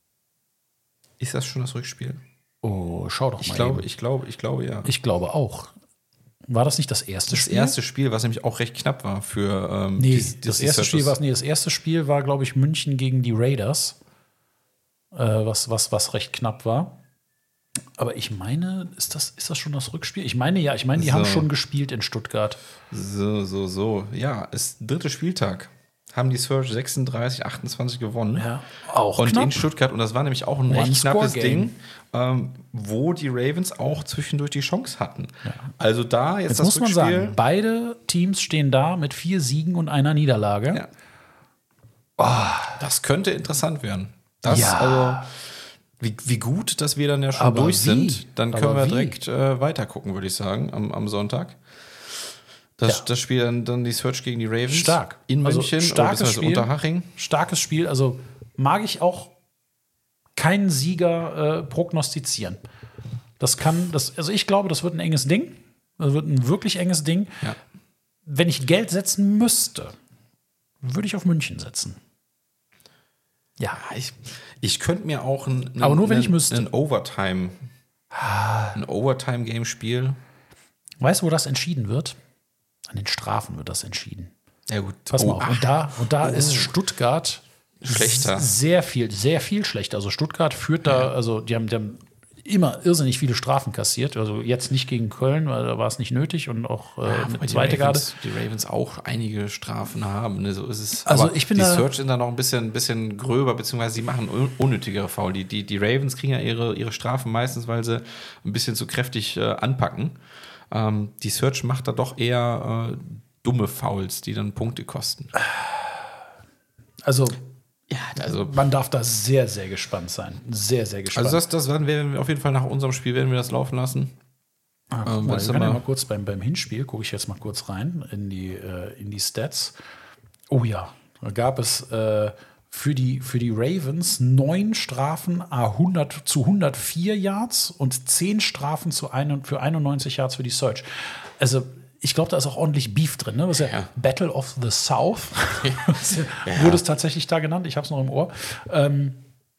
Ist das schon das Rückspiel? Oh, schau doch mal. Ich glaube, eben. ich glaube, ich glaube ja. ich glaube auch. War das nicht das erste Das Spiel? erste Spiel, was nämlich auch recht knapp war für ähm, Nee, die- das, die erste Searchers. Spiel war nee, das erste Spiel war, glaube ich, München gegen die Raiders, äh, was, was, was recht knapp war. Aber ich meine, ist das, ist das schon das Rückspiel? Ich meine ja, ich meine, die So. haben schon gespielt in Stuttgart. So, so, so. Ja, ist dritter Spieltag. Haben die Search sechsunddreißig, achtundzwanzig gewonnen. Ja, auch Und knapp. in Stuttgart, und das war nämlich auch ein recht One-Score knappes Game. Ding, ähm, wo die Ravens auch zwischendurch die Chance hatten. Also da jetzt, Jetzt das muss man Rückspiel. sagen, beide Teams stehen da mit vier Siegen und einer Niederlage. Ja. Das könnte interessant werden. Das, Ja. also, wie, wie gut, dass wir dann ja schon Aber durch wie? sind. Dann Aber können wir wie? direkt äh, weiter gucken, würde ich sagen, am, am Sonntag. Das, Ja. das Spiel dann, dann die Search gegen die Ravens. Stark. In Also München oder starkes beziehungsweise Spiel. Unterhaching. Starkes Spiel. Also mag ich auch keinen Sieger äh, prognostizieren. Das kann, das, also ich glaube, das wird ein enges Ding. Das wird ein wirklich enges Ding. Ja. Wenn ich Geld setzen müsste, würde ich auf München setzen. Ja. Ich, ich könnte mir auch ein, ein, Aber nur, wenn ein, ich müsste. ein Overtime, ein Overtime-Game spielen. Weißt du, wo das entschieden wird? An den Strafen wird das entschieden. Ja gut. Pass mal Oh, auf. Und da, und da ist Stuttgart Schlechter. s- sehr viel, sehr viel schlechter. Also Stuttgart führt da, also die haben, die haben immer irrsinnig viele Strafen kassiert. Also jetzt nicht gegen Köln, weil da war es nicht nötig und auch äh, Ja, eine wobei die zweite Garde. Ravens, die Ravens auch einige Strafen haben. Ne? So ist es. Also Aber ich bin die da- Search sind da noch ein bisschen, bisschen gröber, beziehungsweise sie machen un unnötigere Foul. Die, die, die Ravens kriegen ja ihre, ihre Strafen meistens, weil sie ein bisschen zu kräftig äh, anpacken. Ähm, die Search macht da doch eher äh, dumme Fouls, die dann Punkte kosten. Also Ja, also man darf da sehr, sehr gespannt sein. Sehr, sehr gespannt. Also das, das werden wir auf jeden Fall nach unserem Spiel werden wir das laufen lassen. Ah, Ähm, guck mal, was wir können haben ja wir? mal kurz beim, beim Hinspiel, gucke ich jetzt mal kurz rein in die, äh, in die Stats. Oh ja, da gab es äh, für, die, für die Ravens neun Strafen à hundert zu hundertvier Yards und zehn Strafen zu ein, für einundneunzig Yards für die Search. Also ich glaube, da ist auch ordentlich Beef drin. Ne? Das ist ja, Ja. Battle of the South. Ja. Wurde es tatsächlich da genannt. Ich habe es noch im Ohr. Ähm,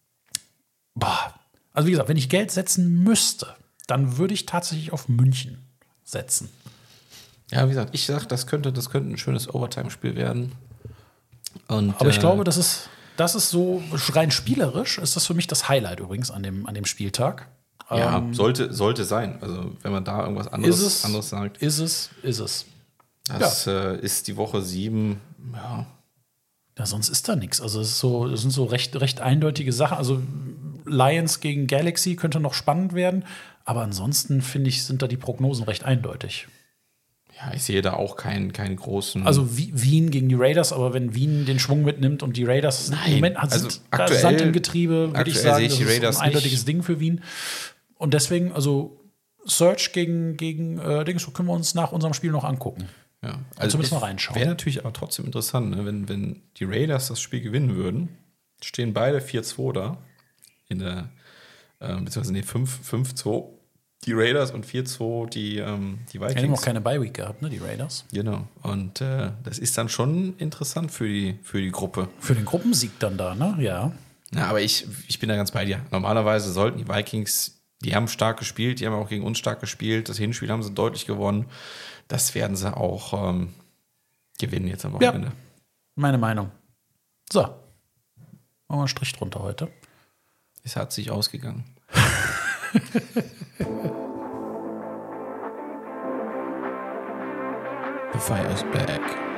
boah. Also wie gesagt, wenn ich Geld setzen müsste, dann würde ich tatsächlich auf München setzen. Ja, wie gesagt, ich sag, das könnte, das könnte ein schönes Overtime-Spiel werden. Und, Aber ich äh, glaube, das ist, das ist so rein spielerisch, ist das für mich das Highlight übrigens an dem, an dem Spieltag. ja, Ähm, sollte, sollte sein. Also wenn man da irgendwas anderes, ist es, anderes sagt. ist es, ist es. Das äh, ist die Woche sieben. Ja. Ja, sonst ist da nichts. Also es ist so, es sind so recht, recht eindeutige Sachen. Also Lions gegen Galaxy könnte noch spannend werden, aber ansonsten finde ich, sind da die Prognosen recht eindeutig. Ja, ich sehe da auch keinen, keinen großen. Also Wien gegen die Raiders, aber wenn Wien den Schwung mitnimmt und die Raiders Nein, im Moment hat also sind aktuell- Sand im Getriebe, würde ich aktuell sagen, sehe ich die das Raiders ist ein eindeutiges nicht. Ding für Wien. Und deswegen, also Search gegen, gegen äh, Dings, können wir uns nach unserem Spiel noch angucken. Ja, Also zumindest es mal reinschauen. Wäre natürlich aber trotzdem interessant, ne? wenn, wenn die Raiders das Spiel gewinnen würden, stehen beide vier zwei da, in der, äh, beziehungsweise nee, fünf zwei die Raiders und vier zwei die, ähm, die Vikings. Die haben noch keine Bye-Week gehabt, ne, die Raiders. Genau, und äh, das ist dann schon interessant für die, für die Gruppe. Für den Gruppensieg dann da, ne? Ja. Ja, aber ich, ich bin da ganz bei dir. Normalerweise sollten die Vikings, die haben stark gespielt, die haben auch gegen uns stark gespielt, das Hinspiel haben sie deutlich gewonnen. Das werden sie auch ähm, gewinnen jetzt am Wochenende. Ja, meine Meinung. So. Machen wir einen Strich drunter heute. Es hat sich ausgegangen. The fire's back.